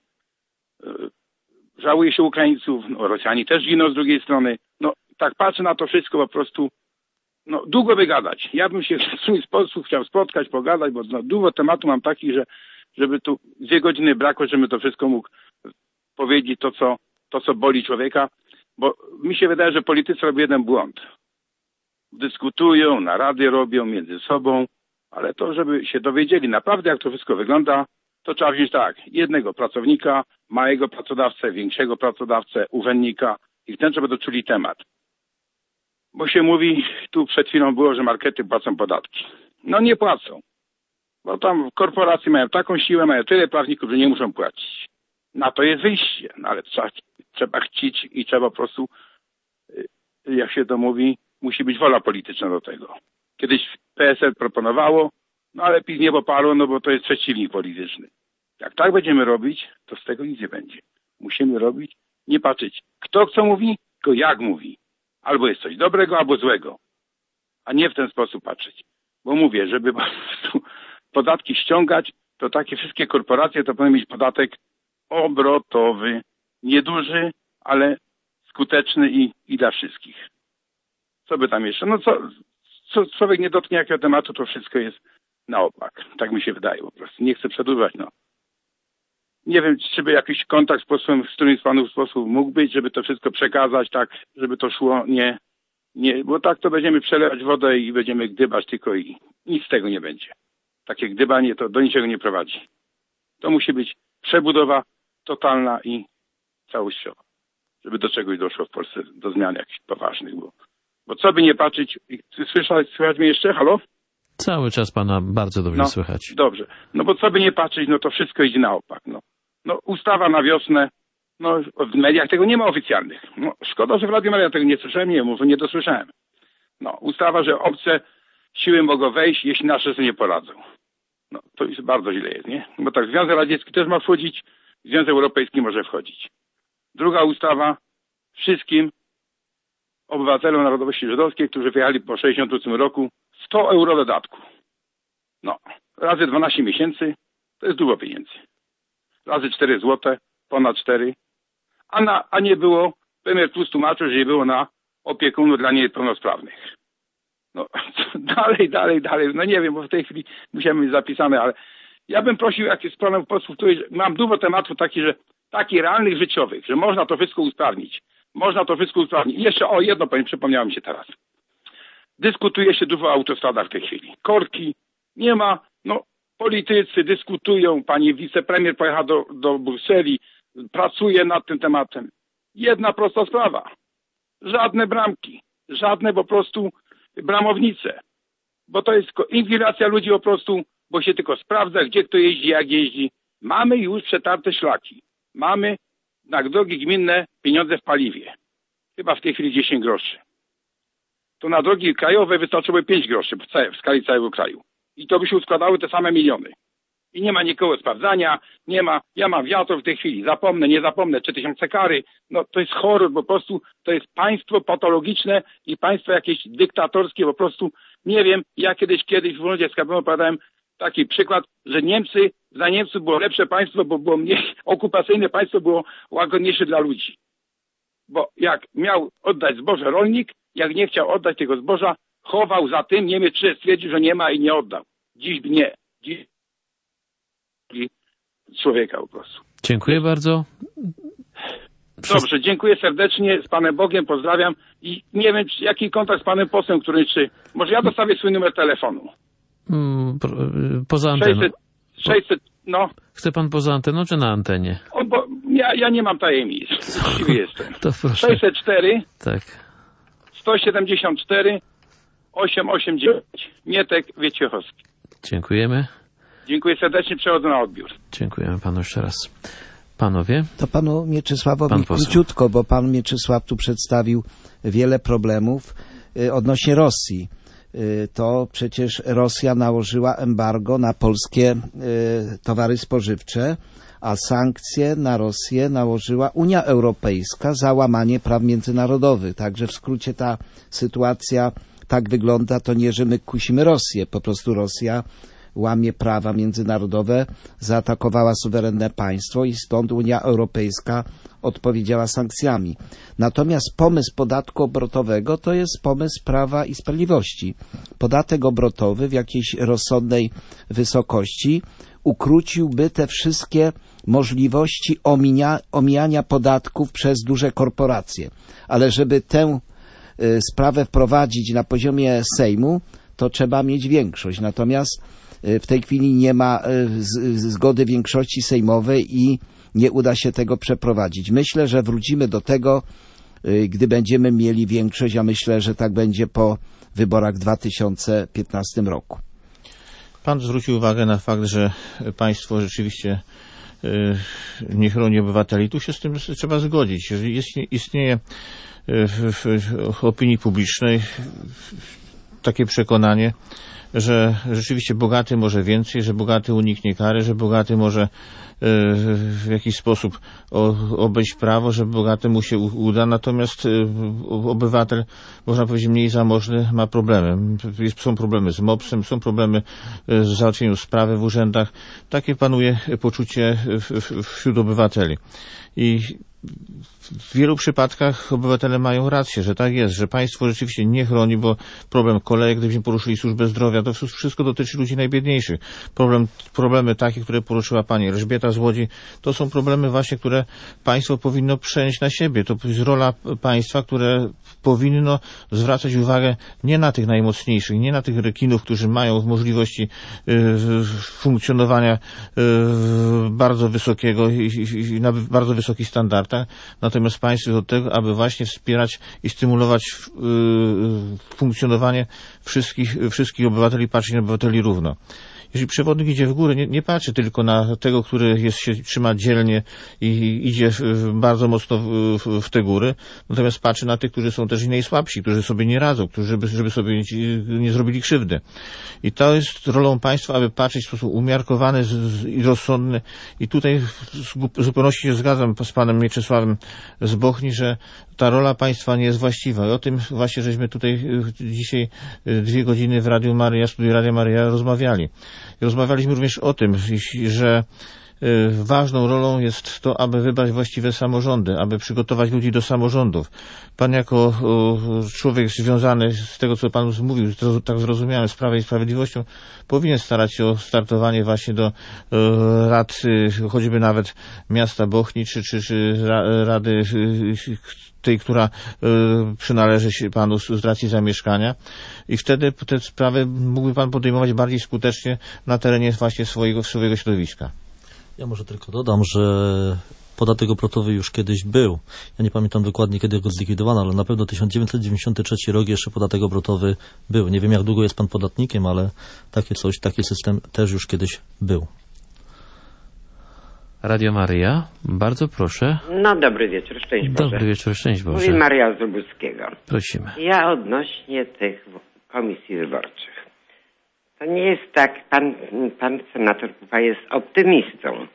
Żałuje się Ukraińców, no, Rosjanie też giną z drugiej strony. No, tak patrzę na to wszystko po prostu, no, długo by gadać. Ja bym się w swój sposób chciał spotkać, pogadać, bo no, dużo tematu mam taki, że żeby tu dwie godziny brakło, żebym to wszystko mógł powiedzieć, to co, to, co boli człowieka. Bo mi się wydaje, że politycy robią jeden błąd. Dyskutują, narady robią między sobą, ale to, żeby się dowiedzieli naprawdę, jak to wszystko wygląda, to trzeba wziąć tak, jednego pracownika, małego pracodawcę, większego pracodawcę, urzędnika i wtedy trzeba doczuli temat. Bo się mówi, tu przed chwilą było, że markety płacą podatki. No nie płacą. Bo tam korporacje mają taką siłę, mają tyle prawników, że nie muszą płacić. Na to jest wyjście, no ale trzeba, trzeba chcieć i trzeba po prostu, jak się to mówi, musi być wola polityczna do tego. Kiedyś P S L proponowało, no ale PiS nie poparło, no bo to jest przeciwnik polityczny. Jak tak będziemy robić, to z tego nic nie będzie. Musimy robić, nie patrzeć kto co mówi, tylko jak mówi. Albo jest coś dobrego, albo złego. A nie w ten sposób patrzeć. Bo mówię, żeby po prostu podatki ściągać, to takie wszystkie korporacje to powinny mieć podatek obrotowy. Nieduży, ale skuteczny i, i dla wszystkich. Co by tam jeszcze? No co, co człowiek nie dotknie jakiego tematu, to wszystko jest na opak. Tak mi się wydaje po prostu. Nie chcę przedłużać, no. Nie wiem, czy by jakiś kontakt z posłem, z którymś z panów posłów mógł być, żeby to wszystko przekazać, tak, żeby to szło, nie, nie, bo tak to będziemy przelewać wodę i będziemy gdybać tylko i nic z tego nie będzie. Takie gdybanie to do niczego nie prowadzi. To musi być przebudowa totalna i całościowa, żeby do czegoś doszło w Polsce, do zmian jakichś poważnych, bo, bo co by nie patrzeć, słyszałeś, słychać mnie jeszcze, halo? Cały czas pana bardzo dobrze no, słychać. Dobrze, no bo co by nie patrzeć, no to wszystko idzie na opak, no. No ustawa na wiosnę, no w mediach tego nie ma oficjalnych. No szkoda, że w Radiu Maryja tego nie słyszałem, nie, może nie dosłyszałem. No ustawa, że obce siły mogą wejść, jeśli nasze sobie nie poradzą. No to już bardzo źle jest, nie? Bo tak Związek Radziecki też ma wchodzić, Związek Europejski może wchodzić. Druga ustawa, wszystkim obywatelom narodowości żydowskiej, którzy wyjechali po sześćdziesiątym ósmym roku, sto euro dodatku. No, razy dwanaście miesięcy, to jest dużo pieniędzy. Razy cztery złote, ponad cztery. A, na, a nie było, premier Tusk tłumaczył, że nie było na opiekunów dla niepełnosprawnych. No, dalej, dalej, dalej. No nie wiem, bo w tej chwili musiałem mieć zapisane, ale ja bym prosił, jak jest problem posłów, tu mam dużo tematów takich, że takich realnych, życiowych, że można to wszystko usprawnić. Można to wszystko usprawnić. I jeszcze o jedno powiem, przypomniało mi się teraz. Dyskutuje się dużo o autostradach w tej chwili. Korki nie ma, no politycy dyskutują, pani wicepremier pojechała do, do Brukseli, pracuje nad tym tematem. Jedna prosta sprawa. Żadne bramki, żadne po prostu bramownice. Bo to jest inwigilacja ludzi po prostu, bo się tylko sprawdza, gdzie kto jeździ, jak jeździ. Mamy już przetarte szlaki. Mamy na drogi gminne pieniądze w paliwie. Chyba w tej chwili dziesięć groszy. To na drogi krajowe wystarczyłoby pięć groszy w, całej, w skali całego kraju. I to by się składały te same miliony. I nie ma nikogo sprawdzania, nie ma, ja mam wiatr w tej chwili, zapomnę, nie zapomnę, trzy tysiące kary. No to jest horror, po prostu to jest państwo patologiczne i państwo jakieś dyktatorskie, po prostu nie wiem, ja kiedyś, kiedyś w Urzędzie Skarbowym opowiadałem taki przykład, że Niemcy, za Niemców było lepsze państwo, bo było mniej, okupacyjne państwo było łagodniejsze dla ludzi. Bo jak miał oddać zboże rolnik, jak nie chciał oddać tego zboża, chował za tym, Niemiec stwierdził, że nie ma i nie oddał. Dziś nie. Dziś człowieka po prostu. Dziękuję bardzo. Dobrze, dziękuję serdecznie, z Panem Bogiem, pozdrawiam i nie wiem, czy, jaki kontakt z Panem posłem, który czy... Może ja dostawię swój numer telefonu. Mm, poza anteną. sześćset, sześćset, no. Chce pan poza anteną, czy na antenie? O, bo ja, ja nie mam tajemnic. Właściwie jestem. To proszę. sześćset cztery, tak. sto siedemdziesiąt cztery, osiemset osiemdziesiąt dziewięć. Mietek Wieciechowski. Dziękujemy. Dziękuję serdecznie, przechodzę na odbiór. Dziękujemy panu jeszcze raz. Panowie? To panu Mieczysławowi Pan króciutko, bo pan Mieczysław tu przedstawił wiele problemów y, odnośnie Rosji. Y, to przecież Rosja nałożyła embargo na polskie y, towary spożywcze, a sankcje na Rosję nałożyła Unia Europejska za łamanie praw międzynarodowych. Także w skrócie ta sytuacja tak wygląda, to nie, że my kusimy Rosję, po prostu Rosja łamie prawa międzynarodowe, zaatakowała suwerenne państwo i stąd Unia Europejska odpowiedziała sankcjami. Natomiast pomysł podatku obrotowego to jest pomysł Prawa i Sprawiedliwości. Podatek obrotowy w jakiejś rozsądnej wysokości ukróciłby te wszystkie możliwości omija, omijania podatków przez duże korporacje. Ale żeby tę y, sprawę wprowadzić na poziomie Sejmu, to trzeba mieć większość. Natomiast w tej chwili nie ma zgody większości sejmowej i nie uda się tego przeprowadzić. Myślę, że wrócimy do tego, gdy będziemy mieli większość, a myślę, że tak będzie po wyborach w dwa tysiące piętnastym roku. Pan zwrócił uwagę na fakt, że państwo rzeczywiście nie chroni obywateli. Tu się z tym trzeba zgodzić. Jeżeli istnieje w opinii publicznej takie przekonanie, że rzeczywiście bogaty może więcej, że bogaty uniknie kary, że bogaty może w jakiś sposób obejść prawo, że bogatemu się uda, natomiast obywatel, można powiedzieć, mniej zamożny ma problemy. Są problemy z mopsem, są problemy z załatwieniem sprawy w urzędach. Takie panuje poczucie wśród obywateli. I w wielu przypadkach obywatele mają rację, że tak jest, że państwo rzeczywiście nie chroni, bo problem kolejek, gdybyśmy poruszyli służbę zdrowia, to wszystko dotyczy ludzi najbiedniejszych. Problem, problemy takie, które poruszyła pani Elżbieta z Łodzi, to są problemy właśnie, które państwo powinno przejąć na siebie. To jest rola państwa, które powinno zwracać uwagę nie na tych najmocniejszych, nie na tych rekinów, którzy mają możliwości y, funkcjonowania y, bardzo wysokiego i, i, i na bardzo wysokich standardach, natomiast państwo jest od tego, aby właśnie wspierać i stymulować y, funkcjonowanie wszystkich, wszystkich obywateli, patrzeć na obywateli równo. jeżeli przewodnik idzie w górę, nie, nie patrzy tylko na tego, który jest, się trzyma dzielnie i idzie w, w bardzo mocno w, w, w te góry, natomiast patrzy na tych, którzy są też najsłabsi, którzy sobie nie radzą, którzy żeby, żeby sobie nie, nie zrobili krzywdy. I to jest rolą państwa, aby patrzeć w sposób umiarkowany z, z, i rozsądny. I tutaj w zupełności się zgadzam z panem Mieczysławem z Bochni, że ta rola państwa nie jest właściwa. I o tym właśnie żeśmy tutaj dzisiaj dwie godziny w Radiu Maryja, studiu Radia Maryja rozmawiali. I rozmawialiśmy również o tym, że ważną rolą jest to, aby wybrać właściwe samorządy, aby przygotować ludzi do samorządów. Pan jako człowiek związany z tego, co pan mówił, tak zrozumiałem, z Prawem i Sprawiedliwością, powinien starać się o startowanie właśnie do rad, choćby nawet miasta Bochni, czy, czy, czy rady tej, która przynależy się panu z racji zamieszkania. I wtedy te sprawy mógłby pan podejmować bardziej skutecznie na terenie właśnie swojego, swojego środowiska. Ja może tylko dodam, że podatek obrotowy już kiedyś był. Ja nie pamiętam dokładnie, kiedy go zlikwidowano, ale na pewno tysiąc dziewięćset dziewięćdziesiąty trzeci rok jeszcze podatek obrotowy był. Nie wiem, jak długo jest pan podatnikiem, ale takie coś, taki system też już kiedyś był. Radio Maryja, bardzo proszę. No, dobry wieczór, szczęść Boże. Dobry wieczór, szczęść Boże. Mówi Maria z Lubuskiego. Prosimy. Ja odnośnie tych komisji wyborczych. To nie jest tak, pan, pan senator Pupa jest optymistą.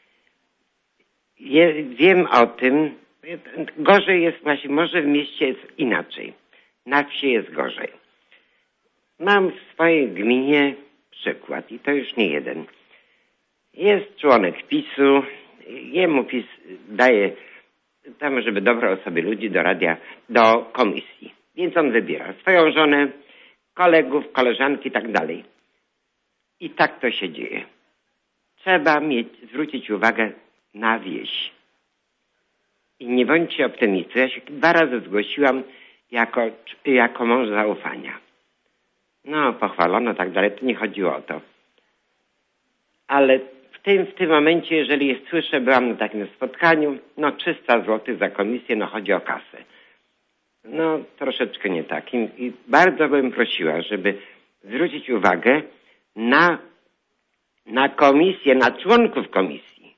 Je, wiem o tym, gorzej jest właśnie, może w mieście jest inaczej. Na wsi jest gorzej. Mam w swojej gminie przykład i to już nie jeden. Jest członek PiSu, jemu PiS daje tam, żeby dobrał sobie ludzi do radia, do komisji. Więc on wybiera swoją żonę, kolegów, koleżanki i tak dalej. I tak to się dzieje. Trzeba mieć, zwrócić uwagę na wieś. I nie bądźcie optymistą. Ja się dwa razy zgłosiłam jako, jako mąż zaufania. No, pochwalono, tak dalej. To nie chodziło o to. Ale w tym, w tym momencie, jeżeli jest, słyszę, byłam na takim spotkaniu, no trzysta złotych za komisję, no chodzi o kasę. No, troszeczkę nie tak. I, i bardzo bym prosiła, żeby zwrócić uwagę na, na komisję, na członków komisji.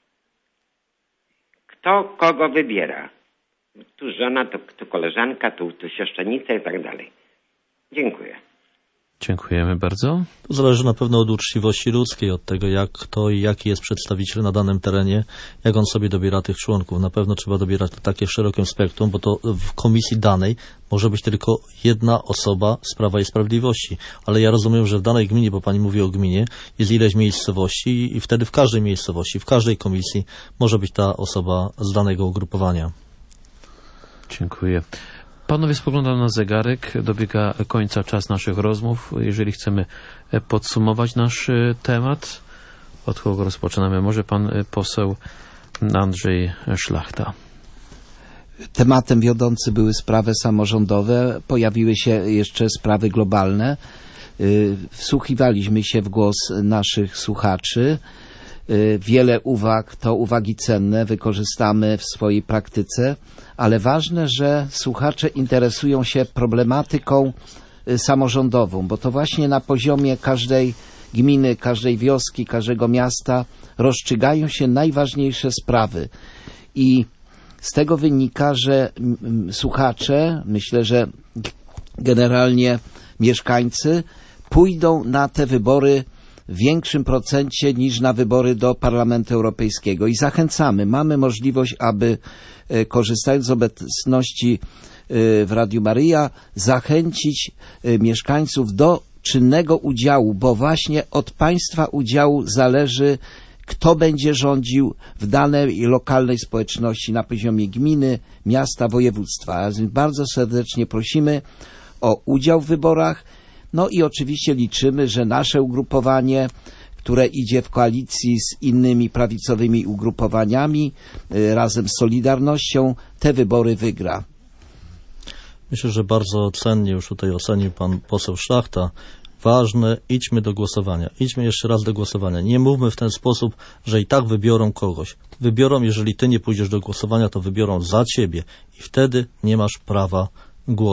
Kto kogo wybiera. Tu żona, tu, tu koleżanka, tu, tu siostrzenica i tak dalej. Dziękuję. Dziękujemy bardzo. To zależy na pewno od uczciwości ludzkiej, od tego, jak kto i jaki jest przedstawiciel na danym terenie, jak on sobie dobiera tych członków. Na pewno trzeba dobierać takie szerokim spektrum, bo to w komisji danej może być tylko jedna osoba z Prawa i Sprawiedliwości. Ale ja rozumiem, że w danej gminie, bo pani mówi o gminie, jest ileś miejscowości i wtedy w każdej miejscowości, w każdej komisji może być ta osoba z danego ugrupowania. Dziękuję. Panowie, spoglądam na zegarek, dobiega końca czas naszych rozmów. Jeżeli chcemy podsumować nasz temat, od kogo rozpoczynamy? Może pan poseł Andrzej Szlachta. Tematem wiodący były sprawy samorządowe, pojawiły się jeszcze sprawy globalne. Wsłuchiwaliśmy się w głos naszych słuchaczy. Wiele uwag, to uwagi cenne, wykorzystamy w swojej praktyce, ale ważne, że słuchacze interesują się problematyką samorządową, bo to właśnie na poziomie każdej gminy, każdej wioski, każdego miasta rozstrzygają się najważniejsze sprawy. I z tego wynika, że słuchacze, myślę, że generalnie mieszkańcy pójdą na te wybory w większym procencie niż na wybory do Parlamentu Europejskiego. I zachęcamy, mamy możliwość, aby korzystając z obecności w Radiu Maryja, zachęcić mieszkańców do czynnego udziału, bo właśnie od państwa udziału zależy, kto będzie rządził w danej lokalnej społeczności na poziomie gminy, miasta, województwa. A więc bardzo serdecznie prosimy o udział w wyborach. No i oczywiście liczymy, że nasze ugrupowanie, które idzie w koalicji z innymi prawicowymi ugrupowaniami, razem z Solidarnością, te wybory wygra. Myślę, że bardzo cennie już tutaj ocenił pan poseł Szlachta. Ważne, idźmy do głosowania. Idźmy jeszcze raz do głosowania. Nie mówmy w ten sposób, że i tak wybiorą kogoś. Wybiorą, jeżeli ty nie pójdziesz do głosowania, to wybiorą za ciebie i wtedy nie masz prawa głosu.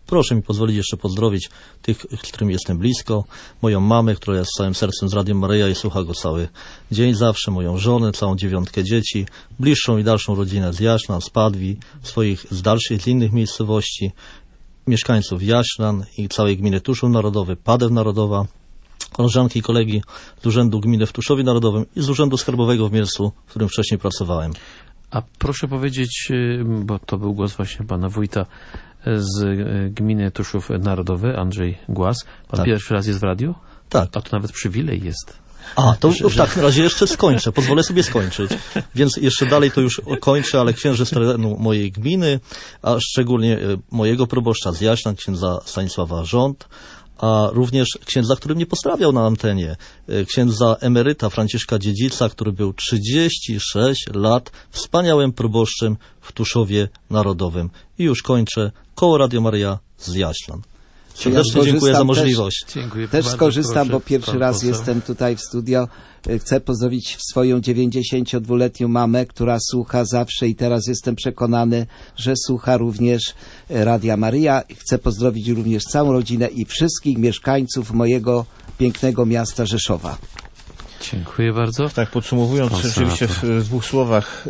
Proszę mi pozwolić jeszcze pozdrowić tych, z którymi jestem blisko, moją mamę, która jest całym sercem z Radiem Maryja i słucha go cały dzień zawsze, moją żonę, całą dziewiątkę dzieci, bliższą i dalszą rodzinę z Jaślan, z Padwi, swoich z dalszych, z innych miejscowości, mieszkańców Jaślan i całej gminy Tuszów Narodowy, Padew Narodowa, koleżanki i kolegi z Urzędu Gminy w Tuszowie Narodowym i z Urzędu Skarbowego w Mielcu, w którym wcześniej pracowałem. A proszę powiedzieć, bo to był głos właśnie pana wójta z gminy Tuszów Narodowy, Andrzej Głaz. Pan tak. pierwszy raz jest w radiu? Tak. A to nawet przywilej jest. A, to już w takim razie jeszcze skończę, pozwolę sobie skończyć. Więc jeszcze dalej to już kończę, ale księży z terenu mojej gminy, a szczególnie mojego proboszcza z Jaślan, księdza Stanisława Rząd, a również księdza, który mnie pozdrawiał na antenie, księdza emeryta Franciszka Dziedzica, który był trzydzieści sześć lat wspaniałym proboszczem w Tuszowie Narodowym. I już kończę. Koło Radio Maryja z Jaślan. Serdecznie ja dziękuję za możliwość. Też, dziękuję też bardzo, skorzystam, proszę, bo pierwszy raz poseł. Jestem tutaj w studio. Chcę pozdrowić swoją dziewięćdziesięciodwuletnią mamę, która słucha zawsze i teraz jestem przekonany, że słucha również Radia Maryja. Chcę pozdrowić również całą rodzinę i wszystkich mieszkańców mojego pięknego miasta Rzeszowa. Dziękuję bardzo. Tak, podsumowując Pan rzeczywiście w, w dwóch słowach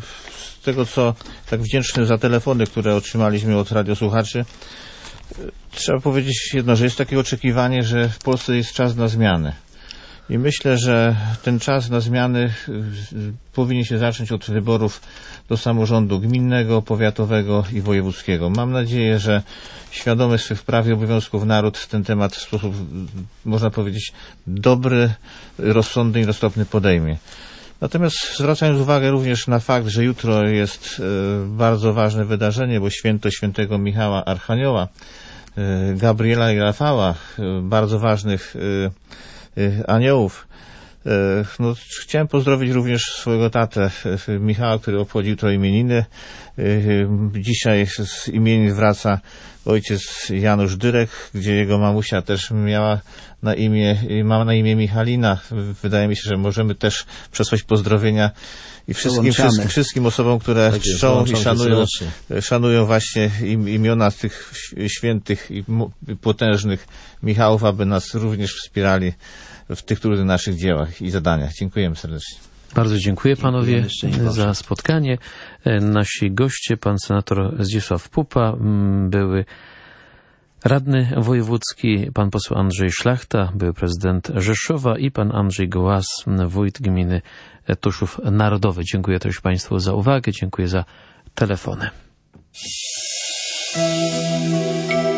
z tego, co tak wdzięczny za telefony, które otrzymaliśmy od radiosłuchaczy, trzeba powiedzieć jedno, że jest takie oczekiwanie, że w Polsce jest czas na zmiany. I myślę, że ten czas na zmiany powinien się zacząć od wyborów do samorządu gminnego, powiatowego i wojewódzkiego. Mam nadzieję, że świadomy swych praw i obowiązków naród ten temat w sposób, można powiedzieć, dobry, rozsądny i roztropny podejmie. Natomiast zwracając uwagę również na fakt, że jutro jest bardzo ważne wydarzenie, bo święto świętego Michała Archanioła, Gabriela i Rafała, bardzo ważnych aniołów. No, chciałem pozdrowić również swojego tatę Michała, który obchodzi jutro imieniny. Dzisiaj z imienin wraca ojciec Janusz Dyrek, gdzie jego mamusia też miała na imię, ma na imię Michalina. Wydaje mi się, że możemy też przesłać pozdrowienia i wszystkim, wszystkim, wszystkim osobom, które tak czczą i szanują, szanują właśnie im, imiona tych świętych i potężnych Michałów, aby nas również wspierali w tych trudnych naszych dziełach i zadaniach. Dziękujemy serdecznie. Bardzo dziękuję panowie za spotkanie. Nasi goście, pan senator Zdzisław Pupa, były radny wojewódzki, pan poseł Andrzej Szlachta, były prezydent Rzeszowa i pan Andrzej Gołas, wójt gminy Tuszów Narodowy. Dziękuję też państwu za uwagę, dziękuję za telefony.